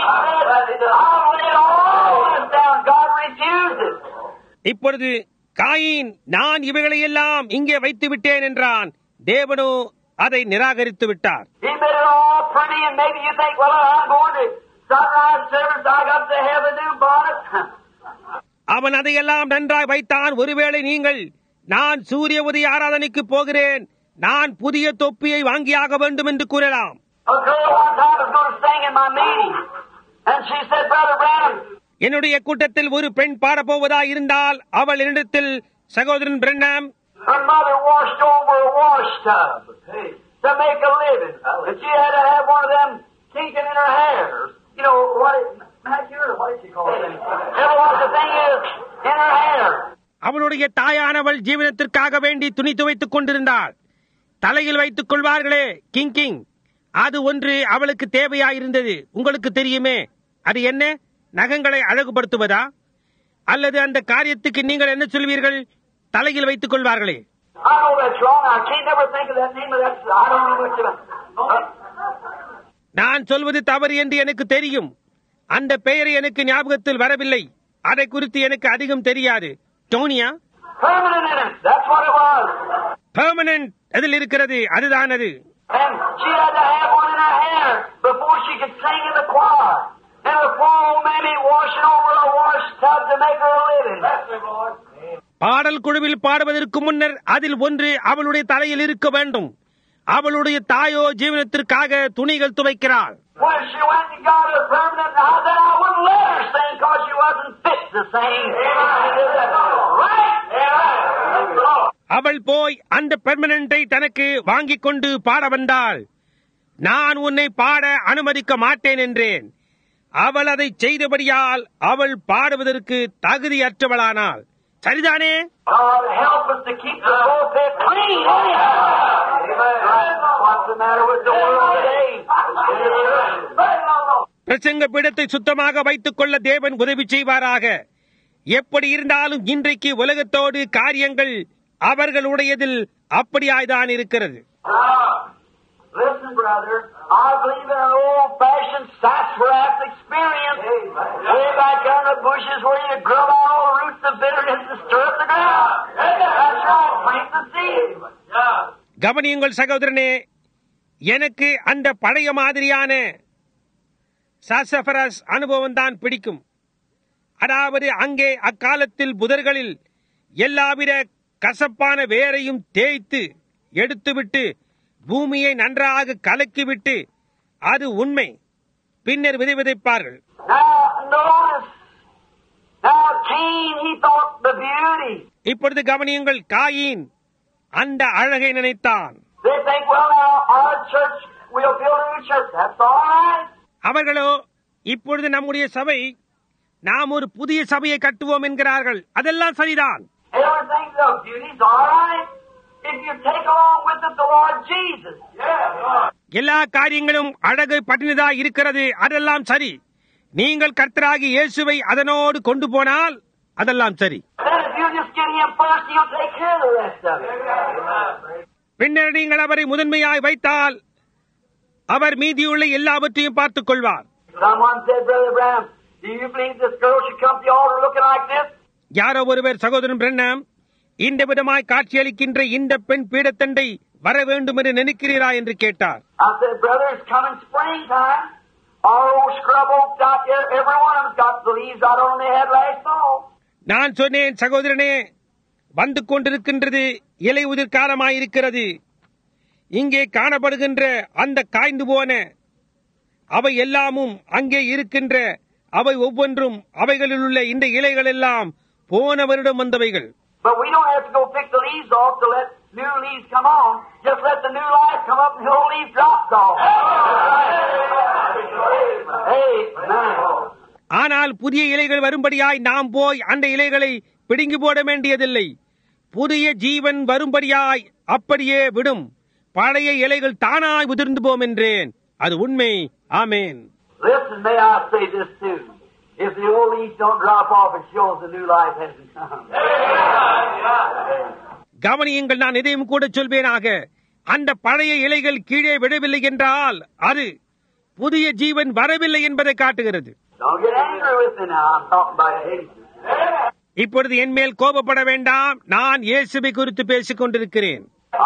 I'll lay all this down. God refused it. இப்பொழுது காயின், நான் இவைகளையெல்லாம் இங்கே வைத்து விட்டேன் என்றான். தேவனோ அதை நிராகரித்து விட்டார். He made it all pretty, and maybe you think, well, I'm going to sunrise service, I got to have a new bonnet. அவன் அதையெல்லாம் நன்றாய் வைத்தான். ஒருவேளை நீங்கள், நான் சூரிய உதய ஆராதனைக்கு போகிறேன், நான் புதிய தொப்பியை வாங்கியாக வேண்டும் என்று கூறலாம். A girl one time was going to sing in my meeting, and she said, Brother Branham, என்னுடைய கூட்டத்தில் ஒரு பெண் பாடப்போவதாய் இருந்தால் அவள் என்னிடத்தில், சகோதரன் பிரண்ணாம், her mother washed over a wash tub to make a living, and she had to have one of them kinking in her hair. You know, what, Matt, what did she call it? Ever what the thing is in her hair. அவளுடைய தாயானவள் ஜீவனத்திற்காக வேண்டி துணி துவைத்துக் கொண்டிருந்தாள். தலையில் வைத்துக் கொள்வார்களே, கிங்கிங், அது ஒன்று அவளுக்கு தேவையாயிருந்தது. உங்களுக்கு தெரியுமே, அது என்ன? நகங்களை அழகுபடுத்துவதா? அல்லது அந்த காரியத்துக்கு நீங்கள் என்ன சொல்வீர்கள்? தலையில் வைத்துக் கொள்வார்களே. I know that's wrong. I can't never think of that name of that. I don't know much about it. நான் சொல்வது தவறு என்று எனக்கு தெரியும். அந்த பெயரை எனக்கு ஞாபகத்தில் வரவில்லை. அதை குறித்து எனக்கு அதிகம் தெரியாது. டோனியா? Permanent in it. That's what it was. Permanent அதில் இருக்கிறது. அதுதான் அது. And she had to have one in her hair before she could sing in the choir. And the poor old mammy washing over a wash tub to make her a living. That's the Lord. பாடல் குழுவில் பாடுவதற்கு முன்னர் அதில் ஒன்று அவளுடைய தலையில் இருக்க வேண்டும். அவளுடைய தாயோ ஜீவனத்திற்காக துணிகள் துவைக்கிறாள். When she went and got her permanent, I said I wouldn't let her sing because she wasn't fit to sing. Right? அவள் போய் அந்த பெர்மனண்டை தனக்கு வாங்கிக் கொண்டு பாட வந்தாள். நான் உன்னை பாட அனுமதிக்க மாட்டேன் என்றேன். அவள் அதை செய்தபடியால் அவள் பாடுவதற்கு தகுதியற்றவளானாள். சரிதானே? God help us to keep the pulpit clean. What's the matter with the world today? பிரசங்க பீடத்தை சுத்தமாக வைத்துக் கொள்ள தேவன் உதவி செய்வாராக. எப்படி இருந்தாலும் இன்றைக்கு உலகத்தோடு காரியங்கள் அவர்களுடையதில் அப்படியாய்தான் இருக்கிறது. Listen, brother, I believe in an old-fashioned sassafras experience. Way back there in the bushes where you grub out all the roots of bitterness and stir up the ground. That's right, plant the seed. கவனியுங்கள் சகோதரனே, எனக்கு அந்த பழைய மாதிரியான சாசபரஸ் அனுபவம் தான் பிடிக்கும். அதாவது அங்கே அக்காலத்தில் புதர்களில் எல்லாவித கசப்பான வேரையும் தேய்த்து எடுத்துவிட்டு பூமியை நன்றாக கலக்கிவிட்டு அது உண்மை பின்னர் விதை விதைப்பார்கள். இப்பொழுது கவனியுங்கள், காயின் அந்த அழகை நினைத்தான். அவர்களோ இப்பொழுது நம்முடைய சபை, நாம் ஒரு புதிய சபையை கட்டுவோம் என்கிறார்கள். அதெல்லாம் சரிதான். எல்லா காரியங்களும் அழகு பட்டினதா இருக்கிறது. அதெல்லாம் சரி. நீங்கள் கர்த்தராகி இயேசுவை அதனோடு கொண்டு போனால் அதெல்லாம் சரி. பின்னர் நீங்கள் அவரை முதன்மையாய் வைத்தால் அவர் மீதியுள்ள எல்லாவற்றையும் பார்த்துக் கொள்வார். யாரோ ஒருவர், சகோதரன் பிரண்ணாம், இந்த விதமாய் காட்சியளிக்கின்ற இந்த பெண் பீடத்தண்டை வர வேண்டும் என்று நினைக்கிறீரா என்று கேட்டார். நான் சொன்னேன், சகோதரனே, வந்து கொண்டிருக்கின்றது, இலை உதிர் காலமாயிருக்கிறது. இங்கே காணப்படுகின்ற அந்த காய்ந்து போன அவை எல்லாமும் அங்கே இருக்கின்ற அவை ஒவ்வொன்றும் அவைகளில் உள்ள இந்த இலைகள் எல்லாம் போன வருடம் வந்தவைகள். But we don't have to go pick the leaves off to let new leaves come on. Just let the new life come up and the old leaf drops off. Amen. ஆனால் புதிய இலைகள் வரும்படியாய் நாம் போய் அந்த இலைகளை பிடுங்கி போட வேண்டியதில்லை. புதிய ஜீவன் வரும்படியாய் அப்படியே விடும். பழைய இலைகள் தானாய் உதிர்ந்து போம் என்றேன். அது உண்மை. ஆமேன். Listen, may I say this too. If the old leaves don't drop off, it shows the new life hasn't come. கவனியுங்கள், நான் இதையும் கூட சொல்வேனாக. அந்த பழைய இலைகள் கீழே விடவில்லை என்றால் அது புதிய ஜீவன் வரவில்லை என்பதை காட்டுகிறது. Don't get angry with me now. I'm talking about Jesus. இப்பொழுது என் மேல் கோபப்பட வேண்டாம். நான் இயேசுவை குறித்து பேசிக் கொண்டிருக்கிறேன்.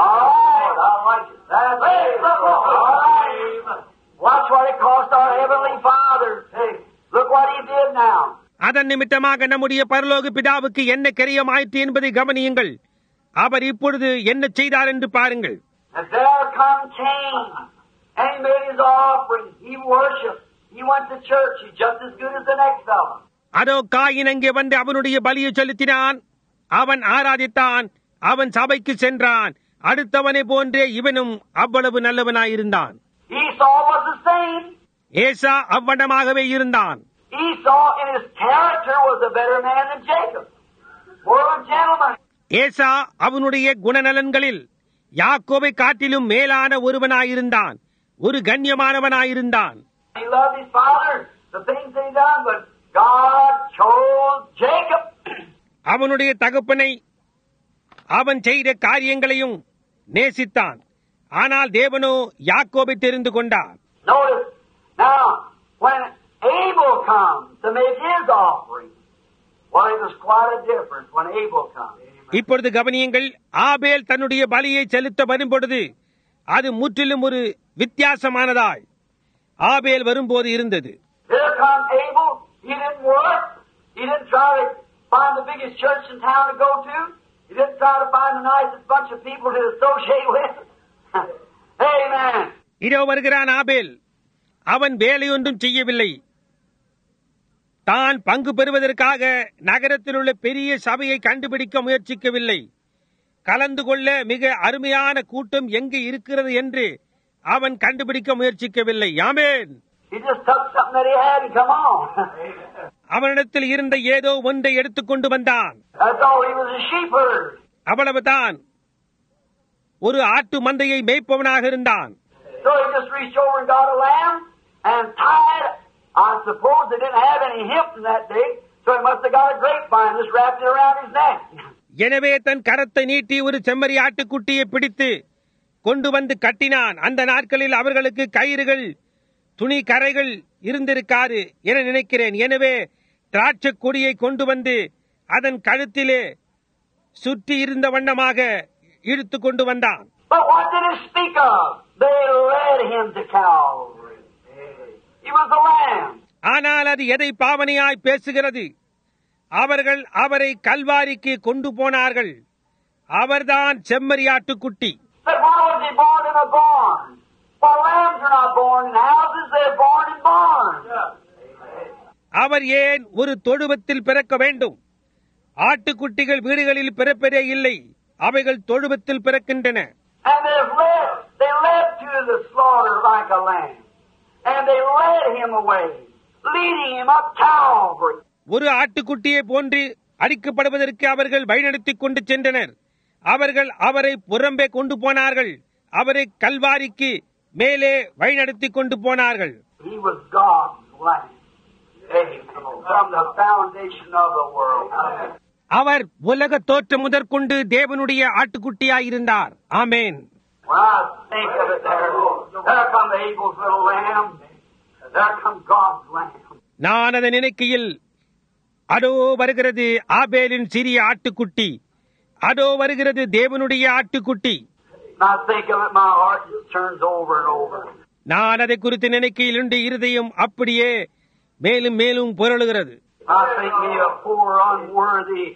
Watch what it cost our heavenly Father. Hey, look what He did now. அதன் நிமித்தமாக நம்முடைய பரலோக பிதாவுக்கு என்ன கிரியமாயிற்று என்பதை கவனியுங்கள். அவர் இப்பொழுது என்ன செய்தார் என்று பாருங்கள். And there come Cain, and he made his offering. He worshipped. He went to church. He's just as good as the next fellow. அதோ காயின் அங்கே வந்து அவனுடைய பலியை செலுத்தினான். அவன் ஆராதித்தான். அவன் சபைக்கு சென்றான். அடுத்தவனை போன்றே இவனும் அவ்வளவு நல்லவனாயிருந்தான். Esau was the same. ஏசா அவ்வளமாகவே இருந்தான். Esau in his character was a better man than Jacob. More of a gentleman. ஏசா அவனுடைய குணநலன்களில் யாக்கோபை காட்டிலும் மேலான ஒருவனாயிருந்தான். ஒரு கண்ணியமானவனாயிருந்தான். He loved his father, the things that he done, but God chose Jacob. அவனுடைய தகப்பனை அவன் செய்த காரியங்களையும் நேசித்தான். ஆனால் தேவனோ யாக்கோபை தெரிந்து கொண்டார். Notice now when Abel comes to make his offering, well, it was quite a difference when Abel comes. இப்பொழுது கவனியுங்கள், ஆபேல் தன்னுடைய பலியை செலுத்த வரும்பொழுது அது முற்றிலும் ஒரு வித்தியாசமானதாய் ஆபேல் வரும்போது இருந்தது. Here comes Abel. He didn't work. He didn't try to find the biggest church in town to go to. He didn't try to find the nicest bunch of people to associate with. Amen. இதோ வருகிறான் ஆபேல். அவன் வேலையொன்றும் செய்யவில்லை. தான் பங்கு பெறுவதற்காக நகரத்தில் உள்ள பெரிய சபையை கண்டுபிடிக்க முயற்சிக்கவில்லை. கலந்து கொள்ள மிக அருமையான கூட்டம் எங்கு இருக்கிறது என்று அவன் கண்டுபிடிக்க முயற்சிக்கவில்லை. ஆமென். He just took something that he had and come on. அவனிடத்தில் இருந்த ஏதோ ஒன்றை எடுத்துக்கொண்டு வந்தான். That's all. He was a sheep herder. அவ்வளவுதான். ஒரு ஆட்டு மந்தையை மேய்ப்பவனாக இருந்தான். So he just reached over and got a lamb and tied. I suppose they didn't have any hemp in that day, so he must have got a grapevine just wrapped it around his neck. எனவே தன் கரத்தை நீட்டி ஒரு செம்மறி ஆட்டுக்குட்டியை பிடித்து கொண்டு வந்து கட்டினான். அந்த நாட்களில் அவர்களுக்கு கயிறுகள், துணி கரைகள் இருந்திருக்காது என நினைக்கிறேன். எனவே திராட்சை கொடியை கொண்டு வந்து அதன் கழுத்திலே சுற்றி இருந்த வண்ணமாக இழுத்து கொண்டு வந்தான். But what did it speak of? They led him to Calvary. He was the lamb. ஆனால் அது எதை பாவனையாய் பேசுகிறது? அவர்கள் அவரை கல்வாரிக்கு கொண்டு போனார்கள். அவர்தான் செம்மறியாட்டுக்குட்டி. Said, why was he born in a barn? For lambs are not born in houses, they're born in barns. அவர் ஏன் ஒரு தொழுவத்தில் பிறக்க வேண்டும்? ஆட்டுக்குட்டிகள் வீடுகளில் பிறப்பதே இல்லை, அவைகள் தொழுவத்தில் பிறக்கின்றன. And they led, they led to the slaughter like a lamb. And they led him away, leading him up Calvary. ஒரு ஆட்டுக்குட்டியை போன்று அடிக்கப்படுவதற்கு அவர்கள் வழிநடத்திக் கொண்டு சென்றனர். அவர்கள் அவரை புறம்பே கொண்டு போனார்கள். அவரை கல்வாரிக்கு மேலே வழிநடத்திக் கொண்டு போனார்கள். He was God's lamb. From the foundation of the world. அவர் உலக தோற்றம் முதற்கொண்டு தேவனுடைய ஆட்டுக்குட்டியாயிருந்தார். ஆமென். When I think of it, there, there comes Abel's little lamb. There comes God's lamb. நான் அதை நினைக்கையில் அதோ வருகிறது ஆபேலின் சிறிய ஆட்டுக்குட்டி, அதோ வருகிறது தேவனுடைய ஆட்டுக்குட்டி. I think of it, my heart just turns over and over. நான் அதை குறித்து நினைக்கையில் உண்டு இருதயம் அப்படியே மேலும் மேலும் புரளுகிறது. I think me a poor, unworthy,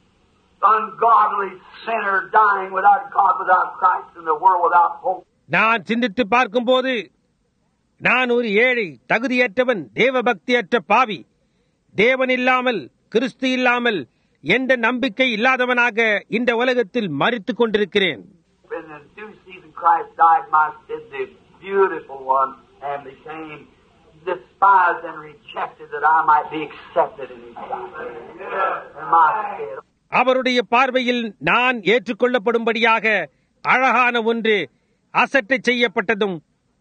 ungodly sinner dying without God, without Christ, in the world without hope. நான் சிந்தித்து பார்க்கும்போது நான் ஒரு ஏழை, தகுதியற்றவன், தேவ பக்தியற்ற பாவி, தேவன் இல்லாமல், கிறிஸ்து இல்லாமல், எந்த நம்பிக்கை இல்லாதவனாக இந்த உலகத்தில் மரித்துக் கொண்டிருக்கிறேன். In the due season, Christ died my sin, the beautiful one, and became despised and rejected that I might be accepted in His sight. In my stead. அவருடைய பார்வையில் நான் ஏற்றுக்கொள்ளப்படும்படியாக அழகான ஒன்று அசட்டை செய்யப்பட்டதும்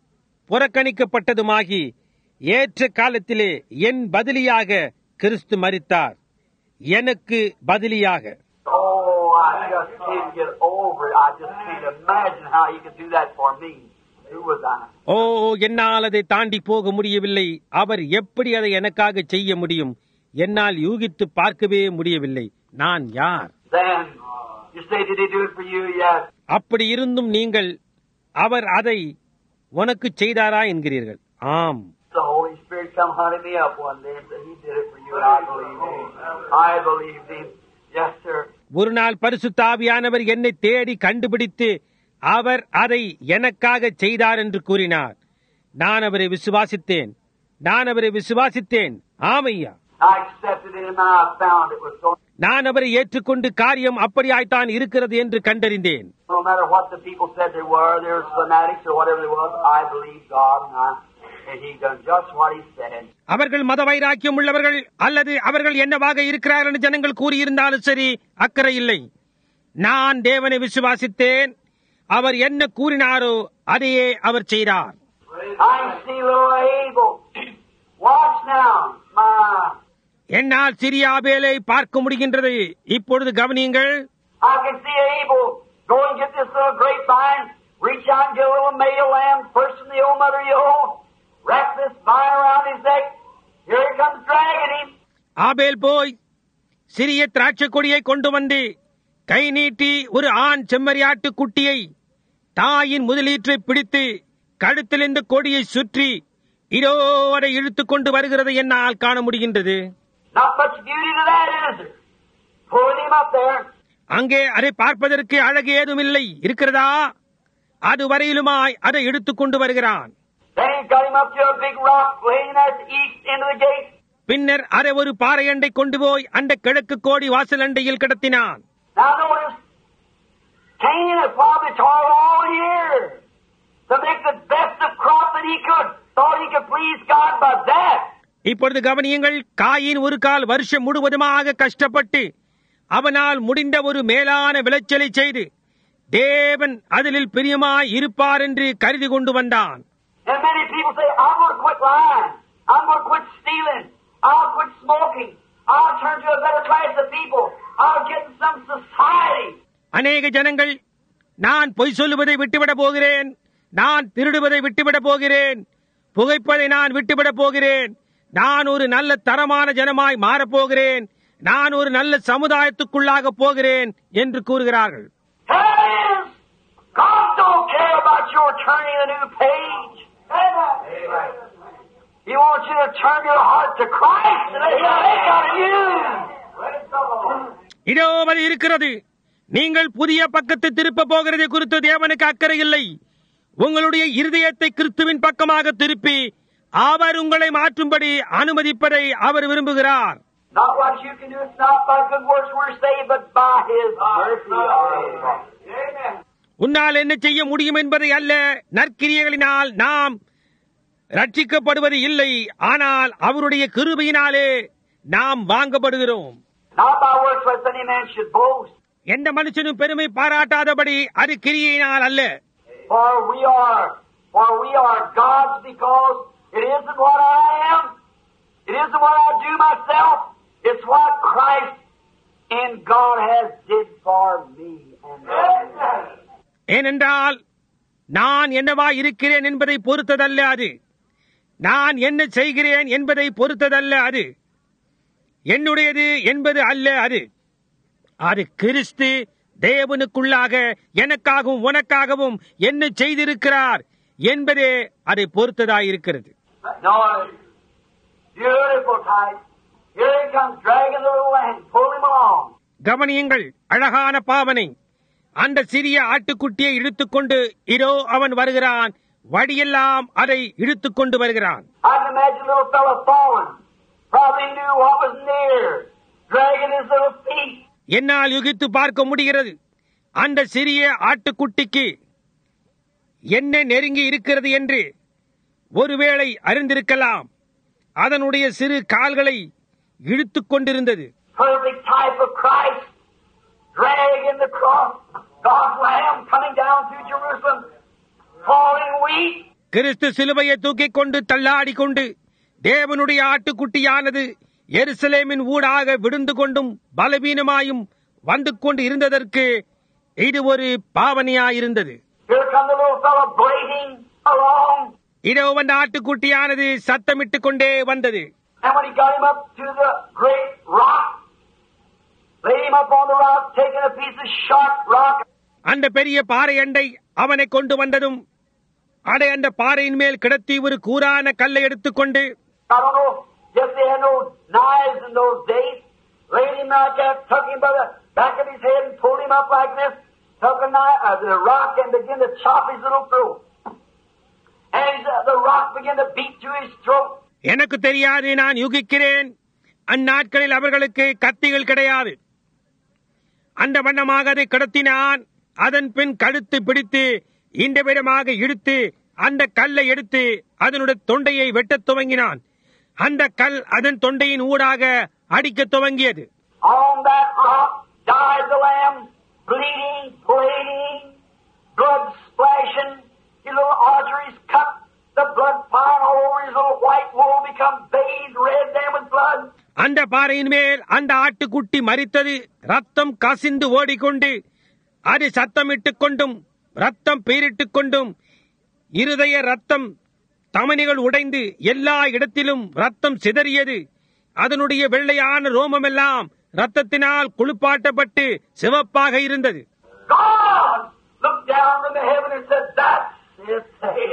புறக்கணிக்கப்பட்டதுமாகி ஏற்ற காலத்திலே என் பதிலியாக கிறிஸ்து மரித்தார், எனக்கு பதிலியாக. Oh, I just can't get over it. I just can't imagine how He could do that for me. Who was I? ஓ, என்னால் அதை தாண்டி போக முடியவில்லை. அவர் எப்படி அதை எனக்காக செய்ய முடியும்? என்னால் யூகித்து பார்க்கவே முடியவில்லை. நான் யார்? Then you say, did He do it for you? Yes. அப்படி இருந்தும் நீங்கள் அவர் அதை உனக்கு செய்தாரா என்கிறீர்கள். ஆம். The Holy Spirit come hunting me up one day and said, He did it for you, and I believed Him. I believed Him. Yes, sir. ஒரு நாள் பரிசுத்த ஆவியானவர் என்னை தேடி கண்டுபிடித்து அவர் அதை எனக்காக செய்தார் என்று கூறினார். நான் அவரை விசுவாசித்தேன். நான் அவரை விசுவாசித்தேன். ஆமையா. I accepted Him and I found it was so. நான் அவரை ஏற்றுக்கொண்டு காரியம் அப்படியாய்த்தான் இருக்கிறது என்று கண்டறிந்தேன். No matter what the people said they were, they were fanatics or whatever they was, I believed God and I, and He done just what He said. அவர்கள் மத வைராக்கியம் உள்ளவர்கள் அல்லது அவர்கள் என்னவாக இருக்கிறார்கள் என்று ஜனங்கள் கூறியிருந்தாலும் சரி, அக்கறை இல்லை. நான் தேவனை விசுவாசித்தேன். அவர் என்ன கூறினாரோ அதையே அவர் செய்தார். I see little Abel. Watch now, my. என்னால் சிறிய ஆபேலை பார்க்க முடிகின்றது. இப்பொழுது கவனியுங்கள். I can see Abel go and get this little grapevine, reach out and get a little male lamb, first from the old mother yoke, wrap this vine around his neck. Here he comes dragging him. ஆபேல் போய் சிறிய திராட்சை கொடியை கொண்டு வந்து கை நீட்டி ஒரு ஆண் செம்மறியாட்டு குட்டியை தாயின் முதலீற்றை பிடித்து கழுத்தில் இந்த கொடியை சுற்றி இதோட இழுத்துக் கொண்டு வருகிறது என்னால் காண முடிகின்றது. Not much beauty to that, is there? Pulling him up there. அங்கே அதை பார்ப்பதற்கு அழகு ஏதும் இல்லை இருக்கிறதா? அது வரையிலுமாய் அதை எடுத்துக் கொண்டு வருகிறான். Then he got him up to a big rock, laying at the east end of the gate. பின்னர் அதை ஒரு பாறை அண்டை கொண்டு போய் அந்த கிழக்கு கோடி வாசல் அண்டையில் கிடத்தினான். Now notice, Cain had probably toiled all year to make the best of crop that he could. Thought he could please God by that. இப்பொழுது கவனியுங்கள். காயின் ஒரு கால் வருஷம் முழுவதுமாக கஷ்டப்பட்டு அவனால் முடிந்த ஒரு மேலான விளைச்சலை செய்து தேவன் அதில் பிரியமாய் இருப்பார் என்று கருதி கொண்டு வந்தான். And many people say, I'm going to quit lying. I'm going to quit stealing. I'll quit smoking. I'll turn to a better class of people. I'll get in some society. அநேக ஜனங்கள் நான் பொய் சொல்லுவதை விட்டுவிட போகிறேன், நான் திருடுவதை விட்டுவிட போகிறேன், புகைப்பதை நான் விட்டுவிட போகிறேன், நான் ஒரு நல்ல தரமான ஜனமாய் மாறப்போகிறேன், நான் ஒரு நல்ல சமுதாயத்துக்குள்ளாக போகிறேன் என்று கூறுகிறார்கள். God don't care about your turning a new page. He wants you to turn your heart to Christ and let Him make out of you. இதோ அது இருக்கிறது. நீங்கள் புதிய பக்கத்தை திருப்ப போகிறதை குறித்து தேவனுக்கு அக்கறை இல்லை. உங்களுடைய இருதயத்தை கிறிஸ்துவின் பக்கமாக திருப்பி அவர் உங்களை மாற்றும்படி அனுமதிப்பதை அவர் விரும்புகிறார். Not what you can do, it's not by good works we're saved, but by His mercy. Amen. உன்னால் என்ன செய்ய முடியும் என்பதை அல்ல, நற்கிரியைகளினால் நாம் ரட்சிக்கப்படுவது இல்லை, ஆனால் அவருடைய கிருபையினாலே நாம் வாங்கப்படுகிறோம். Not by works lest any man should boast. எந்த மனுஷனும் பெருமை பாராட்டாதபடி அது கிரியையினால் அல்ல. For we are, for we are God's, because it isn't what I am, it isn't what I do myself, it's what Christ in God has did for me. And ஏனென்றால் நான் என்னவா இருக்கிறேன் என்பதை பொறுத்ததல்ல அது, நான் என்ன செய்கிறேன் என்பதை பொறுத்ததல்ல அது, என்னுடையது என்பது அல்ல அது, அது கிறிஸ்து தேவனுக்குள்ளாக எனக்காகவும் உனக்காகவும் என்ன செய்திருக்கிறார் என்பதே அதை பொறுத்ததாயிருக்கிறது. No, beautiful type. Here he comes dragging the little lamb, pull him along. கவனியுங்கள், அழகான பாவனை. அந்த சிறிய ஆட்டுக்குட்டியை இழுத்துக்கொண்டு இதோ அவன் வருகிறான், வழியெல்லாம் அதை இழுத்துக்கொண்டு வருகிறான். I can imagine a little fellow falling, probably knew what was near, dragging his little feet. என்னால் யுகித்து பார்க்க முடிகிறது, அந்த சிறிய ஆட்டுக்குட்டிக்கு என்ன நெருங்கி இருக்கிறது என்று ஒருவேளை அறிந்திருக்கலாம். அதனுடைய சிறு கால்களை இழுத்துக் கொண்டிருந்தது. Perfect type of Christ, dragging the cross, God's Lamb coming down through Jerusalem, falling weak. கிறிஸ்து சிலுவையை தூக்கிக் கொண்டு தள்ளாடி கொண்டு தேவனுடைய ஆட்டுக்குட்டியானது எருசலேமின் ஊடாக விழுந்து கொண்டும் பலவீனமாயும் வந்து கொண்டு இருந்ததற்கு இது ஒரு பாவனையாயிருந்தது. Here come the little fellow blading along. இதோ அந்த ஆட்டுக்குட்டியானது சத்தமிட்டுக் கொண்டே வந்தது. And when he got him up to the great rock, laid him up on the rock, taking a piece of sharp rock. அந்த பெரிய பாறை அண்டை அவனை கொண்டு வந்ததும் அடை அந்த பாறையின் மேல் கிடத்தி ஒரு கூரான கல்லை எடுத்துக்கொண்டு, I don't know, yes, they had no knives in those days. Laid him like that, took him by the back of his head and pulled him up like this, took a knife, uh, the rock and began to chop his little throat. And uh, the rock began to beat through his throat. எனக்கு தெரியாது, நான் யூகிக்கிறேன். அந்நாட்களில் அவர்களுக்கு கத்திகள் கிடையாது. அந்த வண்ணமாக அதை கடத்தினான். அதன் பின் கழுத்து பிடித்து இந்த விதமாக இழுத்து அந்த கல்லை எடுத்து அதனுடைய தொண்டையை வெட்டத் துவங்கினான். அந்த கல் அதன் தொண்டையின் ஊடாக அடிக்க துவங்கியது. On that rock died the lamb, bleeding, bleeding, blood splashing, his little arteries cut, the blood flying all over his little white wool, become bathed red there with blood. அந்த பாறையின் மேல் அந்த ஆட்டுக்குட்டி மரித்தது. ரத்தம் கசிந்து ஓடிக்கொண்டு அது சத்தமிட்டுக் கொண்டும் ரத்தம் பீரிட்டுக் கொண்டும் இருதய ரத்தம் தமனிகள் உடைந்து எல்லா இடத்திலும் ரத்தம் சிதறியது. அதனுடைய வெள்ளையான ரோமமெல்லாம் ரத்தத்தினால் குளிப்பாட்டப்பட்டு சிவப்பாக இருந்தது. God looked down from the heaven and said, "That's it.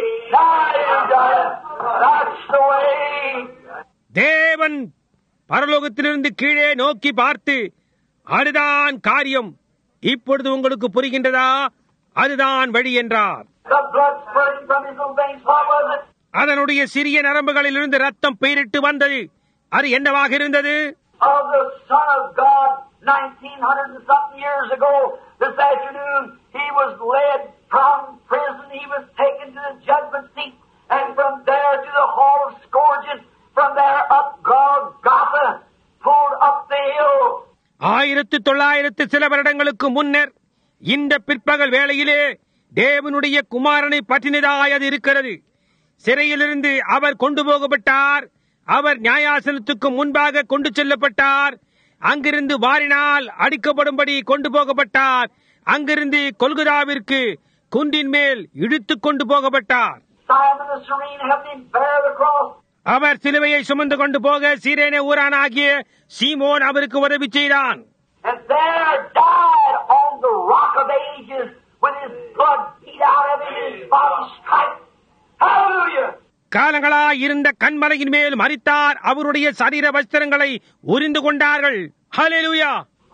That's the way." தேவன் பரலோகத்திலிருந்து கீழே நோக்கி பார்த்து, அதுதான் காரியம், இப்பொழுது உங்களுக்கு புரிகின்றதா, அதுதான் வழி என்றார். The blood spurting from his little veins, what was it? அதனுடைய சிறிய நரம்புகளிலிருந்து ரத்தம் பீரிட்டு வந்தது. அது என்னவாக இருந்தது? Of the Son of God, nineteen hundred and something years ago, this afternoon, he was led from prison, he was taken to the judgment seat, and from there to the hall of scourges, from there up Golgotha, pulled up the hill. ஆயிரத்து தொள்ளாயிரத்து சில வருடங்களுக்கு முன்னர் இந்த பிற்பகல் வேளையிலே தேவனுடைய குமாரனை பற்றினதாய் அது இருக்கிறது. சிறையிலிருந்து அவர் கொண்டு போகப்பட்டார். அவர் நியாயாசனத்துக்கு முன்பாக கொண்டு செல்லப்பட்டார். அங்கிருந்து வாரினால் அடிக்கப்படும்படி கொண்டு போகப்பட்டார். அங்கிருந்து கொல்கதாவிற்கு குன்றின் மேல் இழுத்துக் கொண்டு போகப்பட்டார். Simon the Cyrene helped him bear the cross. அவர் சிலுவையை சுமந்து கொண்டு போக சீரேனே ஊரானாகிய சீமோன் அவருக்கு உதவி செய்தான். And there died on the rock of ages with his blood beat out of him and his body striped. Hallelujah! காலங்களாய் இருந்த கண்மலையின் மேல் மரித்தார். அவருடைய சரீர வஸ்திரங்களை உரிந்து கொண்டார்கள். ஹல்லேலூயா!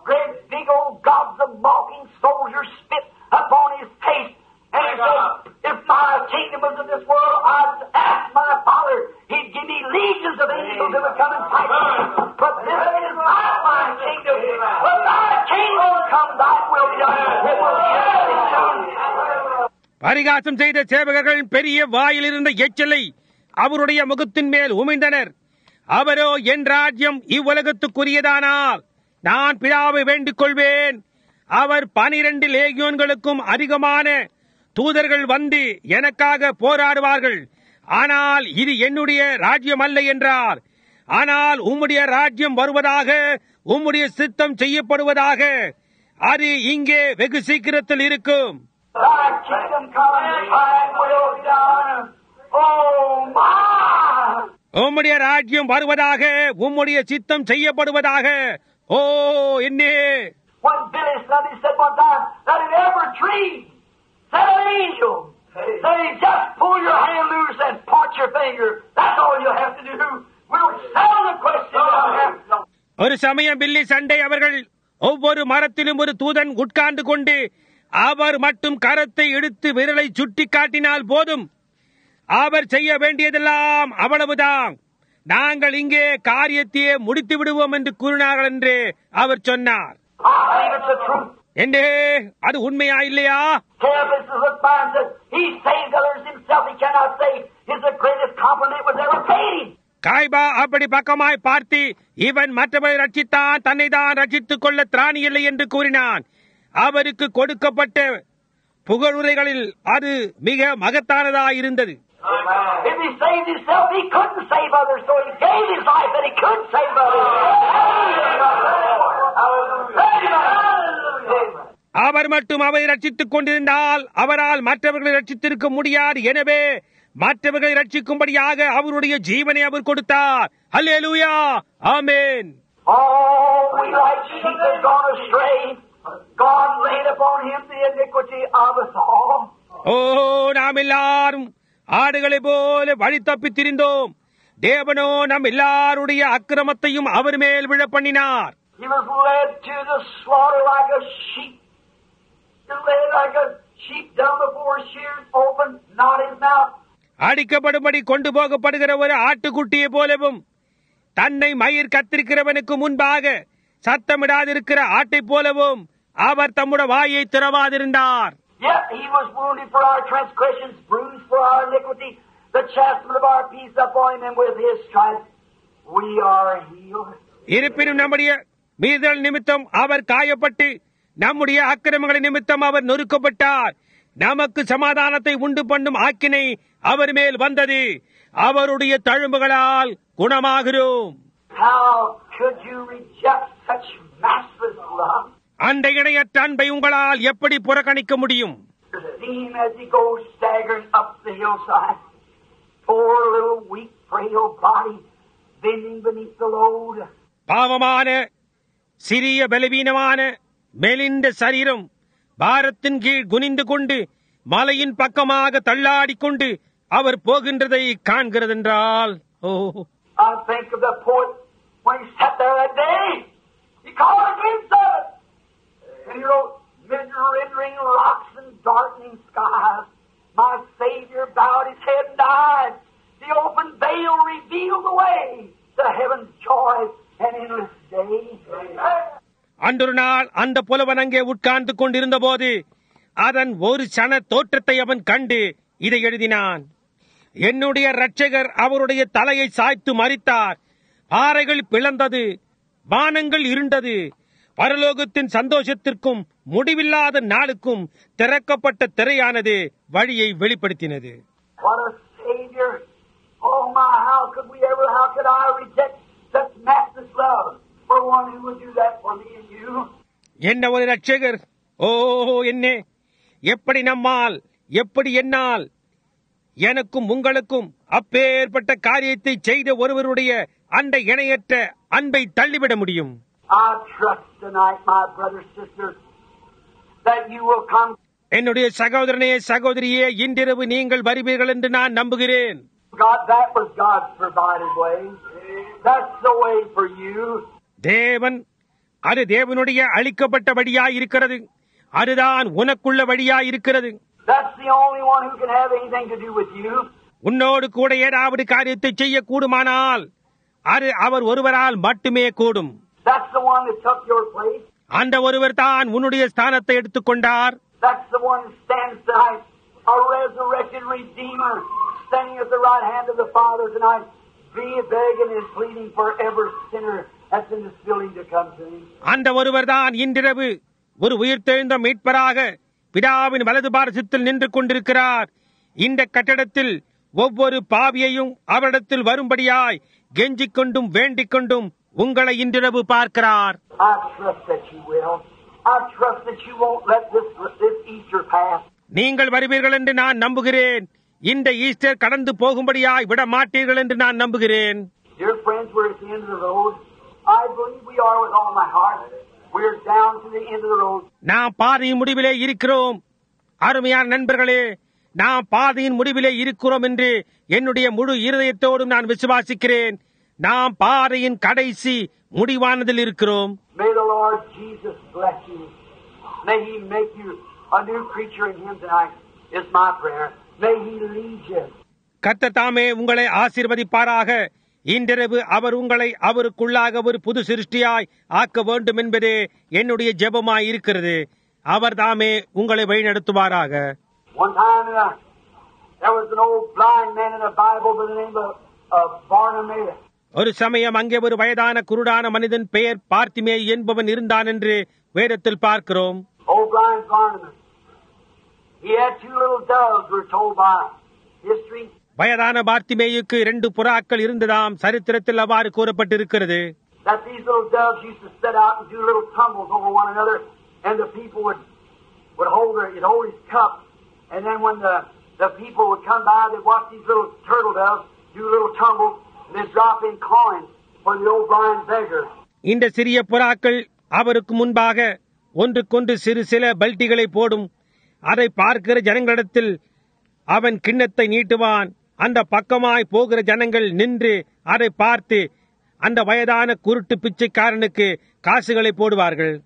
great big old gods of mocking soldiers spit upon his face. And he said, if my kingdom was in this world, I'd ask my Father, he'd give me legions of angels that would come and fight me. But this is not my kingdom. When thy kingdom come, thy will be done. It will be very soon. பரிகாசம் செய்த சேவகர்கள் பெரிய வாயில் இருந்த எச்சலை அவருடைய முகத்தின் மேல் உமிழ்ந்தனர். அவரோ, என் ராஜ்யம் இவ்வுலகத்துக்குரியதானால் நான் பிதாவை வேண்டிக் கொள்வேன், அவர் பனிரண்டு லேகியோன்களுக்கும் அதிகமான தூதர்கள் வந்து எனக்காக போராடுவார்கள். ஆனால் இது என்னுடைய ராஜ்யம் அல்ல என்றார். ஆனால் உம்முடைய ராஜ்யம் வருவதாக, உம்முடைய சித்தம் செய்யப்படுவதாக. அது இங்கே வெகு சீக்கிரத்தில் இருக்கும். Thy kingdom come, thy will be done. Oh my! உம்முடைய ராஜ்யம் வருவதாக, உம்முடைய சித்தம் செய்யப்படுவதாக. ஓ என்னே! When Billy Sunday said one time that in every tree said an angel, say just pull your hand loose and point your finger. That's all you have to do. We'll settle the question. ஒரு சமயம் பில்லி Sunday அவர்கள், ஒவ்வொரு மரத்திலும் ஒரு தூதன் உட்கார்ந்து கொண்டு அவர் மட்டும் கரத்தை எடுத்து விரலை சுட்டி காட்டினால் போதும், அவர் செய்ய வேண்டியதெல்லாம் அவ்வளவுதான், நாங்கள் இங்கே காரியத்தையே முடித்து விடுவோம் என்று கூறினார்கள் என்று அவர் சொன்னார். என்றே அது உண்மையா இல்லையா? காய்பா அப்படி பக்கமாய் பார்த்து, இவன் மற்றவரை ரட்சித்தான், தன்னை தான் ரட்சித்துக் கொள்ள திராணி இல்லை என்று கூறினான். அவருக்கு கொடுக்கப்பட்ட புகழுரைகளில் அது மிக மகத்தானதாயிருந்தது. அவர் மட்டும் அவரை ரட்சித்துக் கொண்டிருந்தால் அவரால் மற்றவர்களை ரட்சித்திருக்க முடியாது. எனவே மற்றவர்களை ரட்சிக்கும்படியாக அவருடைய ஜீவனை அவர் கொடுத்தார். அல்லேலூயா, ஆமென். God laid upon him the iniquity of us all. ஓ, நாம் எல்லாரும் ஆடுகளை போல வழி தப்பி திரிந்தோம். தேவனோ நம் எல்லாருடைய அக்கிரமத்தையும் அவர் மேல் விழ பண்ணினார். He was led to the slaughter like a sheep. He led like a sheep down before shears open, not his mouth. அடிக்கப்படும்படி கொண்டு போகப்படுகிற ஒரு ஆட்டுக்குட்டியை போலவும், தன்னை மயிர் கத்திருக்கிறவனுக்கு முன்பாக சத்தமிடாதிருக்கிற ஆட்டை போலவும் அவர் தம்முடைய வாயை திறவாதிருந்தார். Yet he was wounded for our transgressions, bruised for our iniquity. The chastisement of our peace upon him, and with his stripes we are healed. இருப்பினும் நம்முடைய மீறுதல் நிமித்தம் அவர் காயப்பட்டு, நம்முடைய அக்கிரமங்களை நிமித்தம் அவர் நொறுக்கப்பட்டார். நமக்கு சமாதானத்தை உண்டு பண்ணும் ஆக்கினை அவர் மேல் வந்தது. அவருடைய தழும்புகளால் குணமாகிறோம். How could you reject such matchless love? அந்த இணையற்ற அன்பை உங்களால் எப்படி புறக்கணிக்க முடியும்? See him as he goes staggering up the hillside. Poor little weak, frail body bending beneath the load. பாவமான, சிறிய, பலவீனமான, மெலிந்த சரீரம் பாரத்தின் கீழ் குனிந்து கொண்டு மலையின் பக்கமாக தள்ளாடிக்கொண்டு அவர் போகின்றதை காண்கிறதென்றால், ஓ, I think of the poet when he sat there that day. He called a glimpse of it. And he wrote, mid-rendering rocks and darkening skies, my Savior bowed his head and died. The open veil revealed the way to heaven's joy and endless day. அன்றொரு நாள் அந்த புலவன் அங்கே உட்கார்ந்து கொண்டிருந்த போது அதன் ஒரு சன தோற்றத்தை அவன் கண்டு இதை எழுதினான். என்னுடைய இரட்சகர் அவருடைய தலையை சாய்த்து மரித்தார். பாறைகள் பிளந்தது, வானங்கள் இருண்டது. பரலோகத்தின் சந்தோஷத்திற்கும் முடிவில்லாத நாளுக்கும் திறக்கப்பட்ட திரையானது வழியை வெளிப்படுத்தினது. What a Savior! Oh my, how could we ever, how could I reject such matchless love for one who would do that for me and you? என்ன ஒரு இரட்சகர்! ஓ என்ன, எப்படி நம்மால், எப்படி என்னால் எனக்கும் உங்களுக்கும் அப்பேற்பட்ட காரியத்தை செய்த ஒருவருடைய அந்த இணையற்ற அன்பை தள்ளிவிட முடியும்? I trust tonight, my brothers, sisters, that you will come. என்னுடைய சகோதரனே, சகோதரியே, இன்றிரவு நீங்கள் வருவீர்கள் என்று நான் நம்புகிறேன். God, that was God's provided way. That's the way for you. தேவன் அது தேவனுடைய அளிக்கப்பட்ட வழியாய் இருக்கிறது. அதுதான் உனக்குள்ள வழியாய் இருக்கிறது. That's the only one who can have anything to do with you. உன்னோடு கூட ஏதாவது காரியத்தை செய்ய கூடுமானால் அது அவர் ஒருவரால் மட்டுமே கூடும். That's the one that took your place. அந்த ஒருவர் தான் உன்னுடைய ஸ்தானத்தை எடுத்துக்கொண்டார். That's the one who stands tonight, a resurrected Redeemer, standing at the right hand of the Father tonight, be begging and pleading for every sinner that's in this building to come to Him. அந்த ஒருவர் தான் இன்றிரவு ஒரு உயிர்த்தெழுந்த மீட்பராக பிதாவின் வலது பாரசத்தில் நின்று கொண்டிருக்கிறார். இந்த கட்டடத்தில் ஒவ்வொரு பாவியையும் அவரிடத்தில் வரும்படியாய் கெஞ்சிக் கொண்டும் வேண்டிக் கொண்டும் உங்களை இன்றிரவு பார்க்கிறார். I trust that you will. I trust that you won't let this, this Easter pass. நீங்கள் வருவீர்கள் என்று நான் நம்புகிறேன். இந்த ஈஸ்டர் கடந்து போகும்படியாய் விட மாட்டீர்கள் என்று நான் நம்புகிறேன். Dear friends, we're at the end of the road. I believe we are with all my heart. We're down to the end of the road. நாம் பாதையின் முடிவிலே இருக்கிறோம். அருமையான நண்பர்களே, நாம் பாதையின் முடிவிலே இருக்கிறோம் என்று என்னுடைய முழு இருதயத்தோடும் நான் விசுவாசிக்கிறேன். நாம் பாதையின் கடைசி முடிவானதில் இருக்கிறோம். May the Lord Jesus bless you. May He make you a new creature in Him tonight, is my prayer. May He lead you. கர்த்தர் தாமே உங்களை ஆசீர்வதிப்பாராக. இன்றிரவு அவர் உங்களை அவருக்குள்ளாக ஒரு புது சிருஷ்டியாய் ஆக்க வேண்டும் என்பதே என்னுடைய ஜெபமாய் இருக்கிறது. அவர் தாமே உங்களை வழிநடத்துவாராக. One time uh, there was an old blind man in the Bible by the name of, of Bartimaeus. ஒரு சமயம் அங்கே ஒரு வயதான குருடான மனிதன் பெயர் பார்த்திமே என்பவன் இருந்தான் என்று வேதத்தில் பார்க்கிறோம். Old blind Bartimaeus. He had two little doves, we're told by history. வயதான பார்த்திமேயுக்கு இரண்டு புறாக்கள் இருந்ததாம் சரித்திரத்தில் அவ்வாறு கூறப்பட்டிருக்கிறது. That these little doves used to set out and do little tumbles over one another, and the people would would hold their, he'd hold his cup, and then when the the people would come by, they'd watch these little turtle doves do little tumbles, and they'd drop in coins for the old blind beggar. இந்த சிறிய புறாக்கள் அவருக்கு முன்பாக ஒன்றுக்கொன்று சிறு சில பல்டிகளை போடும். அதை பார்க்கிற ஜனங்களிடத்தில் அவன் கிண்ணத்தை நீட்டுவான். அந்த பக்கமாய் போகிற ஜனங்கள் நின்று அதை பார்த்து அந்த வயதான குருட்டு பிச்சைக்காரனுக்கு காசுகளை போடுவார்கள்.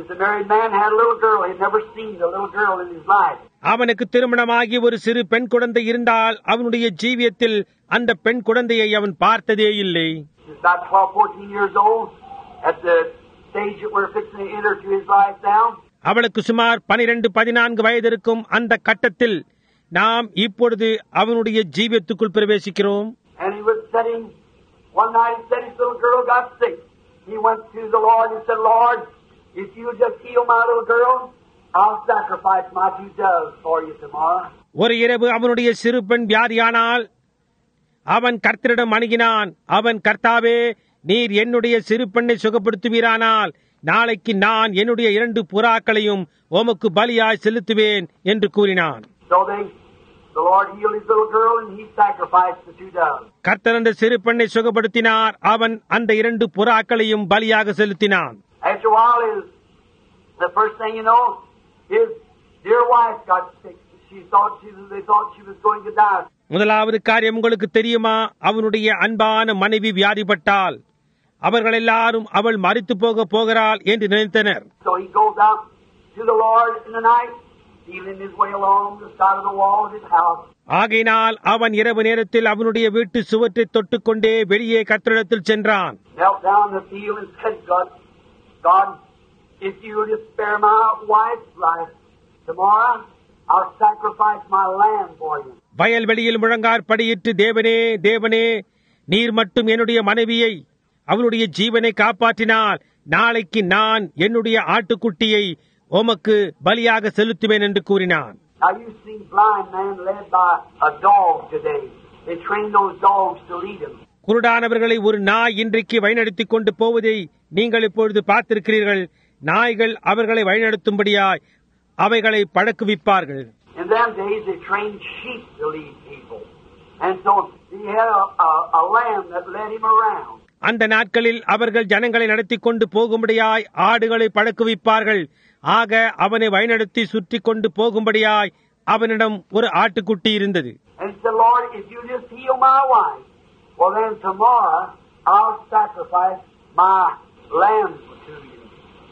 அவனுக்கு திருமணமாகி ஒரு சிறு பெண் குழந்தை இருந்தால் அவனுடைய ஜீவியத்தில் அந்த பெண் குழந்தையை அவன் பார்த்ததே இல்லை. அவளுக்கு சுமார் பனிரெண்டு பதினான்கு வயது இருக்கும். அந்த கட்டத்தில் நாம் இப்பொழுது அவனுடைய ஜீவியத்துக்குள் பிரவேசிக்கிறோம். ஒரு இரவு அவனுடைய சிறு பெண் வியாதியானால் அவன் கர்த்தரிடம் அணுகினான். அவன், கர்த்தாவே, நீர் என்னுடைய சிறு பெண்ணை சுகப்படுத்துவீரானால் நாளைக்கு நான் என்னுடைய இரண்டு புறாக்களையும் உமக்கு பலியாய் செலுத்துவேன் என்று கூறினான். கர்த்தர் அந்த சிறு பெண்ணை சுகப்படுத்தினார். அவன் அந்த இரண்டு புறாக்களையும் பலியாக செலுத்தினான். முதலாவது காரியம் உங்களுக்கு தெரியுமா? அவனுடைய அன்பான மனைவி வியாதிப்பட்டால் அவர்கள் எல்லாரும் அவள் மரித்து போக போகிறாள் என்று நினைத்தனர். ஆகையினால் அவன் இரவு நேரத்தில் அவனுடைய வீட்டு சுவற்றை தொட்டுக்கொண்டே வெளியே கர்த்தரிடத்தில் சென்றான். வயல்வெளியில் முழங்கார் படியிட்டு, தேவனே, தேவனே, நீர் மட்டும் என்னுடைய மனைவியை, அவளுடைய ஜீவனை காப்பாற்றினால் நாளைக்கு நான் என்னுடைய ஆட்டுக்குட்டியை உமக்கு பலியாக செலுத்துவேன் என்று கூறினான். குருடானவர்களை ஒரு நாய் இன்றைக்கு வழிநடத்திக் கொண்டு போவதை நீங்கள் இப்பொழுது பார்த்திருக்கிறீர்கள். நாய்கள் அவர்களை வழிநடத்தும்படியாய் அவைகளை பழக்குவிப்பார்கள். அந்த நாட்களில் அவர்கள் ஜனங்களை நடத்தி கொண்டு போகும்படியாய் ஆடுகளை பழக்குவிப்பார்கள். ஆக அவனை வழிநடத்தி சுற்றி கொண்டு போகும்படியாய் அவனிடம் ஒரு ஆட்டுக்குட்டி இருந்தது.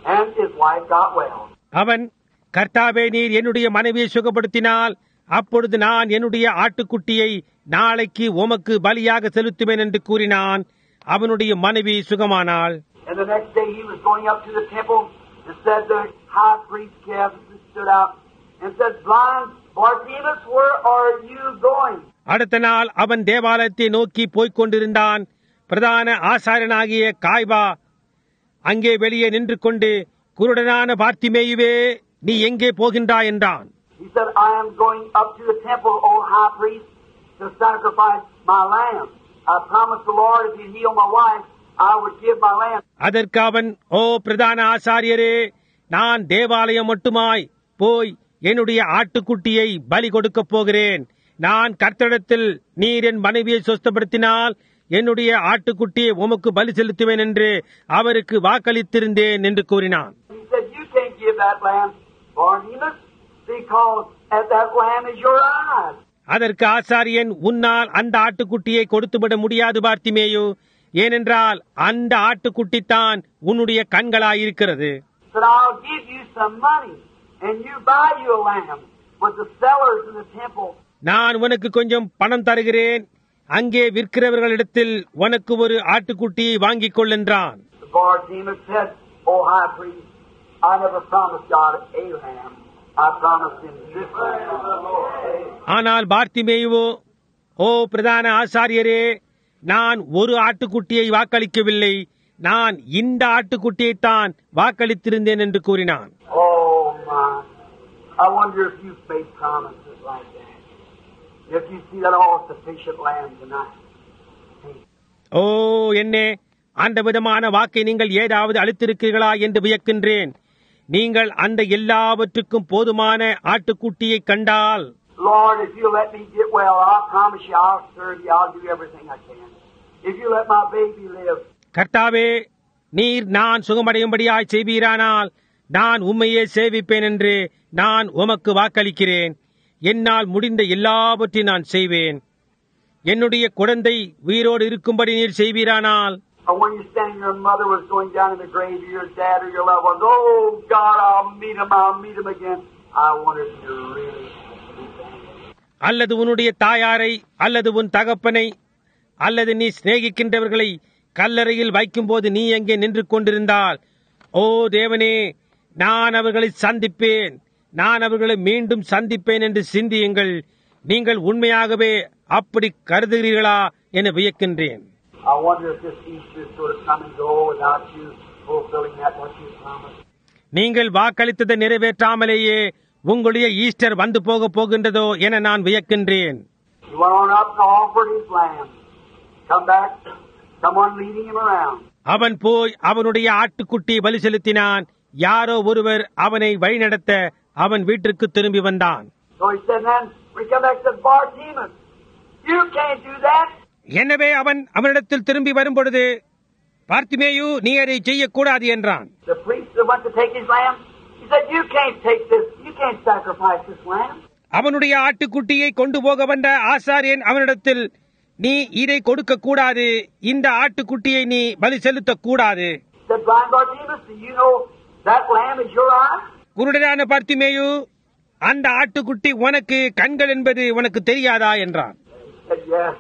and his wife got well. அவன், கர்த்தாவே, நீர் என்னுடைய மனைவியை சுகப்படுத்தினால் அப்பொழுது நான் என்னுடைய ஆட்டுக்குட்டியை நாளைக்கு உமக்கு பலியாக செலுத்துவேன் என்று கூறினான். அவனுடைய மனைவி சுகமானாள். And the next day he was going up to the temple, and said the high priest Caiaphas stood out and said, "Blind Bartimaeus, where are you going?" அடுத்த நாள் அவன் தேவாலயத்தை நோக்கி போய்க் கொண்டிருந்தான். பிரதான ஆசாரியனாகிய காய்பா அங்கே வெளியே நின்று கொண்டு, குருடனான பார்த்திமேயுவே, நீ எங்கே போகின்றாய் என்றான். He said, "I am going up to the temple, O high priest, to sacrifice my lamb. I promised the Lord if you heal my wife, I would give my lamb." அதற்கு அவன், ஓ பிரதான ஆசாரியரே, நான் தேவாலயம் மட்டுமாய் போய் என்னுடைய ஆட்டுக்குட்டியை பலி கொடுக்கப் போகிறேன். நான் கர்த்தரிடத்தில் நீர் என் மனைவியை சொஸ்தப்படுத்தினால் என்னுடைய ஆட்டுக்குட்டியை உமக்கு பலி செலுத்துவேன் என்று அவருக்கு வாக்களித்திருந்தேன் என்று கூறினான். He said, "You can't give that lamb, Bartimaeus, because that lamb is your eyes." அதற்கு ஆசாரியன், உன்னால் அந்த ஆட்டுக்குட்டியை கொடுத்துவிட முடியாது பார்த்திமேயு, ஏனென்றால் அந்த ஆட்டுக்குட்டித்தான் உன்னுடைய கண்களாயிருக்கிறது. Said, "I'll give you some money, and you buy you a lamb with the sellers in the temple." நான் உனக்கு கொஞ்சம் பணம் தருகிறேன், அங்கே விற்கிறவர்களிடத்தில் உனக்கு ஒரு ஆட்டுக்குட்டியை வாங்கிக் கொள் என்றான். Bartimaeus said, "Oh, high priest, I never promised God a lamb. I promised him this lamb." ஆனால் பார்த்திமேயுவோ, ஓ பிரதான ஆசாரியரே, நான் ஒரு ஆட்டுக்குட்டியை வாக்களிக்கவில்லை, நான் இந்த ஆட்டுக்குட்டியைத்தான் வாக்களித்திருந்தேன் என்று கூறினான். Oh my! I wonder if you've made promises like that. If you see that all-sufficient lamb tonight. ஓ என்னே, அந்த விதமான வாக்கை நீங்கள் ஏதாவது அளித்திருக்கிறீர்களா என்று வியக்கின்றேன். நீங்கள் அந்த எல்லாவற்றுக்கும் போதுமான ஆட்டுக்குட்டியை கண்டால், Lord, if you let me get well, I promise you I'll serve you. I'll do everything I can. If you let my baby live. கர்த்தாவே, நீர் நான் சுகமடையும்படியாய் செய்வீரானால் நான் உம்மையே சேவிப்பேன் என்று நான் உமக்கு வாக்களிக்கிறேன். என்னால் முடிந்த எல்லாவற்றையும் நான் செய்வேன். என்னுடைய குழந்தை உயிரோடு இருக்கும்படி நீர் செய்வீரானால். Or when you stand, your mother was going down in the grave, or your dad or your loved ones, oh God, I'll meet him, I'll meet him again. I wonder if you really believe that. அல்லது உன்னுடைய தாயாரை அல்லது உன் தகப்பனை அல்லது நீ சிநேகிக்கின்றவர்களை கல்லறையில் வைக்கும்போது நீ எங்கே நின்று கொண்டிருந்தால், ஓ தேவனே, நான் அவர்களை சந்திப்பேன், நான் அவர்களை மீண்டும் சந்திப்பேன் என்று சிந்தியுங்கள். நீங்கள் உண்மையாகவே அப்படி கருதுகிறீர்களா என வியக்கின்றேன். I wonder if this Easter sort of come and go without you fulfilling that what you promised. நீங்கள் வாக்களித்ததை நிறைவேற்றாமலேயே உங்களுடைய ஈஸ்டர் வந்து போக போகின்றதோ என நான் வியக்கின்றேன். He went on up and offered his lamb. Come back, someone leading him around. அவன் போய் அவனுடைய ஆட்டுக்குட்டி பலி செலுத்தினான். யாரோ ஒருவர் அவனை வழிநடத்த அவன் வீட்டிற்கு திரும்பி வந்தான். So he said, then we come back to Bartimaeus. You can't do that. எனவே அவன் அவனிடத்தில் திரும்பி வரும்பொழுது, பார்த்திமேயு, நீ அதை செய்யக்கூடாது என்றான். The priest that went to take his lamb, he said, you can't take this, you can't sacrifice this lamb. அவனுடைய ஆட்டுக்குட்டியை கொண்டு போக வந்த ஆசாரியன் அவனிடத்தில், நீ இதை கொடுக்க கூடாது, இந்த ஆட்டுக்குட்டியை நீ பலி செலுத்தக் கூடாது. Said, blind Bartimaeus, do you know that lamb is your eye? குருடனான Bartimaeus, அந்த ஆட்டுக்குட்டி உனக்கு கண்கள் என்பது உனக்கு தெரியாதா என்றான். He said, yes,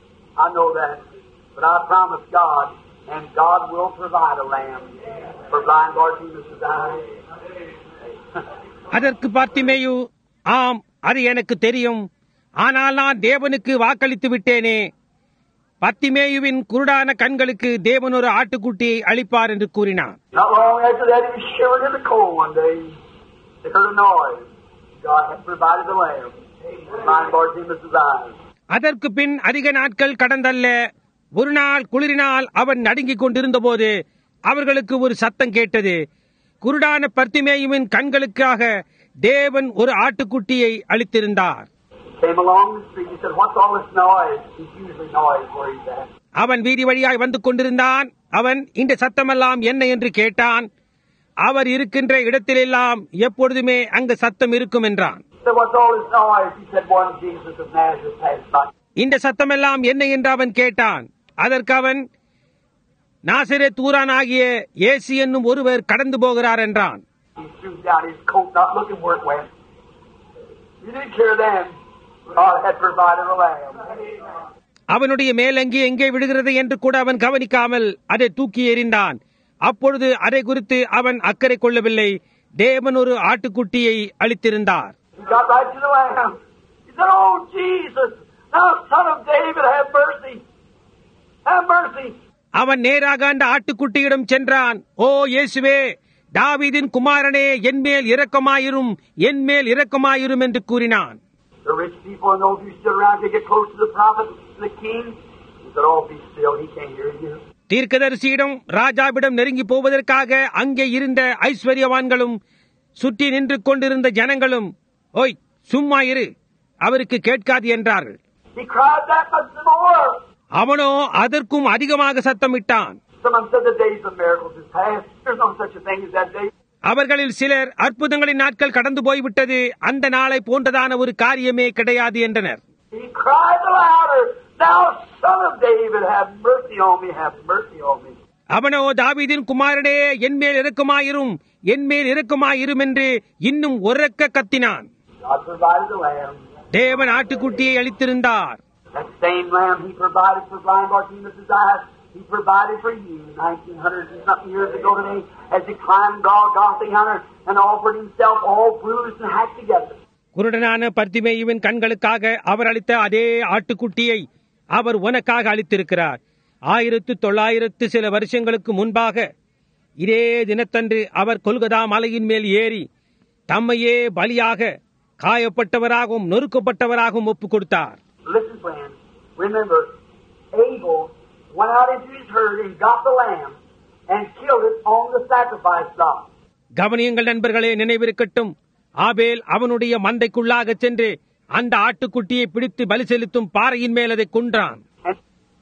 I know that, but I promised God, and God will provide a lamb for blind Bartimaeus' eyes. அதற்கு பார்த்திமேயு, ஆம், அது எனக்கு தெரியும், ஆனால் நான் தேவனுக்கு வாக்களித்து விட்டேனே, பத்திமேயுவின் குருடான கண்களுக்கு தேவன் ஒரு ஆட்டுக்குட்டியை அளிப்பார் என்று கூறினான். Not long after that, he was shivering in the cold one day. They heard a noise. God had provided the lamb for blind Bartimaeus' eyes. அதற்கு பின் அதிக நாட்கள் கடந்தல்ல, ஒரு நாள் குளிரினால் அவன் நடுங்கிக் கொண்டிருந்த போது அவர்களுக்கு ஒரு சத்தம் கேட்டது. குருடான பர்த்திமேயுவின் கண்களுக்காக தேவன் ஒரு ஆட்டுக்குட்டியை அளித்திருந்தார். Came along the street. He said, what's all this noise? It's usually noise where he's at. அவன் வீதி வழியாய் வந்து கொண்டிருந்தான். அவன் இந்த சத்தமெல்லாம் என்ன என்று கேட்டான். அவர் இருக்கின்ற இடத்திலெல்லாம் எப்பொழுதுமே அங்கு சத்தம் இருக்கும் என்றான். He said, what's all this noise? He said, one Jesus of Nazareth passed by. இந்த சத்தமெல்லாம் என்ன என்று அவன் கேட்டான். அதற்கு அவன், நாசரேத் ஊரானாகிய இயேசு என்னும் ஒருவர் கடந்து போகிறார் என்றான். He threw down his coat, not looking where it went. He didn't care then. God had provided a lamb. அவனுடைய மேலங்கி எங்கே விடுகிறது என்று கூட அவன் கவனிக்காமல் அதை தூக்கி எறிந்தான். அப்பொழுது அதை குறித்து அவன் அக்கறை கொள்ளவில்லை. தேவன் ஒரு ஆட்டுக்குட்டியை அளித்திருந்தார். He got right to the lamb. He said, "Oh Jesus, thou son of David, have mercy. Have mercy." அவன் நேராக அந்த ஆட்டுக்குட்டியிடம் சென்றான். ஓ இயேசுவே, தாவீதின் குமாரனே, என் மேல் இரக்கமாயிரும், என் மேல் இரக்கமாயிரும் என்று கூறினான். The rich people and those who stood around to get close to the prophet, the king, he said, "Oh, be still, he can't hear you." தீர்க்கதரிசியிடம் ராஜாவிடம் நெருங்கி போவதற்காக அங்கே இருந்த ஐஸ்வர்யவான்களும் சுற்றி நின்று கொண்டிருந்த ஜனங்களும், ஓய் சும்மா இரு, அவருக்கு கேட்காது என்றார்கள். He cried that much more. அவனோ அதற்கும் அதிகமாக சத்தமிட்டான். Someone said the days of miracles is past. There's no such a thing as that day. அவர்களில் சிலர் அற்புதங்களின் நாட்கள் கடந்து போய்விட்டது, அந்த நாளை போன்றதான ஒரு காரியமே கிடையாது என்றனர். He cried the louder, "Thou son of David, have mercy on me, have mercy on me." அவனோ தாவீதின் குமாரனே, என் மேல் இரக்கமாயிரும், என் மேல் இரக்கமாயிரும் என்று இன்னும் உரக்க கத்தினான். God provided the lamb. தேவன் ஆட்டுக்குட்டியை அளித்திருந்தார். That same lamb he provided for blind Bartimaeus' eyes, he provided for you nineteen hundred and something years ago today as he climbed Golgotha yonder and offered himself all bruised and hacked together. குருடனான பர்திமேயுவின் கண்களுக்காக அவர் அளித்த அதே ஆட்டுக்குட்டியை அவர் உனக்காக அளித்திருக்கிறார். ஆயிரத்து தொள்ளாயிரத்து சில வருஷங்களுக்கு முன்பாக இதே தினத்தன்று அவர் கொல்கதா மலையின் மேல் ஏறி தம்மையே பலியாக காயப்பட்டவராகவும் நொறுக்கப்பட்டவராகவும் ஒப்புக் கொடுத்தார். Listen, friends. Remember, Abel went out into his herd and got the lamb and killed it on the sacrifice block. கவனியங்கள் நண்பர்களே, நினைவிருக்கட்டும், ஆபேல் அவனுடைய மந்தைக்குள்ளாக சென்று அந்த ஆட்டுக்குட்டியை பிடித்து பலி செலுத்தும் பாறையின் மேல் அதை கொன்றான். And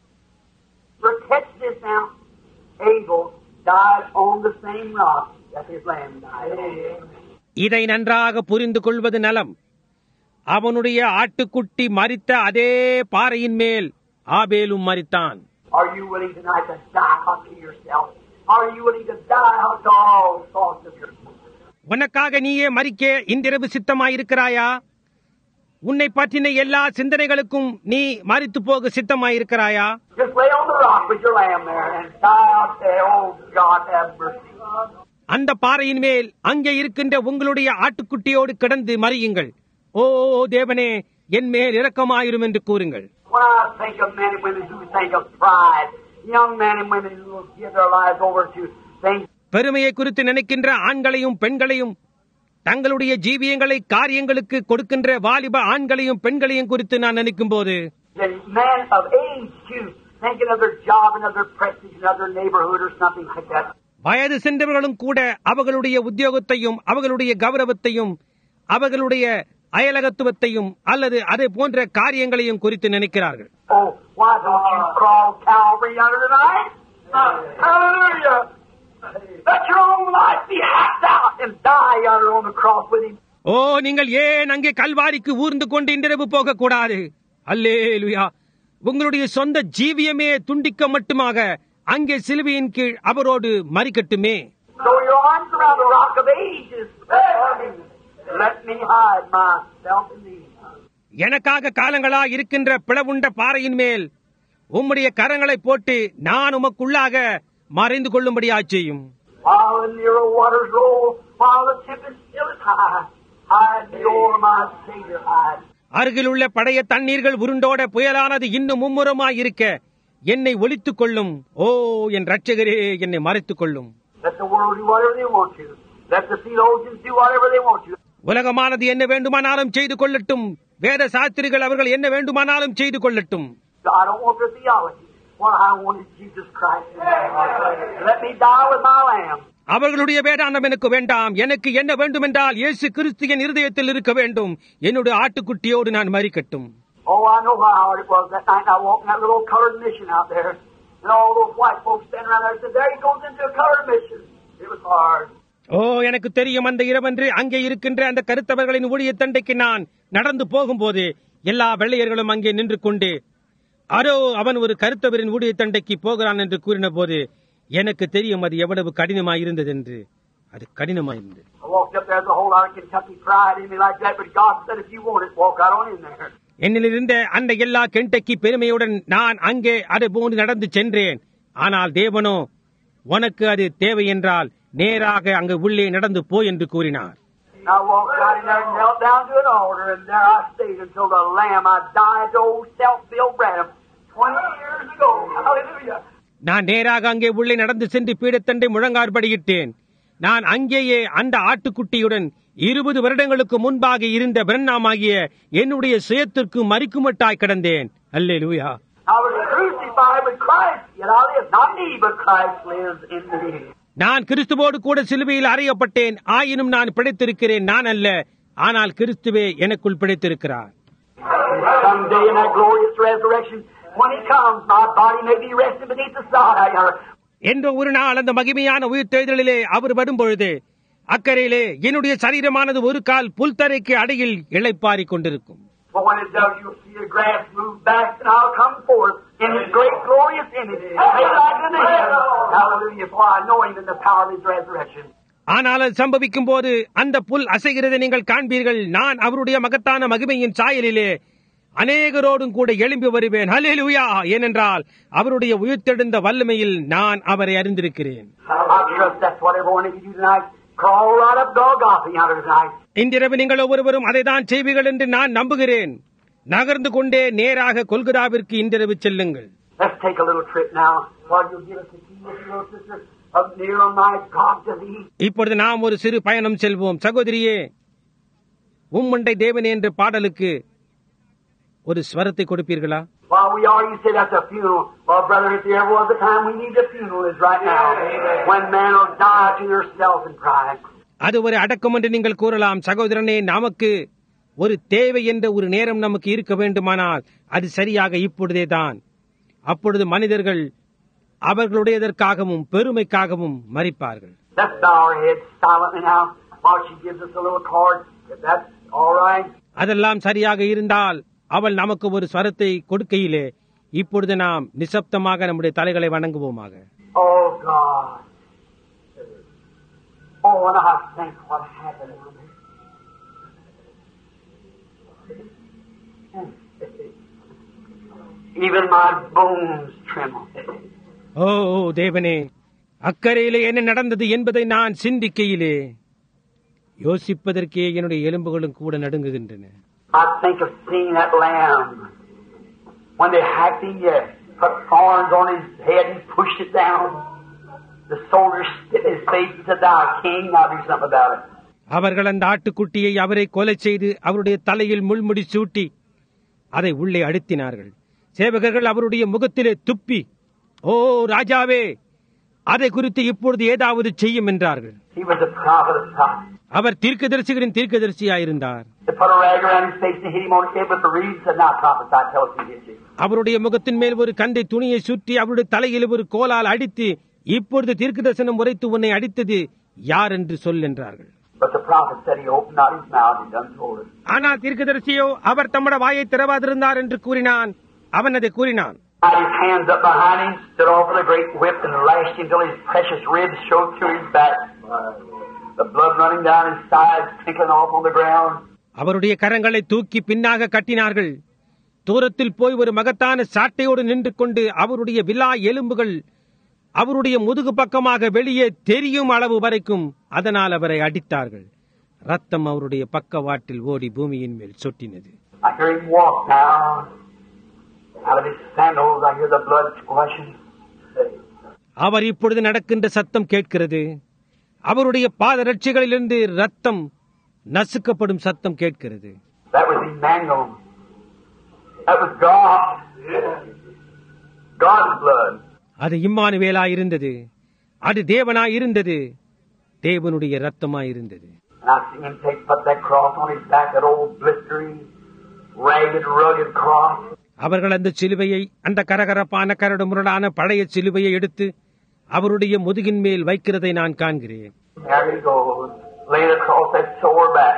to catch this now, Abel died on the same rock that his lamb died. இதை நன்றாக புரிந்து கொள்வது நலம். அவனுடைய ஆட்டுக்குட்டி மரித்த அதே பாறையின் மேல் ஆபேலும் மரித்தான். Are you willing tonight to die unto yourself? Are you willing to die unto all thoughts of your soul? உனக்காக நீயே மரிக்க இன்றிரவு சித்தமாயிருக்கிறாயா? உன்னை பற்றின எல்லா சிந்தனைகளுக்கும் நீ மரித்து போக சித்தமாயிருக்கிறாயா? Just lay on the rock with your lamb there and die out there. Oh God, have mercy. அந்த பாறையின் மேல் அங்கே இருக்கின்ற உங்களுடைய ஆட்டுக்குட்டியோடு கிடந்து மரியுங்கள். ஓ தேவனே, என் மேல் இரக்கமாயிரும் என்று கூறுங்கள். When I think of men and women who think of pride, young men and women who will give their lives over to things. பெருமையை குறித்து நினைக்கின்ற ஆண்களையும் பெண்களையும், தங்களுடைய ஜீவியங்களை காரியங்களுக்கு கொடுக்கின்ற வாலிப ஆண்களையும் பெண்களையும் குறித்து நான் நினைக்கும் போது, The men of age too, thinking of their job and of their prestige and of their neighborhood or something like that. வயது சென்றவர்களும் கூட அவர்களுடைய உத்தியோகத்தையும் அவர்களுடைய கௌரவத்தையும் அவர்களுடைய அயலகத்துவத்தையும் அல்லது அதை போன்ற காரியங்களையும் குறித்து நினைக்கிறார்கள். Oh, why don't you crawl Calvary under tonight? Hallelujah! Let your own life be hacked out and die yonder on the cross with him. ஓ, நீங்கள் ஏன் அங்கே கல்வாரிக்கு ஊர்ந்து கொண்டு இன்றிரவு போக கூடாது? அல்லேலூயா! உங்களுடைய சொந்த ஜீவியமே துண்டிக்க மட்டுமாக அங்கே சிலுவையின் கீழ் அவரோடு மரிக்கட்டுமே. Throw your arms around the rock of ages. Let me hide myself in thee. எனக்காக காலங்களா இருக்கின்ற பிளவுண்ட பாறையின் மேல் உம்முடைய கரங்களை போட்டு நான் உமக்குள்ளாக மறைந்து கொள்ளும்படியா செய்யும். While the nearer waters roll, while the tempest still is high, hide me o'er my Savior, hide. அருகிலுள்ள பழைய தண்ணீர்கள் உருண்டோட புயலானது இன்னும் மும்முரமாய் இருக்க என்னை ஒளித்துக் கொள்ளும். ஓ என் ரட்சகரே, என்னை மறைத்துக் கொள்ளும். Let the world do whatever they want to. Let the theologians do whatever they want to. உலகமானது என்ன வேண்டுமானாலும் செய்து கொள்ளட்டும். வேத சாஸ்திரிகள் அவர்கள் என்ன வேண்டுமானாலும் செய்து கொள்ளட்டும். I don't want their theology. What I want is Jesus Christ. Let me die with my lamb. அவர்களுடைய வேதாந்தம் எனக்கு வேண்டாம். எனக்கு என்ன வேண்டுமென்றால் இயேசு கிறிஸ்து என் இருதயத்தில் இருக்க வேண்டும். என்னுடைய ஆட்டுக்குட்டியோடு நான் மரிக்கட்டும். Oh, I know how hard it was that night. I walked in that little colored mission out there, and all those white folks standing around there said, "There he goes into a colored mission." It was hard. ஓ, எனக்கு தெரியும். அந்த இரவன்று அங்கே இருக்கின்ற அந்த கருத்தவர்களின் ஊழிய தண்டைக்கு நான் நடந்து போகும்போது எல்லா வெள்ளையர்களும் அங்கே நின்று கொண்டு, அரோ அவன் ஒரு கருத்தவரின் ஊழிய தண்டைக்கு போகிறான் என்று கூறின போது எனக்கு தெரியும் அது எவ்வளவு கடினமாயிருந்தது என்று. அது கடினமாயிருந்தது. I walked up there with a whole lot of Kentucky pride in me like that, but God said, if you want it, walk right on in there. என்னிலிருந்த அந்த எல்லா கென்டக்கி பெருமையுடன் நான் அங்கே அதை போன்று நடந்து சென்றேன். ஆனால் தேவனோ, உனக்கு அது தேவை என்றால் நேராக அங்கு உள்ளே நடந்து போ என்று கூறினார். I walked right in there and knelt down to an altar, and there I stayed until the Lamb. I died to old self-Bill Branham twenty years ago. Hallelujah. நான் நேராக அங்கே உள்ளே நடந்து சென்று பீடத்தண்டை முழங்கார்படியிட்டேன். நான் அங்கேயே அந்த ஆட்டுக்குட்டியுடன் இருபது வருடங்களுக்கு முன்பாக இருந்த பிரண்ணாமாகிய என்னுடைய சுயத்திற்கு மறிக்குமட்டாய் கிடந்தேன். அல்லேலூயா. I was crucified with Christ, yet I live. Not me, but Christ lives in me. நான் கிறிஸ்துவோடு கூட சிலுவையில் அறையப்பட்டேன். ஆயினும் நான் பிழைத்திருக்கிறேன், நான் அல்ல, ஆனால் கிறிஸ்துவே எனக்குள் பிழைத்திருக்கிறார். Someday in that glorious resurrection, when He comes, my body may be resting beneath the sod. என்ற ஒரு நாள் அந்த மகிமையான உயிர்த்தெழுதலிலே அவர் வரும்பொழுது அக்கறையிலே என்னுடைய சரீரமானது ஒரு கால் புல்தரைக்கு அடியில் இளைப்பாறிக் கொண்டிருக்கும். But when it does, you'll see the grass move back, and I'll come forth in His great glorious image, made like unto Him. Hallelujah! For I know Him in the power of His resurrection. ஆனால் அது சம்பவிக்கும் போது அந்த புல் அசைகிறதை நீங்கள் காண்பீர்கள். நான் அவருடைய மகத்தான மகிமையின் சாயலிலே அநேகரோடும் கூட எழும்பி வருவேன். ஹல்லேலூயா! ஏனென்றால் அவருடைய உயிர்த்தெழுந்த வல்லமையில் நான் அவரை அறிந்திருக்கிறேன். I trust that's what everyone of you do tonight. Crawl right up Golgotha yonder tonight. இன்றிரவு நீங்கள் ஒவ்வொருவரும் அதை தான் செய்வீர்கள் என்று நான் நம்புகிறேன். நகர்ந்து கொண்டே நேராக கொல்கதாவிற்கு இன்றிரவு செல்லுங்கள். Let's take a little trip now. While you give us the key, little sister, of near my God to thee. இப்பொழுது நாம் ஒரு சிறு பயணம் செல்வோம். சகோதரியே, உம்மண்டை தேவனே என்ற பாடலுக்கு ஒரு ஸ்வரத்தை கொடுப்பீர்களா? While we are, you say that's a funeral. Well, brother, if there ever was a time we need a funeral, is right now. When man will die to yourself in pride. அது ஒரு அடக்கம் என்று நீங்கள் கூறலாம். சகோதரனே, நமக்கு ஒரு தேவை என்ற ஒரு நேரம் நமக்கு இருக்க வேண்டுமானால் அது சரியாக இப்பொழுதே தான். அப்பொழுது மனிதர்கள் அவர்களுடையதற்காகவும் பெருமைக்காகவும் மரிப்பார்கள். Let's bow our heads silently now while she gives us a little chord. If that's all right. அதெல்லாம் சரியாக இருந்தால் அவள் நமக்கு ஒரு ஸ்வரத்தை கொடுக்கையிலே இப்பொழுது நாம் நிசப்தமாக நம்முடைய தலைகளை வணங்குவோமாக. Oh God. Oh, and I think what happened. Even my bones tremble. ஓ தேவனே, அக்கறையிலே என்ன நடந்தது என்பதை நான் சிந்திக்கையிலே யோசிப்பதற்கே என்னுடைய எலும்புகளும் கூட நடுங்குகின்றன. I think of seeing that lamb when they hacked him, yeah, put thorns on his head and pushed it down. The soldiers spit his face and said, "Thou king, now do something about it." அவர்கள் அந்த ஆட்டுக்குட்டியை அவரை கொலை செய்து அவருடைய தலையில் முள்முடி சூட்டி அதை உள்ளே அழுத்தினார்கள். சேவகர்கள் அவருடைய முகத்திலே துப்பி, ஓ ராஜாவே, அதை குறித்து இப்பொழுது ஏதாவது செய்யும் என்றார்கள். He was a prophet of prophets. Our தீர்க்கதரிசிகளின் தீர்க்கதரிசியாயிருந்தார். They put a rag around his face and hit him on the head with the reed and said, "Now prophesy, tell us who did you." அவருடைய முகத்தின் மேல் ஒரு கந்தை துணியை சுற்றி அவருடைய தலையில் ஒரு கோலால் அடித்து, இப்பொழுது தீர்க்க தரிசனம் உரைத்து உன்னை அடித்தது யார் என்று சொல் என்றார்கள். But the prophet said he opened not his mouth, he done told us. ஆனால் தீர்க்கதரிசியோ அவர் தம்முடைய வாயை திறவாதிருந்தார் என்று கூறினான். அவன் அதை கூறினான். Had his hands up behind him, stood off with a great whip and lashed him till his precious ribs showed through his back. The blood running down his sides, trickling off on the ground. அவருடைய கரங்களை தூக்கி பின்னாக கட்டினார்கள். தூரத்தில் போய் ஒரு மகத்தான சாட்டையோடு நின்று கொண்டு அவருடைய விலா எலும்புகள் அவருடைய முதுகு பக்கமாக வெளியே தெரியும் அளவு வரைக்கும் அதனால் அவரை அடித்தார்கள். ரத்தம் அவருடைய பக்கவாட்டில் ஓடி பூமியின் மேல் சொட்டினது. I hear him walk now. Out of his sandals I hear the blood squashing. அவர் இப்பொழுது நடக்கின்ற சத்தம் கேட்கிறது. அவருடைய பாதரட்சிகளிலிருந்து ரத்தம் நசுக்கப்படும் சத்தம் கேட்கிறது. That was Emmanuel. That was God. God's blood. அது இம்மானுவேலாயிருந்தது. அது தேவனாயிருந்தது. தேவனுடைய ரத்தமாயிருந்தது. And I see him take put that cross on his back, that old blistering, ragged, rugged cross. அவர்கள் அந்த சிலுவையை, அந்த கரகரப்பான கரடு முரடான பழைய சிலுவையை எடுத்து அவருடைய முதுகின் மேல் வைக்கிறதை நான் காண்கிறேன். There he goes, laying across that sore back.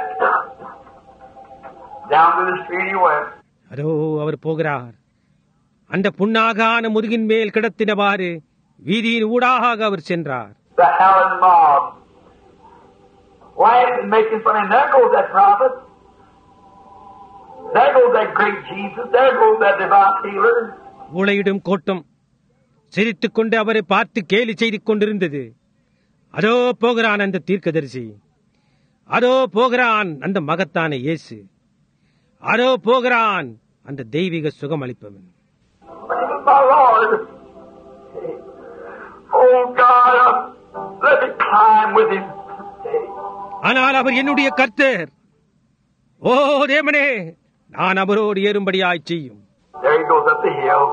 Down to the street he went. அதோ அவர் போகிறார். அந்த புண்ணாகான முதுகின் மேல் கிடத்தினவாறு வீதியின் ஊடாக அவர் சென்றார். The howling mob, laughing, making fun, and there goes that prophet. There goes that great Jesus. There goes that divine healer. ஊளையிடும் கோட்டம் சிரித்துக் கொண்டு அவரை பார்த்து கேலி செய்து கொண்டிருந்தது. அதோ போகிறான் அந்த தீர்க்கதரிசி, அதோ போகிறான் அந்த மகத்தான இயேசு, அதோ போகிறான் அந்த தெய்வீக சுகமளிப்பவன். My Lord, oh God, let me climb with him. ஆனால் அவர் என்னுடைய கர்த்தர். ஓ தேவனே, நான் அவரோடு ஏறும்படியாய் செய்யும். There he goes up the hill.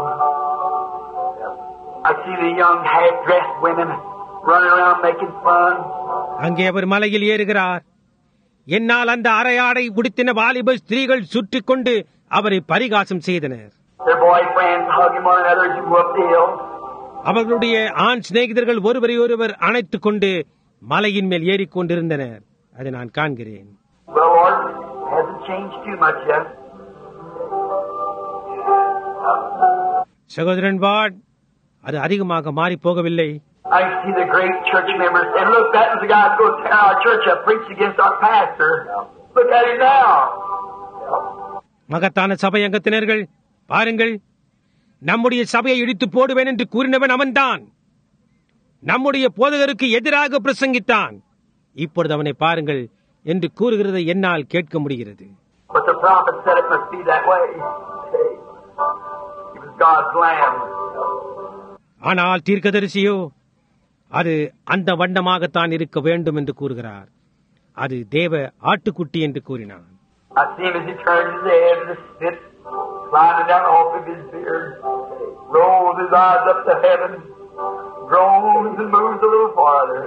I see the young half-dressed women running around making fun. அங்கே அவர் மலையில் ஏறுகிறார். என்னால் அந்த அரையாடை உடுத்தின வாலிப ஸ்திரீகள் சுற்றி கொண்டு அவரை பரிகாசம் செய்தனர். Their boyfriends hugging one another as you go up the hill. அவர்களுடைய ஆண் சிநேகிதர்கள் ஒருவரை ஒருவர் அணைத்துக் கொண்டு மலையின் மேல் ஏறிக்கொண்டிருந்தனர். அதை நான் காண்கிறேன். Well, Lord, hasn't changed too much yet. சகோதரன் வாட், அது அதிகமாக மாறி போகவில்லை. I see the great church members, and look, that was the guy who's going to tear our church up, preach against our pastor. Look at him now. மகத்தான சபை அங்கத்தினர்கள், பாருங்கள், நம்முடைய சபையை இடித்து போடுவேன் என்று கூறினவன் அவன்தான். நம்முடைய போதகருக்கு எதிராக பிரசங்கித்தான். இப்பொழுது அவனை பாருங்கள் என்று கூறுகிறதை என்னால் கேட்க முடிகிறது. But the prophet said it must be that way. He was God's lamb. ஆனால் தீர்க்கதரிசியோ அது அந்த வண்ணமாகத்தான் இருக்க வேண்டும் என்று கூறுகிறார். அது தேவ ஆட்டுக்குட்டி என்று கூறினான். I see him as he turns his head and the spit sliding down off of his beard, rolls his eyes up to heaven, groans and moves a little farther.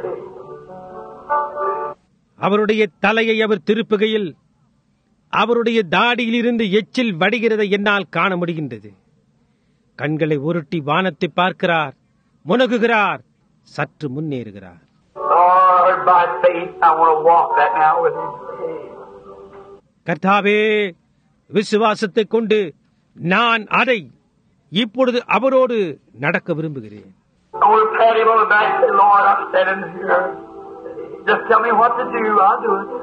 அவருடைய தலையை அவர் திருப்புகையில் அவருடைய தாடியில் இருந்து எச்சில் வடிகிறதை என்னால் காண முடிகின்றது. கண்களை உருட்டி வானத்தை பார்க்கிறார், முனகுகிறார், சற்று முன்னேறுகிறார். Lord, by faith, I want to walk that now with him. கர்த்தாவே, விசுவாசத்தை கொண்டு நான் அதை இப்பொழுது அவரோடு நடக்க விரும்புகிறேன். I want to pat him on the back and say, Lord, I'm standing here. Just tell me what to do. I'll do it.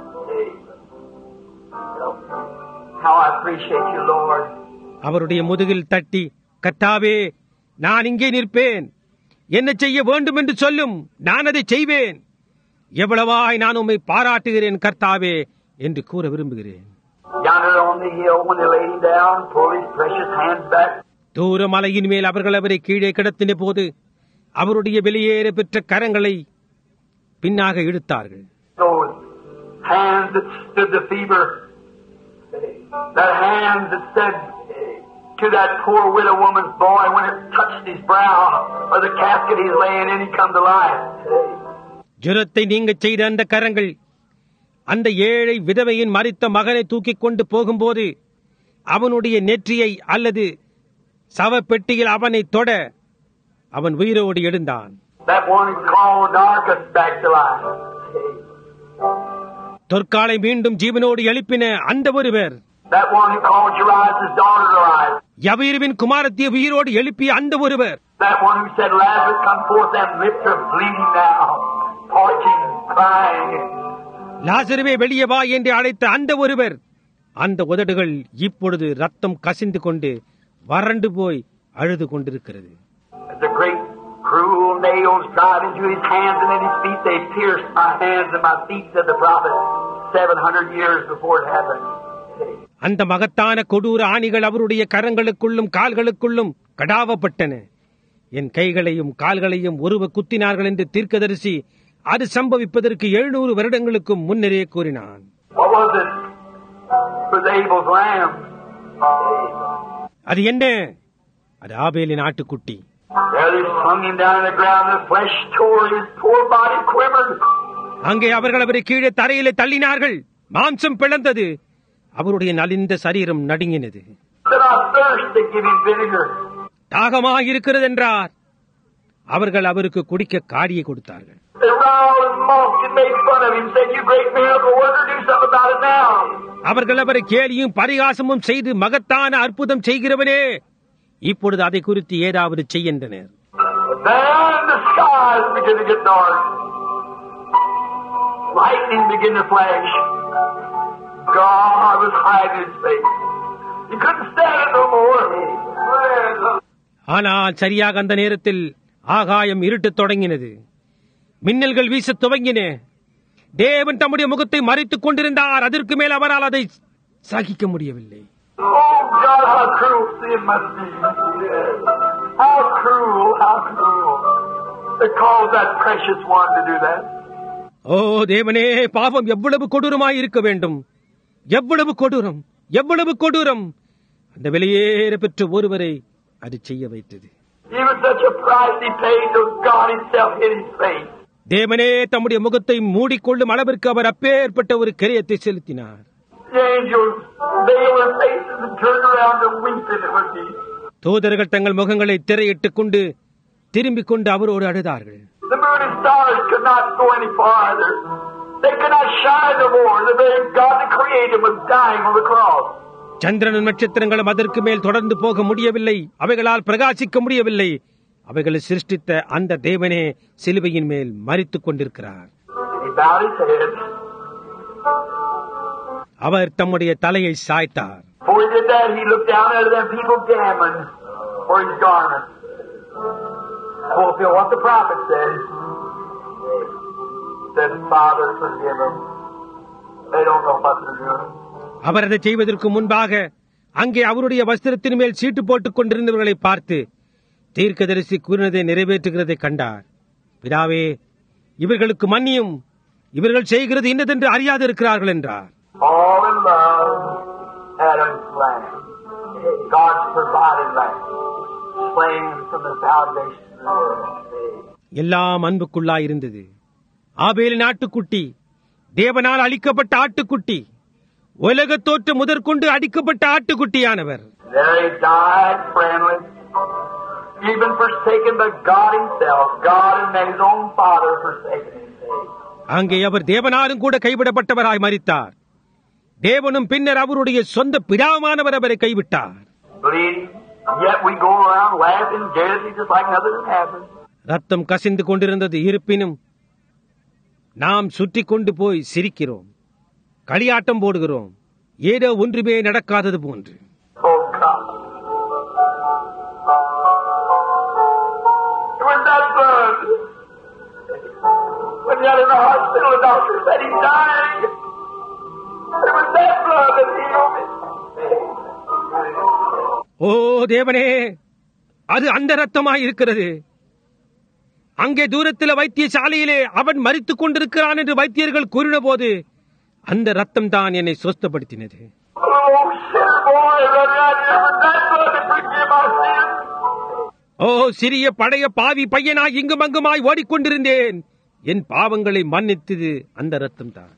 How I appreciate you, Lord. அவருடைய முதுகில் தட்டி, கர்த்தாவே, நான் இங்கே நிற்பேன், என்ன செய்ய வேண்டும் என்று சொல்லும், நான் அதை செய்வேன். எவ்வளவாய் நான் உம்மை பாராட்டுகிறேன் கர்த்தாவே என்று கூற விரும்புகிறேன். Yonder on the hill, when they laid him down, pulled his precious hands back. தூர மலையின் மேல் அவர்கள் அவரை கீழே கிடத்தின போது அவருடைய வெளியேற பெற்ற கரங்களை பின்னாக இழுத்தார்கள். Those hands that stood the fever, that hands that said to that poor widow woman's boy when it touched his brow or the casket he's laying in, he come to life. ஜுரத்தை நீங்க செய்த அந்த கரங்கள் அந்த ஏழை விதவையின் மரித்த மகனை தூக்கிக் கொண்டு போகும்போது அவனுடைய நெற்றியை அல்லது சவப்பெட்டியில் அவனை தொட அவன் உயிரோடு எழுந்தான். That one who called Dorcas back to life. தொற்காலை மீண்டும் ஜீவனோடு எழுப்பின அந்த ஒருவர். That one who called Jairus' daughter to life. யவீருவின் குமாரத்திய உயிரோடு எழுப்பிய அந்த ஒருவர். That one who said, Lazarus, come forth, and lips are bleeding now, parching, crying. லாசருவே வெளியே வா என்று அழைத்த அந்த ஒருவர். அந்த உதடுகள் இப்பொழுது ரத்தம் கசிந்து கொண்டு வறண்டு போய் அழுது கொண்டிருக்கிறது. The great cruel nails drive into his hands and in his feet. They pierced my hands and my feet, said the prophet, seven hundred years before it happened. அந்த மகத்தான கொடூர ஆணிகள் அவருடைய கரங்களுக்குள்ளும் கால்களுக்குள்ளும் கடாவப்பட்டன. என் கைகளையும் கால்களையும் ஒருவ குத்தினார்கள் என்று தீர்க்கதரிசி அது சம்பவிப்பதற்கு எழுநூறு வருடங்களுக்கு முன்னரே கூறினான். What was it? It was Abel's lamb. அது என்ன? அது ஆபேலின் ஆட்டுக்குட்டி. There they slung him down on the ground. The flesh tore, his poor body quivered. அங்கே அவர்கள் அவரை கீழே தரையிலே தள்ளினார்கள். மாம்சம் பிளந்தது. அவருடைய நலிந்த சரீரம் நடுங்கினது. Said, I thirst, to give him vinegar. தாகமாக இருக்கிறது என்றார். அவர்கள் அவருக்கு குடிக்க காடியை கொடுத்தார்கள். They riled and mocked and made fun of him, said, you great miracle worker, do something about it now. அவர்கள் அவரை கேலியும் பரிகாசமும் செய்து மகத்தான அற்புதம் செய்கிறவனே இப்பொழுது அதை குறித்து ஏதாவது செய்கின்றனர். But Then the skies begin to get dark. Lightning began to flash. God was hiding His face. He couldn't stand it no more. ஆனால் சரியாக அந்த நேரத்தில் ஆகாயம் இருட்டத் தொடங்கினது. மின்னல்கள் வீசத் துவங்கின. தேவன் தம்முடைய முகத்தை மறைத்துக் கொண்டிருந்தார். அதற்கு மேல் அவரால் அதை சகிக்க முடியவில்லை. Oh God, how cruel sin must be. How cruel, how cruel. To cause that precious one to do that. ஓ தேவனே, பாவம் எவ்வளவு கொடூரமாய் இருக்க வேண்டும். எவ்வளவு கொடூரம், எவ்வளவு கொடூரம். அந்த வெளியேற பெற்ற ஒருவரை அது செய்ய வைத்தது. Even such a price He paid, so God Himself hid His face. தேவனே தம்முடைய முகத்தை மூடிக்கொள்ளும் அளவிற்கு அவர் அப்பேற்பட்ட ஒரு கிரியத்தை செலுத்தினார். The angels veil their faces and turn around and weep in it would be. தூதர்கள் தங்கள் முகங்களை திரையிட்டுக் கொண்டு திரும்பிக் கொண்டு அவரோடு அழுதார்கள். The moon and stars could not go any farther. They could not shine no more. The very God that created was dying on the cross. சந்திரனும் நட்சத்திரங்களும் அதற்கு மேல் தொடர்ந்து போக முடியவில்லை. அவைகளால் பிரகாசிக்க முடியவில்லை. அவைகளை சிருஷ்டித்த அந்த தேவனே சிலுவையின் மேல் மரித்துக் கொண்டிருக்கிறார். He bowed his head. அவர் தம்முடைய தலையை சாய்த்தார். Before he did that, he looked down at them people gambling for his garment. Fulfill what the prophet said. Said, Father, forgive them. They don't know what they're doing. அவர் அதை செய்வதற்கு முன்பாக அங்கே அவருடைய வஸ்திரத்தின் மேல் சீட்டு போட்டுக் கொண்டிருந்தவர்களை பார்த்து தீர்க்கதரிசி கூறினதை நிறைவேற்றுகிறதை கண்டார். பிதாவே, இவர்களுக்கு மன்னியும், இவர்கள் செய்கிறது இன்னதென்று அறியாது இருக்கிறார்கள் என்றார். All in love, Adam's lamb, God's provided lamb, slain from the foundation of the world. எல்லாம் அன்புக்குள்ளாயிருந்தது. ஆபேலின் ஆட்டுக்குட்டி, தேவனால் அளிக்கப்பட்ட ஆட்டுக்குட்டி, உலக தோற்ற முதற்கொண்டு அடிக்கப்பட்ட ஆட்டுக்குட்டியானவர். There he died friendly, even forsaken by God Himself. God and His own Father forsaken Him. அங்கே அவர் தேவனாலும் கூட கைவிடப்பட்டவராய் மரித்தார். தேவனும் பின்னர் அவருடைய சொந்த பிதாவானவர் அவரை கைவிட்டார். Bleeding, yet we go around laughing, gaiety, just like nothing had happened. ரத்தம் கசிந்து கொண்டிருந்தது. இருப்பினும் நாம் சுற்றி கொண்டு போய் சிரிக்கிறோம், களியாட்டம் போடுகிறோம், ஏதோ ஒன்றுமே நடக்காதது போன்று. Oh God. It was that blood. When he had in the hospital, the doctor said he's dying. It was that blood that healed me. ஓ தேவனே, அது அந்த ரத்தமாய் இருக்கிறது. அங்கே தூரத்தில் வைத்தியசாலையிலே அவன் மரித்துக் கொண்டிருக்கிறான் என்று வைத்தியர்கள் கூறின போது அந்த ரத்தம் தான் என்னை சுஸ்தப்படுத்தினது. ஓ சிறிய பழைய பாவி பையனாய் இங்கும் அங்குமாய் ஓடிக்கொண்டிருந்தேன். என் பாவங்களை மன்னித்தது அந்த ரத்தம் தான்.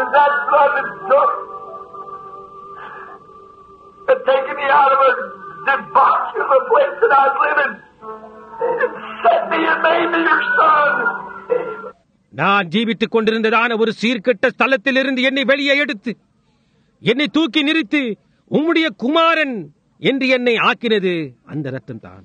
நான் ஜீவித்துக் கொண்டிருந்ததான ஒரு சீர்கெட்ட ஸ்தலத்தில் இருந்து என்னை வெளியே எடுத்து என்னை தூக்கி நிறுத்தி உம்முடைய குமாரன் என்று என்னை ஆக்கினது அந்த ரத்தம் தான்.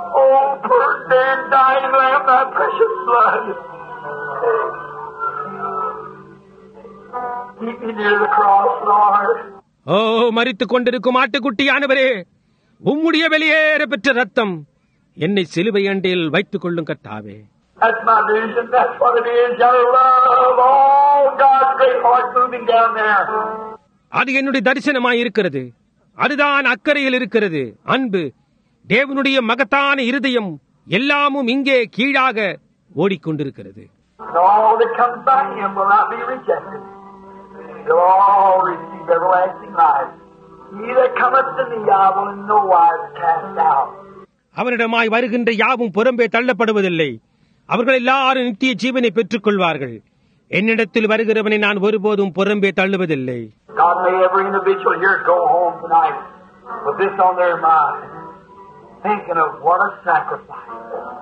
ஓ மரித்துக் கொண்டிருக்கும் ஆட்டுக்குட்டியானவரே, உம்முடைய வெளியேற பெற்ற ரத்தம் என்னை சிலுவை அண்டையில் வைத்துக் கொள்ளும் கர்த்தாவே. That's my vision. That's what it is. Your love, all God's great heart moving down there. அது என்னுடைய தரிசனமாய் இருக்கிறது. அதுதான் அக்கறையில் இருக்கிறது. அன்பு, தேவனுடைய மகத்தான இருதயம் எல்லாமும் இங்கே கீழாக ஓடிக்கொண்டிருக்கிறது. All that comes by Him will not be rejected. They'll all receive everlasting life. He that cometh to me, I will in no wise cast out. அவரிடமாய் வருகின்ற யாவும் புறம்பே தள்ளப்படுவதில்லை. அவர்கள் எல்லாரும் நித்திய ஜீவனை பெற்றுக் கொள்வார்கள். என்னிடத்தில் வருகிறவனை நான் ஒருபோதும் புறம்பே தள்ளுவதில்லை. God may every individual here go home tonight with this on their mind, thinking of what a sacrifice.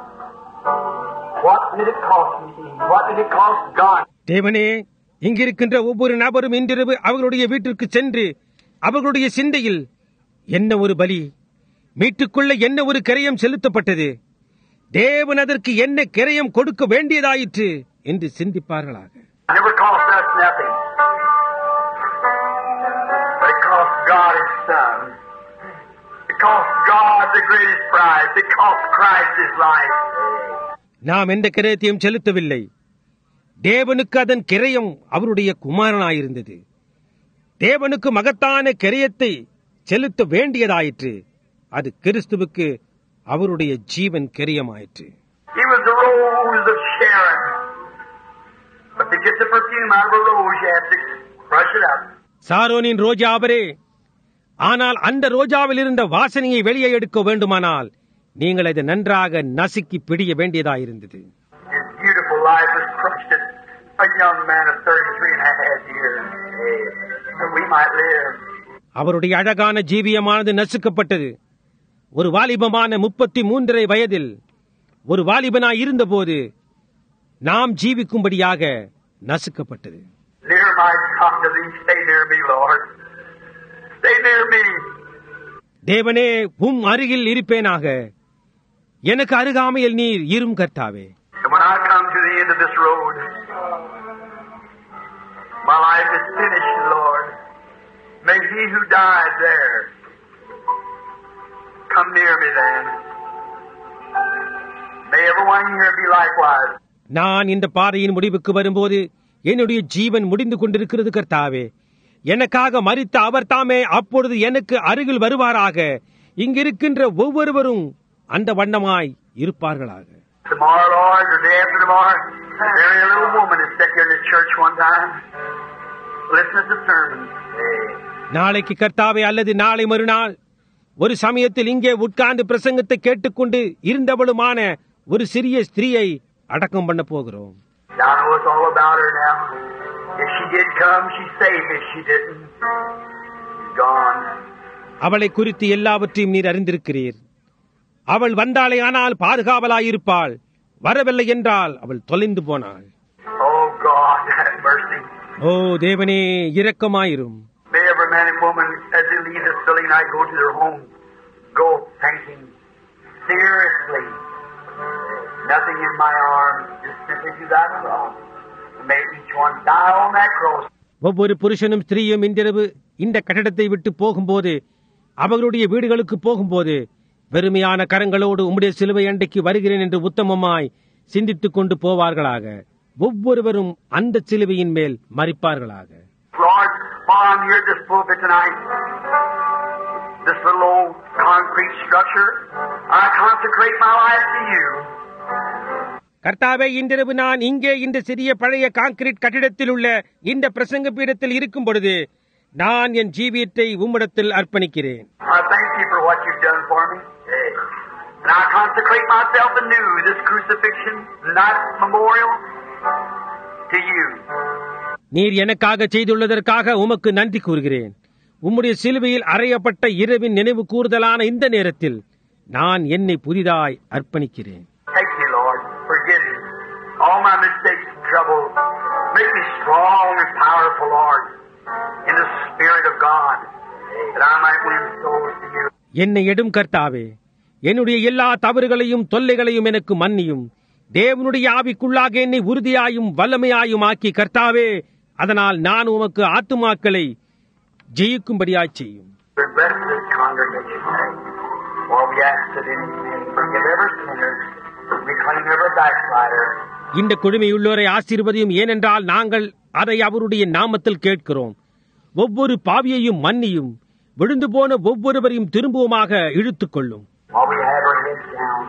What did it cost me? What did it cost God? தேவனே, இங்கிருக்கின்ற ஒவ்வொரு நபரும் இன்றிரவு அவர்களுடைய வீட்டிற்கு சென்று அவர்களுடைய சிந்தையில் என்ன ஒரு பலி, மீட்டுக்கொள்ள என்ன ஒரு கரையம் செலுத்தப்பட்டது, தேவன் அதற்கு என்ன கிரயம் கொடுக்க வேண்டியதாயிற்று என்று சிந்திப்பார்களாக. Never cost us nothing. But it cost God His Son. It cost God the greatest prize. It cost Christ His life. நாம் எந்த கிரயத்தையும் செலுத்தவில்லை. தேவனுக்கு அதன் கிரயம் அவருடைய குமாரனாயிருந்தது. தேவனுக்கு மகத்தான கிரயத்தை செலுத்த வேண்டியதாயிற்று. அது கிறிஸ்துவுக்கு அவருடைய ஜீவன் கிரயமாயிற்று. He was the rose of Sharon. But to get the perfume out of a rose, you have to crush it up. சாரோனின் ரோஜா அவரே. ஆனால் அந்த ரோஜாவில் இருந்த வாசனையை வெளியே எடுக்க வேண்டுமானால் நீங்கள் அதை நன்றாக நசுக்கி பிடிய வேண்டியதாயிருந்தது. His beautiful life was crushed at a young man of thirty-three and a half years. That we might live. அவருடைய அழகான ஜீவியமானது நசுக்கப்பட்டது. ஒரு வாலிபமான முப்பத்தி மூன்றரை வயதில் ஒரு வாலிபனாய் இருந்தபோது நாம் ஜீவிக்கும்படியாக நசுக்கப்பட்டது. Near my God, to thee, stay near me, Lord. Stay near me. தேவனே, உம் அருகில் இருப்பேனாக. எனக்கு அருகாமையில் நீர் இரும் கர்த்தாவே. And when I come to the end of this road, my life is finished, Lord. May he who died there come near me then. May everyone here be likewise. நான் இந்த பாதையின் முடிவுக்கு வரும்போது என்னுடைய ஜீவன் முடிந்து கொண்டிருக்கிறது கர்த்தாவே. எனக்காக மரித்த அவர் தாமே அப்பொழுது எனக்கு அருகில் வருவாராக. இங்கிருக்கின்ற ஒவ்வொருவரும் அந்த வண்ணமாய் இருப்பார்களாக. Tomorrow, Lord, or day after tomorrow, there is a little woman that sat here in the church one time. Listen to the sermon. நாளைக்கு கர்த்தாவே அல்லது நாளை மறுநாள் ஒரு சமயத்தில் இங்கே உட்கார்ந்து பிரசங்கத்தை கேட்டுக்கொண்டு இருந்தவளுமான ஒரு சிறிய ஸ்திரீயை அடக்கம் பண்ண போகிறோம். I know it's all about her now. If she did come, she's safe. If she didn't, she's gone. அவளை குறித்து எல்லாவற்றையும் நீர் அறிந்திருக்கிறீர். அவள் வந்தாளே ஆனால் பாதுகாவலாயிருப்பாள். வரவில்லை என்றால் அவள் தொலைந்து போனாள். Oh God, have mercy. ஓ தேவனே, இரக்கமாயிரும். May every man and woman, as they leave this building tonight, go to their home, go thinking seriously. Nothing in my arms, just simply do that alone. May each one die on that cross. ஒவ்வொரு புருஷனும் ஸ்திரீயும் இன்றிரவு இந்த கட்டடத்தை விட்டு போகும்போது, அவர்களுடைய வீடுகளுக்கு போகும்போது, வெறுமையான கரங்களோடு உம்முடைய சிலுவை அண்டைக்கு வருகிறேன் என்று உத்தமமாய் சிந்தித்துக் கொண்டு போவார்களாக. ஒவ்வொருவரும் அந்த சிலுவையின் மேல் மரிப்பார்களாக. Lord, while I'm here at this pulpit tonight, this little old concrete structure, I consecrate my life to you. கர்த்தாவே, இன்றிரவு நான் இங்கே இந்த சிறிய பழைய கான்கிரீட் கட்டிடத்தில் உள்ள இந்த பிரசங்க பீடத்தில் இருக்கும் பொழுது நான் என் ஜீவியத்தை உம்மிடத்தில் அர்ப்பணிக்கிறேன். I thank you for what you've done for me. And I consecrate myself anew, this crucifixion night memorial, to you. நீர் எனக்காக செய்துள்ளதற்காக உமக்கு நன்றி கூறுகிறேன். உம்முடைய சிலுவையில் அறையப்பட்ட இரவின் நினைவு கூறுதலான இந்த நேரத்தில் நான் என்னை புதிதாய் அர்ப்பணிக்கிறேன். Take me, Lord. Forgive me. All my mistakes and troubles. Make me strong and powerful, Lord, in the Spirit of God, that I might win souls to you. என்னை எடும் கர்த்தாவே, என்னுடைய எல்லா தவறுகளையும் தொல்லைகளையும் எனக்கு மன்னியும். தேவனுடைய ஆவிக்குள்ளாக என்னை உறுதியாயும் வல்லமையாயும் ஆக்கி கர்த்தாவே, அதனால் நான் உமக்கு ஆத்துமாக்களை ஜெயிக்கும்படியாய் செய்யும். Bless this congregation today. While we ask that in and forgive every sinner, reclaim every backslider. இந்த கொடுமையுள்ளோரை ஆசீர்வதியும், ஏனென்றால் நாங்கள் அதை அவருடைய நாமத்தில் கேட்கிறோம். ஒவ்வொரு பாவியையும் மன்னியும், விழுந்து போன ஒவ்வொருவரையும் திரும்பவுமாக இழுத்துக் கொள்ளும். While we have our heads down,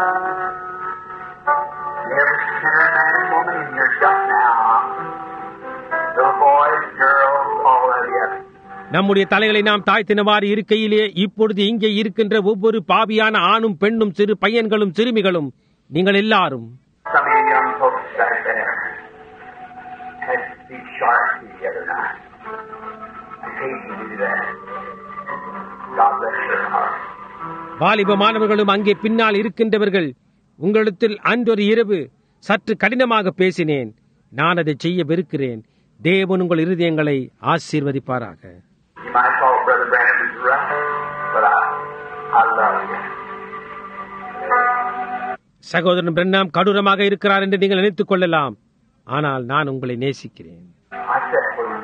every sinner, man and woman in here just now, little boys, girls, all of you. நம்முடைய தலைகளை நாம் தாழ்த்தினவாறு இருக்கையிலே இப்பொழுது இங்கே இருக்கின்ற ஒவ்வொரு பாவியான ஆணும் பெண்ணும் சிறு பையன்களும் சிறுமிகளும் நீங்கள் எல்லாரும். Some of you young folks back there had to speak sharply the other night. I hate you to do that. God bless your heart. வாலிப மாணவர்களும் அங்கே பின்னால் இருக்கின்றவர்கள், உங்களிடத்தில் அன்றொரு இரவு சற்று கடினமாக பேசினேன். நான் அதை செய்ய வெறுக்கிறேன். தேவன் உங்கள் இருதயங்களை ஆசீர்வதிப்பாராக. You might call Brother Branham rough, but I, I love you. சகோதரன் பிரண்ணாம் கடூரமாக இருக்கிறார் என்று நீங்கள் நினைத்துக் கொள்ளலாம். ஆனால் நான் உங்களை நேசிக்கிறேன். I said, please,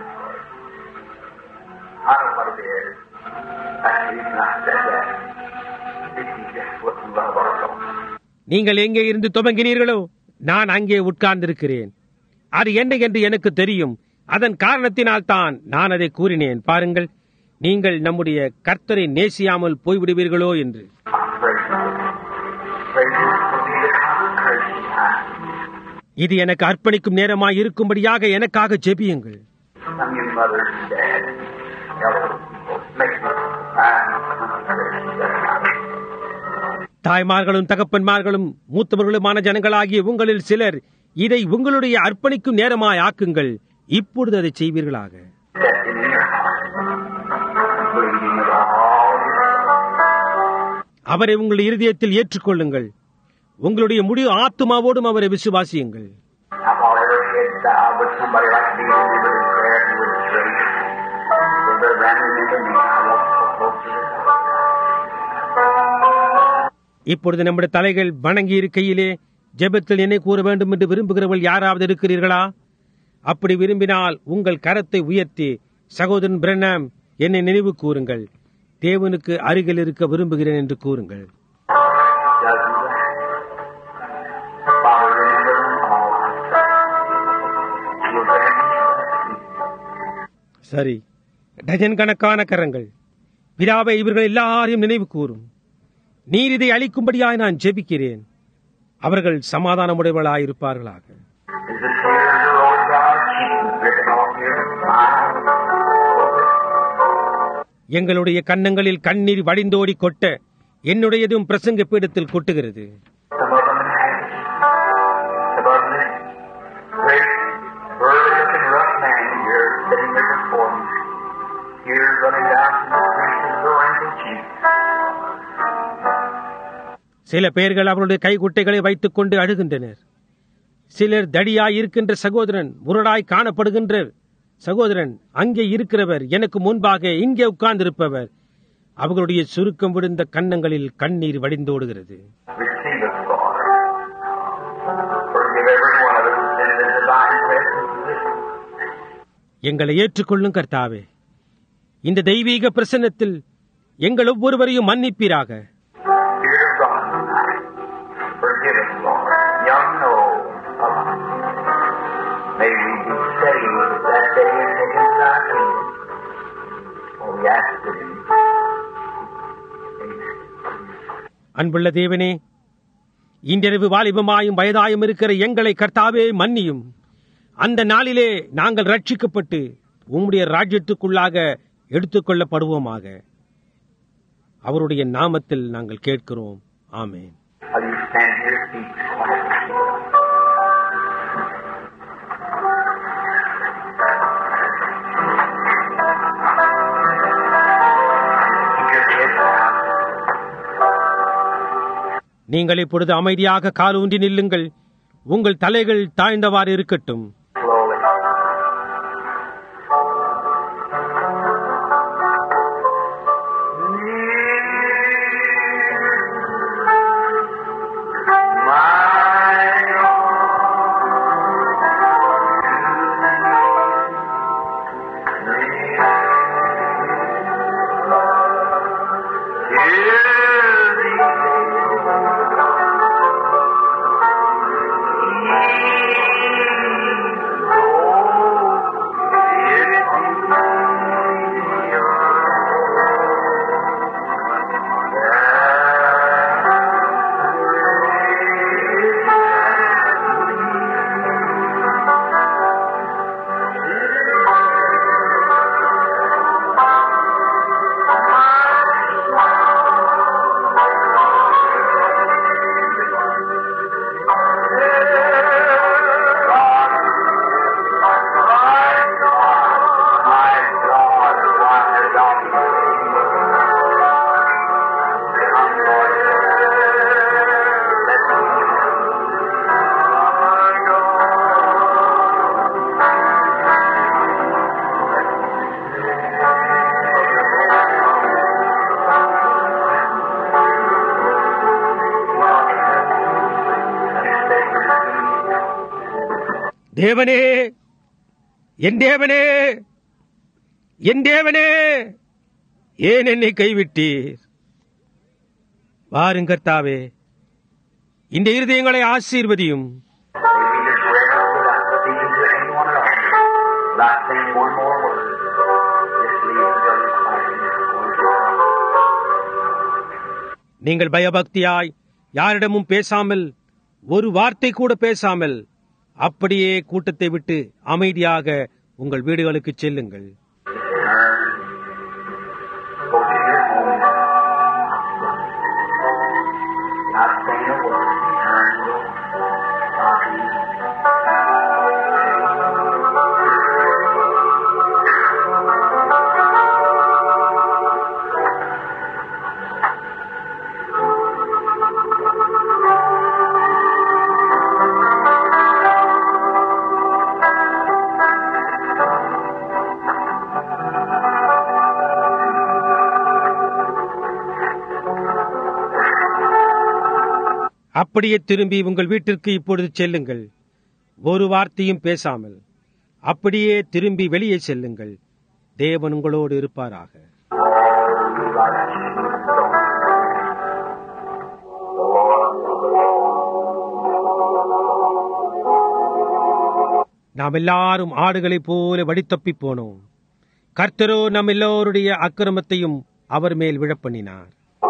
I don't know what it is. That's the reason I said that. This is just what we love our God. நீங்கள் எங்கே இருந்து துவங்கினீர்களோ நான் அங்கே உட்கார்ந்திருக்கிறேன். அது என்ன என்று எனக்கு தெரியும். அதன் காரணத்தினால் தான் நான் அதை கூறினேன். பாருங்கள், நீங்கள் நம்முடைய கர்த்தரை நேசியாமல் போய்விடுவீர்களோ என்று. இது எனக்கு அர்ப்பணிக்கும் நேரமாய் இருக்கும்படியாக எனக்காக ஜெபியுங்கள். தாய்மார்களும் தகப்பன்மார்களும் மூத்தவர்களுமான ஜனங்களாகிய உங்களில் சிலர் இதை உங்களுடைய அர்ப்பணிக்கும் நேரமாய் ஆக்குங்கள். இப்பொழுது அதை செய்வீர்களாக. அவரை உங்கள் இருதயத்தில் ஏற்றுக்கொள்ளுங்கள். உங்களுடைய முழு ஆத்துமாவோடும் அவரை விசுவாசியுங்கள். இப்பொழுது நம்முடைய தலைகள் வணங்கி இருக்கையிலே ஜெபத்தில் என்னை கூற வேண்டும் என்று விரும்புகிறவர்கள் யாராவது இருக்கிறீர்களா? அப்படி விரும்பினால் உங்கள் கரத்தை உயர்த்தி, சகோதரன் பிரண்ணாம், என்னை நினைவு கூறுங்கள், தேவனுக்கு அருகில் இருக்க விரும்புகிறேன் என்று கூறுங்கள். சரி, டஜன் கணக்கான கரங்கள். பிதாவை இவர்கள் எல்லாரையும் நினைவு கூறும். நீர் இதை அளிக்கும்படியாய் நான் ஜெபிக்கிறேன். அவர்கள் சமாதானமுடையவர்களாயிருப்பார்களாக. எங்களுடைய கன்னங்களில் கண்ணீர் வடிந்தோடி கொட்ட என்னுடையதும் பிரசங்க பீடத்தில் கொட்டுகிறது. சில பேர்கள் அவருடைய கைகுட்டைகளை வைத்துக் கொண்டு அழுகின்றனர். சிலர் தடியாய் இருக்கின்ற சகோதரன், முரடாய் காணப்படுகின்ற சகோதரன், அங்கே இருக்கிறவர், எனக்கு முன்பாக இங்கே உட்கார்ந்திருப்பவர், அவர்களுடைய சுருக்கம் விழுந்த கன்னங்களில் கண்ணீர் வடிந்தோடுகிறது. எங்களை ஏற்றுக்கொள்ளும் கர்த்தாவே, இந்த தெய்வீக பிரசன்னத்தில் எங்கள் ஒவ்வொருவரையும் மன்னிப்பீராக. அன்புள்ள தேவனே, இன்றிரவு வாலிபமாயும் வயதாயும் இருக்கிற எங்களை கர்த்தாவே மன்னியும். அந்த நாளிலே நாங்கள் ரட்சிக்கப்பட்டு உம்முடைய ராஜ்யத்துக்குள்ளாக எடுத்துக் கொள்ளப்படுவோமாக. அவருடைய நாமத்தில் நாங்கள் கேட்கிறோம். ஆமென். நீங்கள் இப்பொழுது அமைதியாக கால் ஊன்றி நில்லுங்கள். உங்கள் தலைகள் தாழ்ந்தவாறு இருக்கட்டும். தேவனே, என் தேவனே, என் தேவனே, ஏன் என்னை கைவிட்டீர்? வாருங்க கர்த்தாவே, இந்த இருதயங்களை ஆசீர்வதியும். நீங்கள் பயபக்தியாய் யாரிடமும் பேசாமல், ஒரு வார்த்தை கூட பேசாமல் அப்படியே கூட்டத்தை விட்டு அமைதியாக உங்கள் வீடுகளுக்கு செல்லுங்கள். அப்படியே திரும்பி உங்கள் வீட்டிற்கு இப்பொழுது செல்லுங்கள். ஒரு வார்த்தையும் பேசாமல் அப்படியே திரும்பி வெளியே செல்லுங்கள். தேவன் உங்களோடு இருப்பாராக. நாம் எல்லாரும் ஆடுகளைப் போல வழித்தப்பி போனோம். கர்த்தரோ நம் எல்லோருடைய அக்கிரமத்தையும் அவர் மேல் விழப்பண்ணினார்.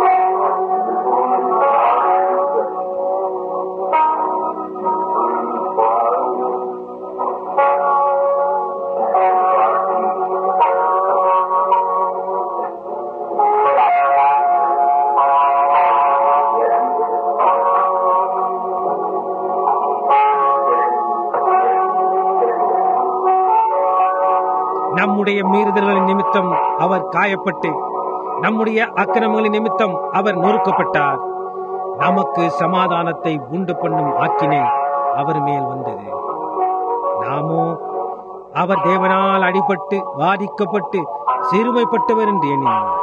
நம்முடைய மீறுதல்களின் நிமித்தம் அவர் காயப்பட்டு, நம்முடைய அக்கிரமங்களின் நிமித்தம் அவர் நொறுக்கப்பட்டார். நமக்கு சமாதானத்தை உண்டு பண்ணும் ஆக்கினை அவர் மேல் வந்தது. நாமோ அவர் தேவனால் அடிபட்டு, பாதிக்கப்பட்டு, சிறுமைப்பட்டவர் என்று எண்ணினார்.